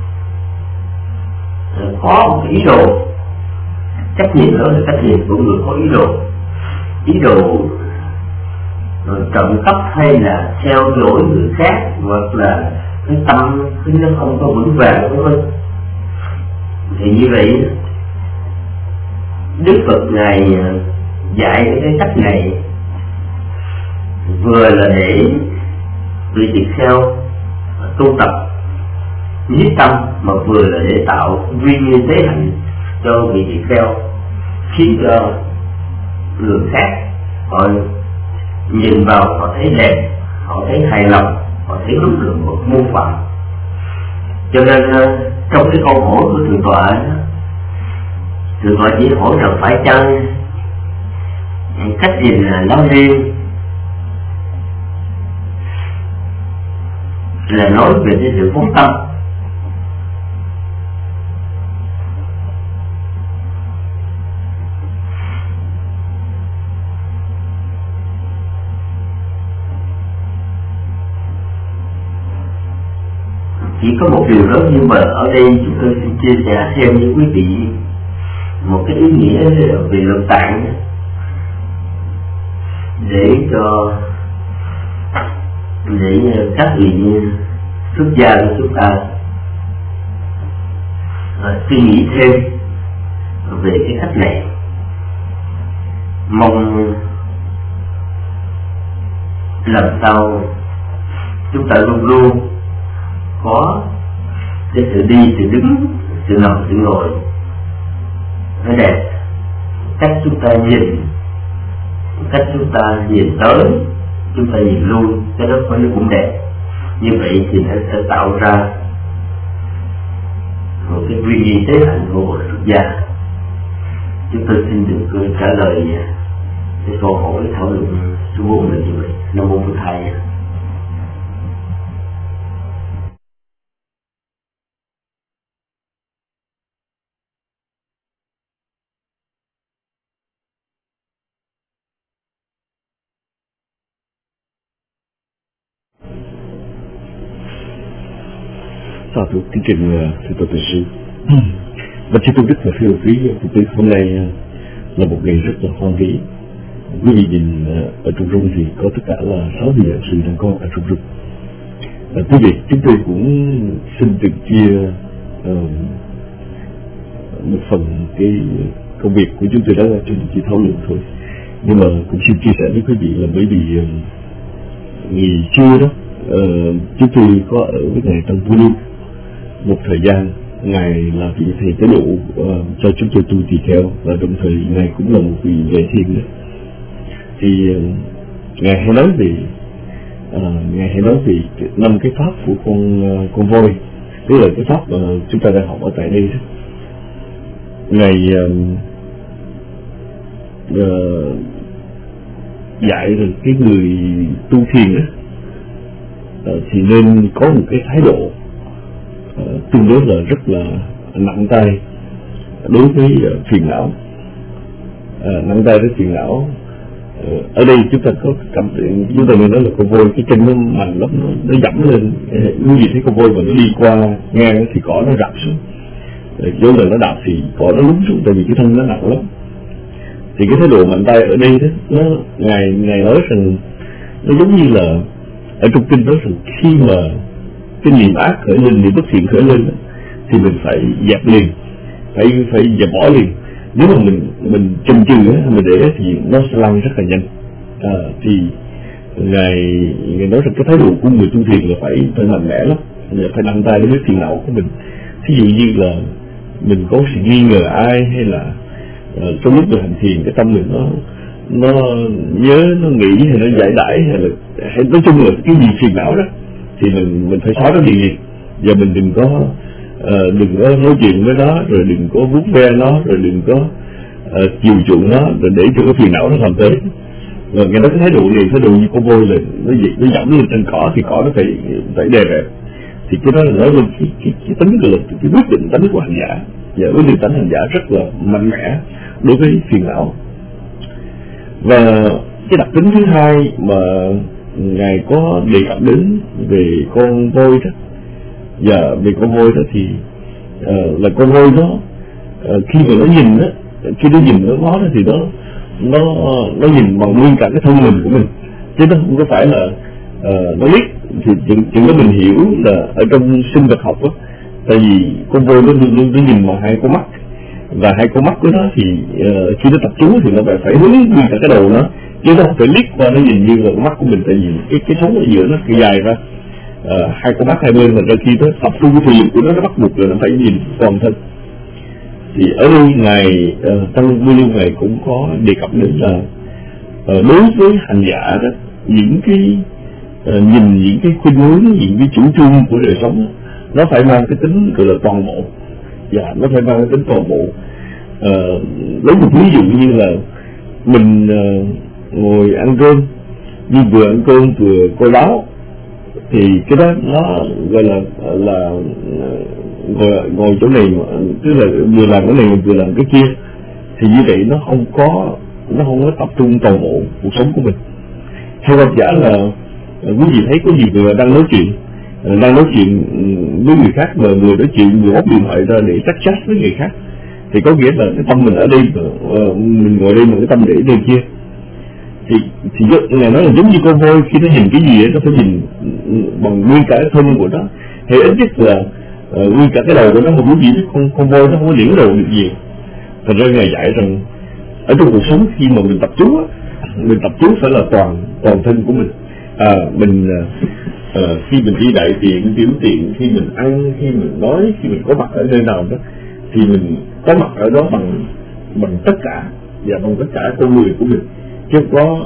có một ý đồ. Cách nhìn đó là cách nhìn của người có ý đồ trộm cắp hay là theo dõi người khác, hoặc là cái tâm nó không có vững vàng vân vân. Thì như vậy Đức Phật Ngài dạy cái cách này vừa là để vị tỳ kheo tu tập nhiếp tâm, mà vừa là để tạo duy nhiên tế hạnh cho vị tỳ kheo, khiến cho người khác họ nhìn vào họ thấy đẹp, họ thấy hài lòng, họ thấy đúng được một môn phạm. Cho nên trong cái câu hỏi của thượng tọa chỉ hỏi rằng phải chăng cách nhìn là nói riêng là nói về cái sự phóng tâm. Chỉ có một điều đó, nhưng mà ở đây chúng tôi xin chia sẻ thêm với quý vị một cái ý nghĩa về nội tạng để các vị xuất gia của chúng ta suy nghĩ thêm về cái cách này. Mong làm sao chúng ta luôn luôn có cái sự đi, sự đứng, sự nằm, sự ngồi nó đẹp. Cách chúng ta nhìn, cách chúng ta nhìn tới, chúng ta nhìn lui, cái đó nó cũng đẹp. Như vậy thì nó sẽ tạo ra một cái duy nghi tế hạnh của một xuất gia. Chúng tôi xin được trả lời cái câu hỏi thảo luận số 4 là như vậy. Nam mô Phật Thầy.
Sa thú kính trình thưa tổ tự sư. Và chư tôn đức và phiêu quý phụ quý, hôm nay là một ngày rất là hoan hỷ. Quý vị nhìn ở trong rung thì có tất cả là 6 vị đạo sư đang có ở trong rung. Quý vị, chúng tôi cũng xin được chia một phần cái công việc của chúng tôi đó là chúng tôi chỉ thảo luận thôi. Nhưng mà cũng xin chia sẻ với quý vị là bởi vì ngày xưa đó chúng tôi có ở với Ngài Tăng Phu Lưu một thời gian. Ngài là vị thầy tế độ cho chúng tôi tu tỳ kheo, và đồng thời Ngài cũng là một vị vệ thiên nữa. Thì Ngài hay nói về 5 cái pháp của con voi, tức là cái pháp mà chúng ta đang học ở tại đây đó. Ngài dạy rằng cái người tu thiền đó thì nên có một cái thái độ tương đối là rất là nặng tay đối với phiền não. Nặng tay với phiền não. Ở đây chúng ta có cảm nhận, chúng ta nghe nói là con voi cái chân nó mạnh lắm, nó dẫm lên. Như gì thấy con voi mà nó đi qua ngang thì cỏ nó rạp xuống, vô lần nó đạp thì cỏ nó lún xuống, tại vì cái thân nó nặng lắm. Thì cái thái độ mạnh tay ở đây đó, nó ngài nói rằng nó giống như là ở trong kinh nói rằng khi mà cái niệm ác khởi lên, niệm bất thiện khởi lên thì mình phải dẹp liền, phải dẹp bỏ liền. nếu mà mình chần chừ á, mình để thì nó sẽ lăn rất là nhanh. Thì ngài nói rằng cái thái độ của người tu thiền là phải mạnh mẽ lắm, phải nặng tay với phiền não của mình. Thí dụ như là mình có sự nghi ngờ ai, hay là trong lúc mình hành thiền cái tâm mình nó nhớ, nó nghĩ, hay nó giải đãi, hay nói chung là cái gì phiền não đó, thì mình phải xóa nó đi. Và mình đừng có nói chuyện với nó, rồi đừng có vuốt ve nó, rồi đừng có chiều chuộng nó, rồi để cho cái phiền não nó làm tới. Và cái đó, cái thái độ này, thái độ như con voi là nó dẫm lên trên cỏ thì cỏ nó phải đè bẹp. Thì cái đó là nói lên cái tính là cái quyết định tánh của hành giả, và quyết định tánh hành giả rất là mạnh mẽ đối với phiền não. Và cái đặc tính thứ hai mà ngài có đề cập đến về con voi đó, và về con voi đó thì là con voi đó khi mà nó nhìn đó, khi nó nhìn nó đó thì nó nhìn bằng nguyên cả cái thân mình của mình, chứ nó không có phải là nó liếc. Thì chuyện đó mình hiểu là ở trong sinh vật học đó, tại vì con voi nó nhìn bằng hai con mắt, và hai con mắt của nó thì khi nó tập trung thì nó phải hướng nguyên cả cái đầu nó, chứ nó không phải liếc qua nó nhìn như là con mắt của mình, tại vì cái sống ở giữa nó dài ra, hai con mắt hai bên, mà đôi khi nó tập trung cái thị lực của nó bắt buộc là nó phải nhìn toàn thân. Thì ở đây ngài Tăng Vô Lưu ngài cũng có đề cập đến là đối với hành giả đó, những cái nhìn những cái khuynh hướng, những cái chủ trương của đời sống, nó phải mang cái tính gọi là toàn bộ, và nó phải mang cái tính toàn bộ. Lấy một ví dụ như là mình ngồi ăn cơm, nhưng vừa ăn cơm vừa coi báo, thì cái đó nó gọi là ngồi chỗ này, tức là vừa làm cái này vừa làm cái kia, thì như vậy nó không có tập trung toàn bộ cuộc sống của mình. Hay hoặc giả là quý vị thấy có nhiều người đang nói chuyện với người khác, mà người nói chuyện vừa bóc điện thoại ra để chat với người khác, thì có nghĩa là cái tâm mình ở đây, mình ngồi đây mà cái tâm để đây kia. Thì ngài nói là giống như con voi, khi nó nhìn cái gì ấy, nó phải nhìn bằng nguyên cả cái thân của nó, hay ít nhất là nguyên cả cái đầu của nó. Mà quý vị biết con voi nó không có liễu đầu được nhiều. Thành ra ngài dạy rằng ở trong cuộc sống khi mà mình tập chú phải là toàn thân của mình. Khi mình đi đại tiện, tiểu tiện, khi mình ăn, khi mình nói, khi mình có mặt ở nơi nào đó, thì mình có mặt ở đó bằng tất cả, và bằng tất cả con người của mình. Chứ có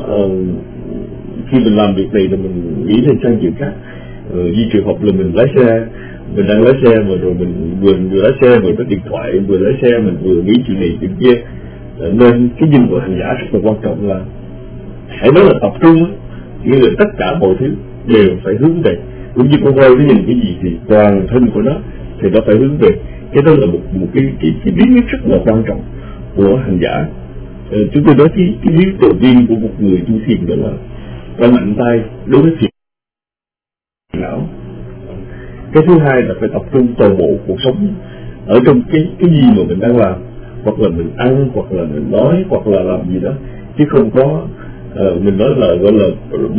khi mình làm việc này là mình nghĩ đến sang chuyện khác. Như trường hợp là mình lái xe, mình đang lái xe mà rồi mình vừa lái xe vừa có điện thoại, vừa lái xe mình vừa nghĩ chuyện này chuyện kia. Nên cái dinh của hành giả rất là quan trọng là hãy nói là tập trung, nghĩa là tất cả mọi thứ đều phải hướng về. Cũng như con voi nó nhìn cái gì thì toàn thân của nó thì nó phải hướng về. Cái đó là một cái bí quyết rất là quan trọng của hành giả. Chúng tôi nói cái bí đầu tiên của một người tu thiền đó là phải mạnh tay đối với phiền não. Cái thứ hai là phải tập trung toàn bộ cuộc sống ở trong cái gì mà mình đang làm, hoặc là mình ăn, hoặc là mình nói, hoặc là làm gì đó, chứ không có mình nói là gọi là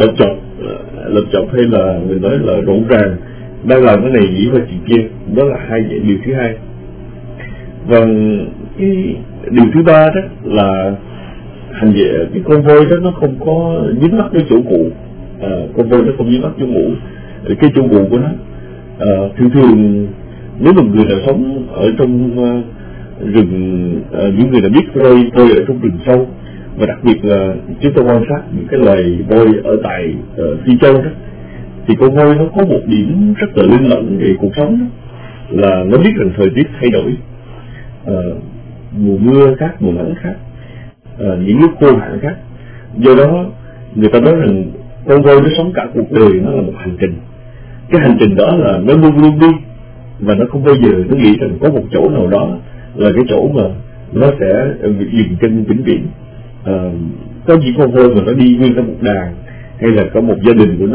lập chọc hay là mình nói là rộn ràng, đang làm cái này nghĩ qua chuyện kia. Đó là điều thứ hai. Và cái điều thứ ba đó là hành giả, cái con voi đó nó không có dính mắc cái chỗ cũ. Con voi nó không dính mắc chỗ cũ, cái chỗ cũ của nó. Thường nếu một người nào sống ở trong rừng, những người nào biết voi ở trong rừng sâu, và đặc biệt là chúng ta quan sát những cái loài voi ở tại Phi Châu đó, thì con voi nó có một điểm rất là linh lẫn về cuộc sống đó, là nó biết rằng thời tiết thay đổi, mùa mưa khác, mùa nắng khác, những lúc khô hạn khác. Do đó người ta nói rằng con voi nó sống cả cuộc đời, nó là một hành trình. Cái hành trình đó là nó luôn luôn đi, và nó không bao giờ nó nghĩ rằng có một chỗ nào đó là cái chỗ mà nó sẽ dừng chân vĩnh viễn. Có những con voi mà nó đi nguyên cả một đàn, hay là có một gia đình của nó,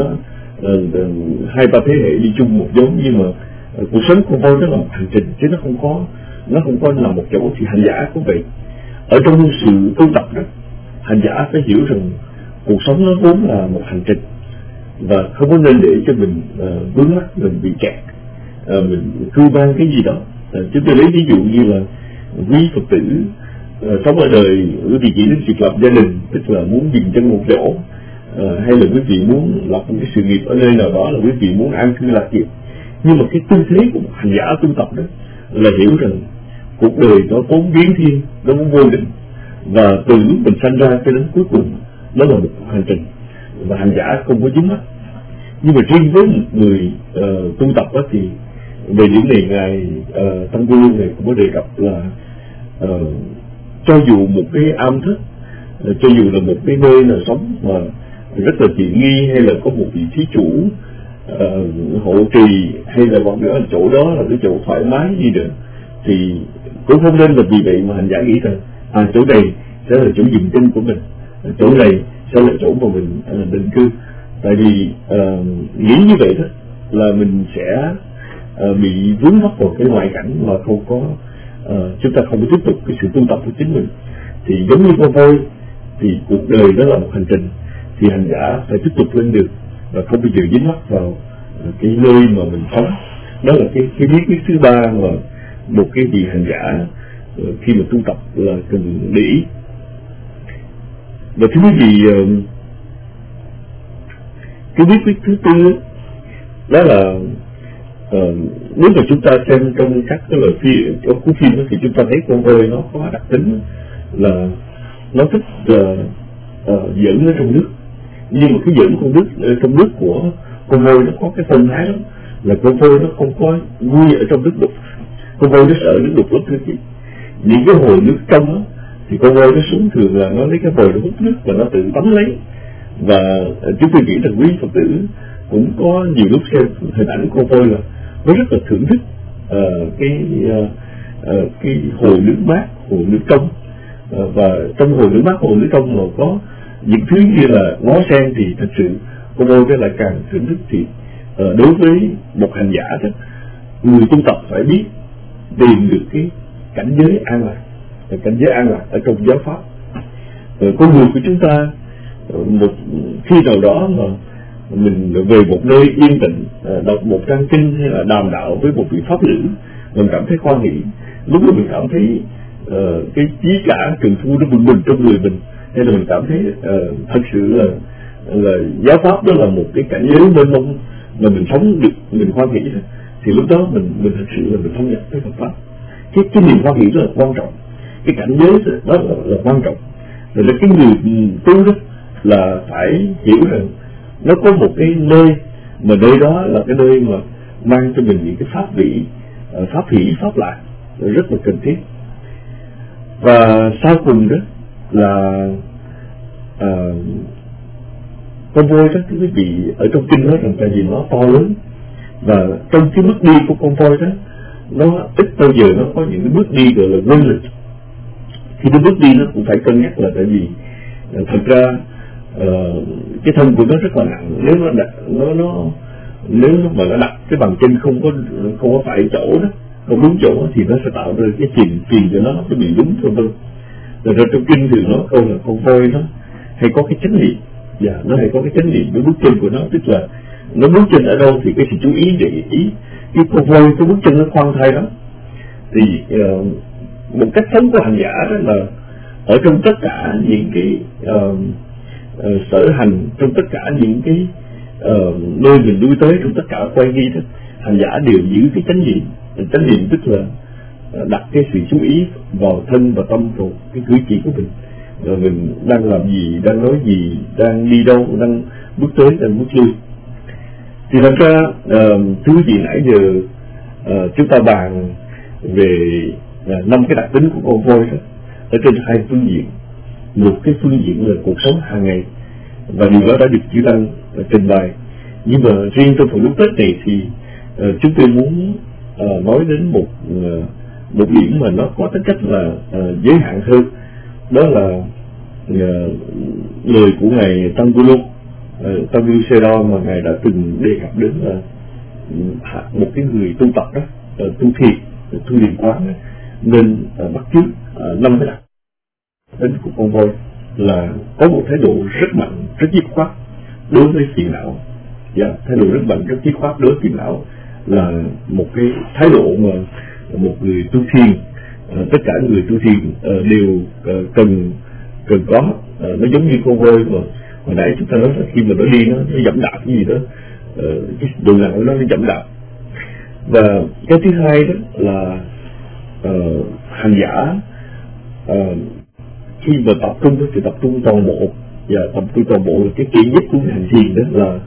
2-3 thế hệ đi chung một giống, nhưng mà cuộc sống con voi nó là một hành trình, chứ nó không có là một chỗ. Thì hành giả cũng vậy. Ở trong sự tu tập đó, hành giả phải hiểu rằng cuộc sống nó vốn là một hành trình, và không có nên để cho mình vướng mắc, mình bị kẹt, mình cưu mang cái gì đó. Chúng tôi lấy ví dụ như là quý Phật tử sống ở đời quý vị chỉ đến việc lập gia đình, tức là muốn dừng chân một chỗ, hay là quý vị muốn lập một cái sự nghiệp ở nơi nào đó, là quý vị muốn an cư lạc nghiệp. Nhưng mà cái tư thế của một hành giả tu tập đó là hiểu rằng cuộc đời nó vốn biến thiên, nó vốn vô định, và từ lúc mình sanh ra cho đến cuối cùng đó là một hành trình, và hành giả không có dính mắc. Nhưng mà riêng với một người tu tập đó thì về điểm này ngài Tăng Cô Luân này cũng có đề cập là cho dù một cái am thất, cho dù là một cái nơi là sống mà rất là tiện nghi, hay là có một vị thí chủ hộ trì, hay là còn nữa chỗ đó là cái chỗ thoải mái gì nữa, thì cũng không nên là vì vậy mà hành giả nghĩ rằng chỗ này sẽ là chỗ dừng chân của mình, chỗ này sẽ là chỗ mà mình định cư. Tại vì nghĩ như vậy đó là mình sẽ bị vướng mắc vào cái ngoại cảnh mà không có chúng ta không có tiếp tục cái sự tu tập của chính mình. Thì giống như con voi, thì cuộc đời đó là một hành trình, thì hành giả phải tiếp tục lên đường và không bao giờ dính mắc vào cái nơi mà mình sống. Đó là cái bí quyết thứ ba mà một cái vị hành giả khi mà tu tập là cần để ý. Và thứ cái bí quyết thứ tư đó là nếu mà chúng ta xem trong các cái lời phim, trong cuốn phim đó, thì chúng ta thấy con voi nó có đặc tính là nó thích giỡn ở trong nước. Nhưng mà cái giỡn con nước trong nước của con voi nó có cái phong thái lắm, là con voi nó không có vui ở trong nước đục. Con voi nó sợ nước đục lắm thưa chị. Những cái hồ nước trong đó, thì con voi nó xuống thường là nó lấy cái vòi nó hút nước và nó tự tắm lấy. Và chúng tôi nghĩ là quý Phật tử cũng có nhiều lúc xem hình ảnh con voi là nó rất là thưởng thức cái hồ nước mát, hồ nước trong. Và trong hồ nước mát, hồ nước trong mà có những thứ như là ngó sen thì thật sự con voi cái lại càng thưởng thức. Thì đối với một hành giả đó, người tu tập phải biết tìm được cái cảnh giới an lạc, cảnh giới an lạc ở trong giáo pháp. Con người của chúng ta một khi nào đó mà mình về một nơi yên tĩnh, đọc một trang kinh hay là đàm đạo với một vị pháp nữ, mình cảm thấy khoan hỷ. Lúc đó mình cảm thấy cái chí cả trường thu nó bừng trong người mình, hay là mình cảm thấy thật sự là giáo pháp đó là một cái cảnh giới mênh mông mà mình sống được, mình hoan hỷ đó. Thì lúc đó mình thật sự là mình thông nhập với Phật pháp. Cái niềm hoan hỷ rất là quan trọng, cái cảnh giới đó là quan trọng. Rồi là cái người tu đó là phải hiểu rằng nó có một cái nơi mà nơi đó là cái nơi mà mang cho mình những cái pháp vị, pháp hỷ, pháp lạc rất là cần thiết. Và sau cùng đó là con voi đó, quý vị ở trong kinh nói rằng tại vì nó to lớn, và trong cái bước đi của con voi đó nó ít bao giờ nó có những cái bước đi gọi là quân lực. Thì cái bước đi nó cũng phải cân nhắc là tại vì thật ra cái thân của nó rất là nặng. Nếu nó đặt nếu mà nó đặt cái bàn chân không có phải chỗ đó, không đúng chỗ thì nó sẽ tạo ra cái chìm cho nó bị đúng vân vân. Rồi trong kinh thì nó câu là con voi nó hay có cái chánh niệm, nó hay có cái chánh niệm với bước chân của nó, tức là nó bước chân ở đâu thì cái sự chú ý để ý cái con voi cái bước chân nó khoan thai đó. Thì một cách sống của hành giả đó là ở trong tất cả những cái sở hành, trong tất cả những cái nơi mình lui tới, trong tất cả quay nghi đó, hành giả đều giữ cái chánh niệm. Chánh niệm tức là đặt cái sự chú ý vào thân và tâm vào cái cử chỉ của mình. Rồi mình đang làm gì, đang nói gì, đang đi đâu, đang bước tới, đang bước lui. Thì thật ra thứ gì nãy giờ chúng ta bàn về 5 cái đặc tính của con voi đó ở trên 2 phương diện. Một cái phương diện là cuộc sống hàng ngày, và điều đó đã được chư tăng trình bày. Nhưng mà riêng trong phần lúc Tết này thì chúng tôi muốn nói đến một điểm mà nó có tính cách là giới hạn hơn. Đó là lời của ngài Tăng Cô Luân, Tăng Lưu Sê Đo, mà ngài đã từng đề cập đến là một cái người tu tập đó, tu thiền, tu điền quán đó, nên bắt chước 5 cái đặc tính của con voi là có một thái độ rất mạnh, rất dứt khoát đối với phiền não. Thái độ rất mạnh, rất dứt khoát đối với phiền não là một cái thái độ mà một người tu thiền tất cả người tu thiền đều cần có. Nó giống như con voi mà hồi nãy chúng ta nói là khi mà nó đi nó dẫm đạp cái gì đó, cái độ nặng của nó dẫm đạp. Và cái thứ hai đó là hành giả khi mà tập trung thì tập trung toàn bộ, và tập trung toàn bộ là cái kỹ nhất của hành thiền đó là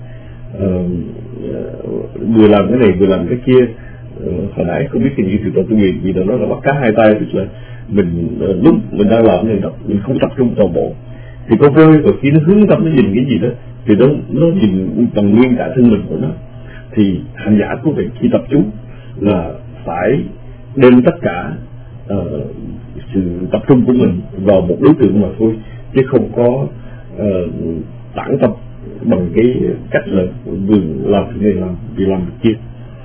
vừa làm cái này vừa làm cái kia. Hồi nãy không biết cái gì từ tôi nguyện gì đó, nó là bắt cá hai tay, tức là mình lúc mình đang làm này mình không tập trung toàn bộ. Thì con voi và khi nó hướng tâm nó nhìn cái gì đó thì nó nhìn bằng nguyên cả thân mình của nó. Thì hành giả của việc khi tập trung là phải đem tất cả sự tập trung của mình vào một đối tượng mà thôi, chứ không có tản tập bằng cái cách là vừa làm cái này làm vì làm cái kia.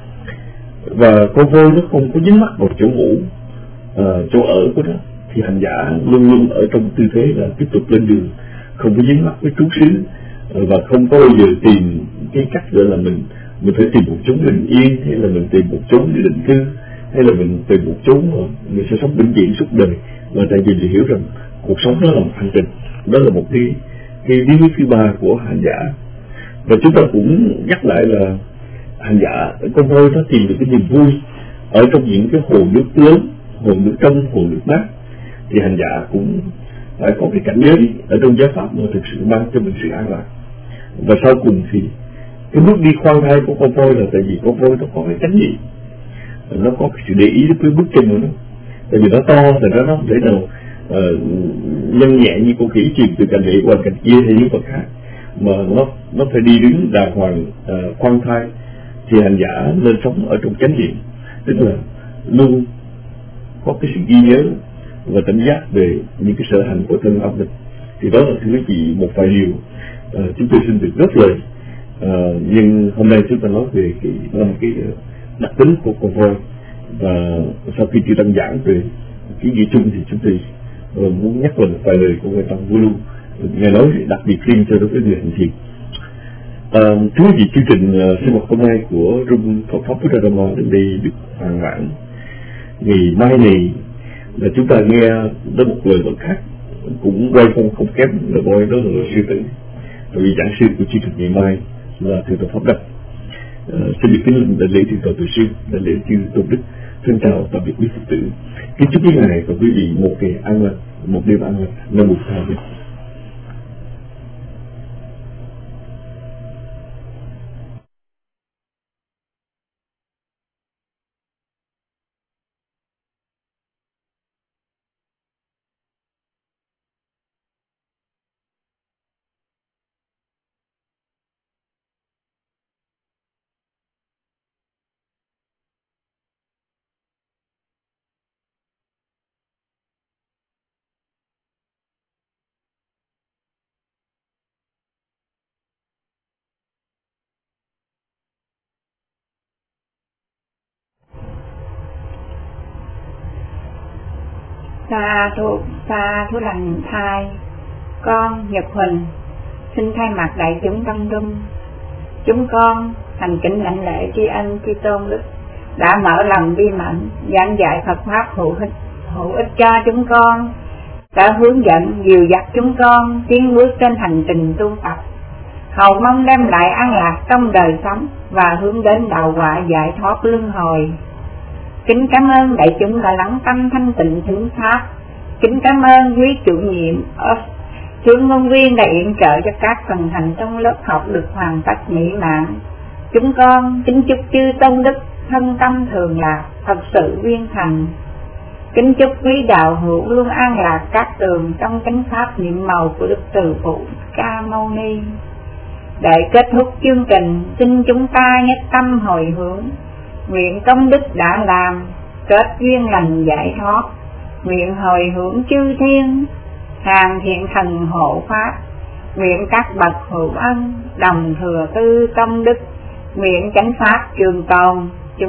Và con voi nó không có dính mắc vào chỗ ngủ, chỗ ở của nó, thì hành giả luôn luôn ở trong tư thế là tiếp tục lên đường, không có dính mắc với trú xứ, và không có bao giờ tìm cái cách gọi là mình phải tìm một chốn bình yên, hay là mình tìm một chốn để định cư, hay là mình tìm một chốn mà mình sẽ sống vĩnh viễn suốt đời. Mà tại vì mình hiểu rằng cuộc sống đó là một hành trình, đó là một cái lý thuyết thứ ba của hành giả. Và chúng ta cũng nhắc lại là hành giả, con voi nó tìm được cái niềm vui ở trong những cái hồ nước lớn, hồ nước trong, hồ nước mát. Thì hành giả cũng phải có cái cảnh giới ở trong giáo pháp mà thực sự mang cho mình sự an lạc. Và sau cùng thì cái bước đi khoan thai của con voi là tại vì con voi nó có cái chánh niệm, nó có cái sự để ý đến cái bước chân của nó. Tại vì nó to thì nó không thể nào nhanh nhẹ như con khỉ truyền từ cành này qua cành kia hay những vật khác, mà nó phải đi đứng đàng hoàng, khoan thai. Thì hành giả nên sống ở trong chánh niệm, tức là luôn có cái sự ghi nhớ và cảnh giác về những cái sở hành của thân âm mình. Thì đó là thưa quý vị một vài điều chúng tôi xin được góp lời. Nhưng hôm nay chúng ta nói về cái đặc tính của con voi. Và sau khi chư tăng giảng về cái nghĩa chung thì chúng tôi muốn nhắc lại một vài lời của Ngài Tăng Vô Lưu, Ngài nói đặc biệt riêng cho đối với người hành thiền. Thưa quý vị, chương trình sinh hoạt hôm nay của Room Phật Pháp Buddha Dhamma đến đây được hoàn mãn. Ngày mai này là chúng ta nghe đến một lời luận khác, cũng quay không kém lời voi, đó là lời sư tử. Tại vì giảng sư của chương trình ngày mai là Thượng tọa Pháp Đăng. Xin được kính linh đại lễ Thượng tọa Từ Sư, đại lễ chư tôn đức. Xin chào tạm biệt quý Phật tử. Kính chúc quý ngài và quý vị một ngày an lành, một đêm an lành. Nam mô Tha Bích.
Sa thú lành thai, con Nhật Huỳnh xin thay mặt đại chúng trong Room, chúng con thành kính lãnh lễ tri ân chư tôn đức đã mở lòng bi mẫn giảng dạy Phật pháp hữu ích cho chúng con, đã hướng dẫn dìu dắt chúng con tiến bước trên hành trình tu tập, hầu mong đem lại an lạc trong đời sống và hướng đến đạo quả giải thoát luân hồi. Kính cảm ơn đại chúng đã lắng tâm thanh tịnh thính pháp. Kính cảm ơn quý chủ nhiệm Trương Ngôn Viên đã yểm trợ cho các phần thành trong lớp học được hoàn tất mỹ mãn. Chúng con kính chúc chư tôn đức thân tâm thường lạc, thật sự viên thành. Kính chúc quý đạo hữu luôn an lạc các tường trong chánh pháp niệm màu của Đức Từ Phụ Ca Mâu Ni. Để kết thúc chương trình, xin chúng ta nhất tâm hồi hướng, nguyện công đức đã làm kết duyên lành giải thoát, nguyện hồi hướng chư thiên hàng thiện thần hộ pháp, nguyện các bậc hữu ân đồng thừa tư công đức, nguyện chánh pháp trường tồn,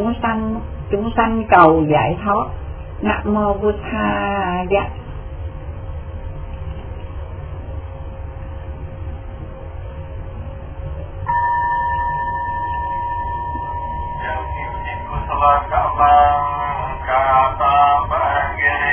chúng sanh cầu giải thoát. Nam mô Bụt Tha Dạ.
Kamang kata bagi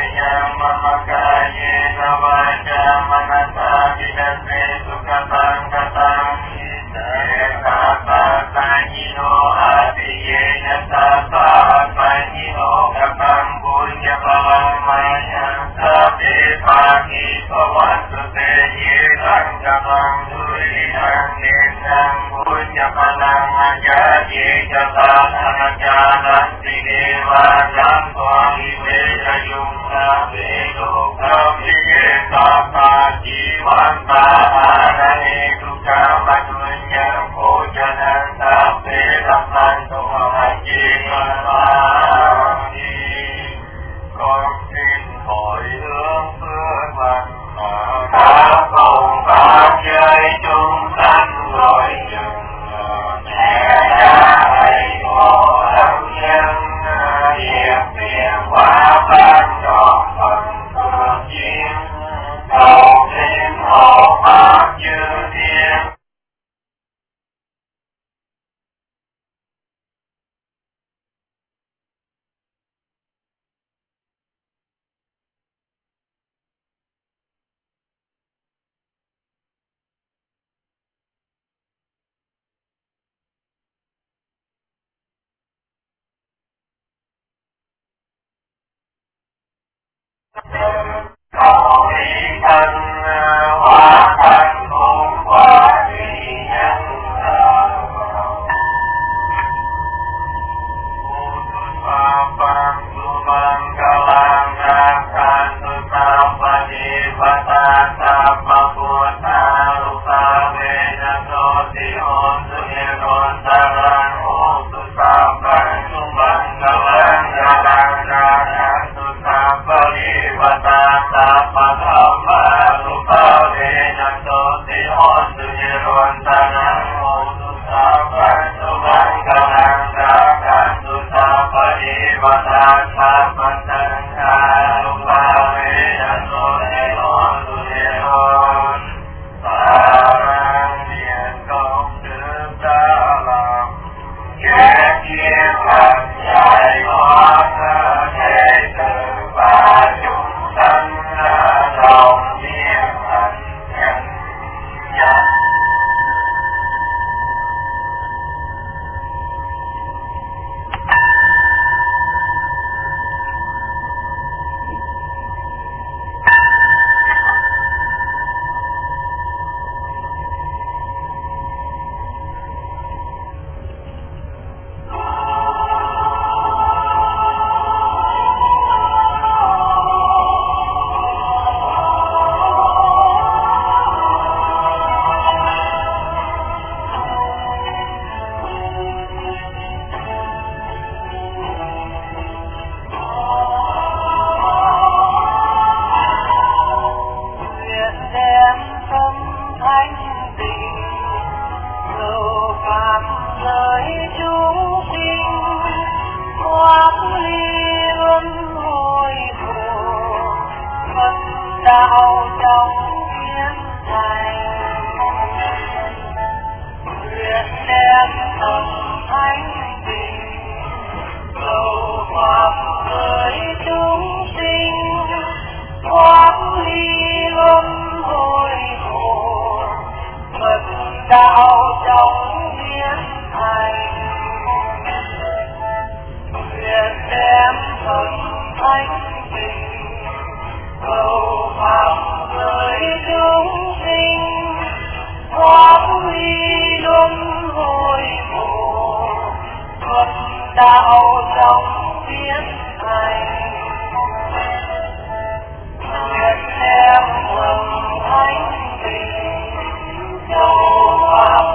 Hãy subscribe cho kênh Ghiền Mì Gõ để không bỏ lỡ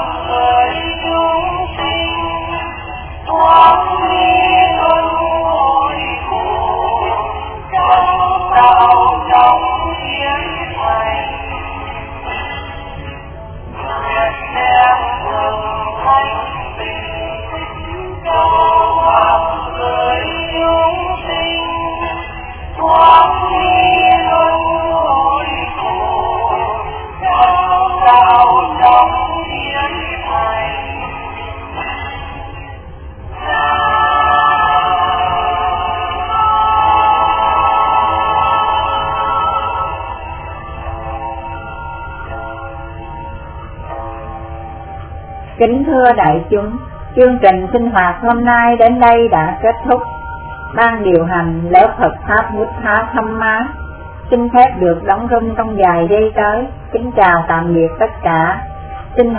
Kính thưa đại chúng, chương trình sinh hoạt hôm nay đến đây đã kết thúc. Ban điều hành lớp Phật Pháp Buddha Dhamma xin phép được đóng room trong vài giây tới. Kính chào tạm biệt tất cả. Xin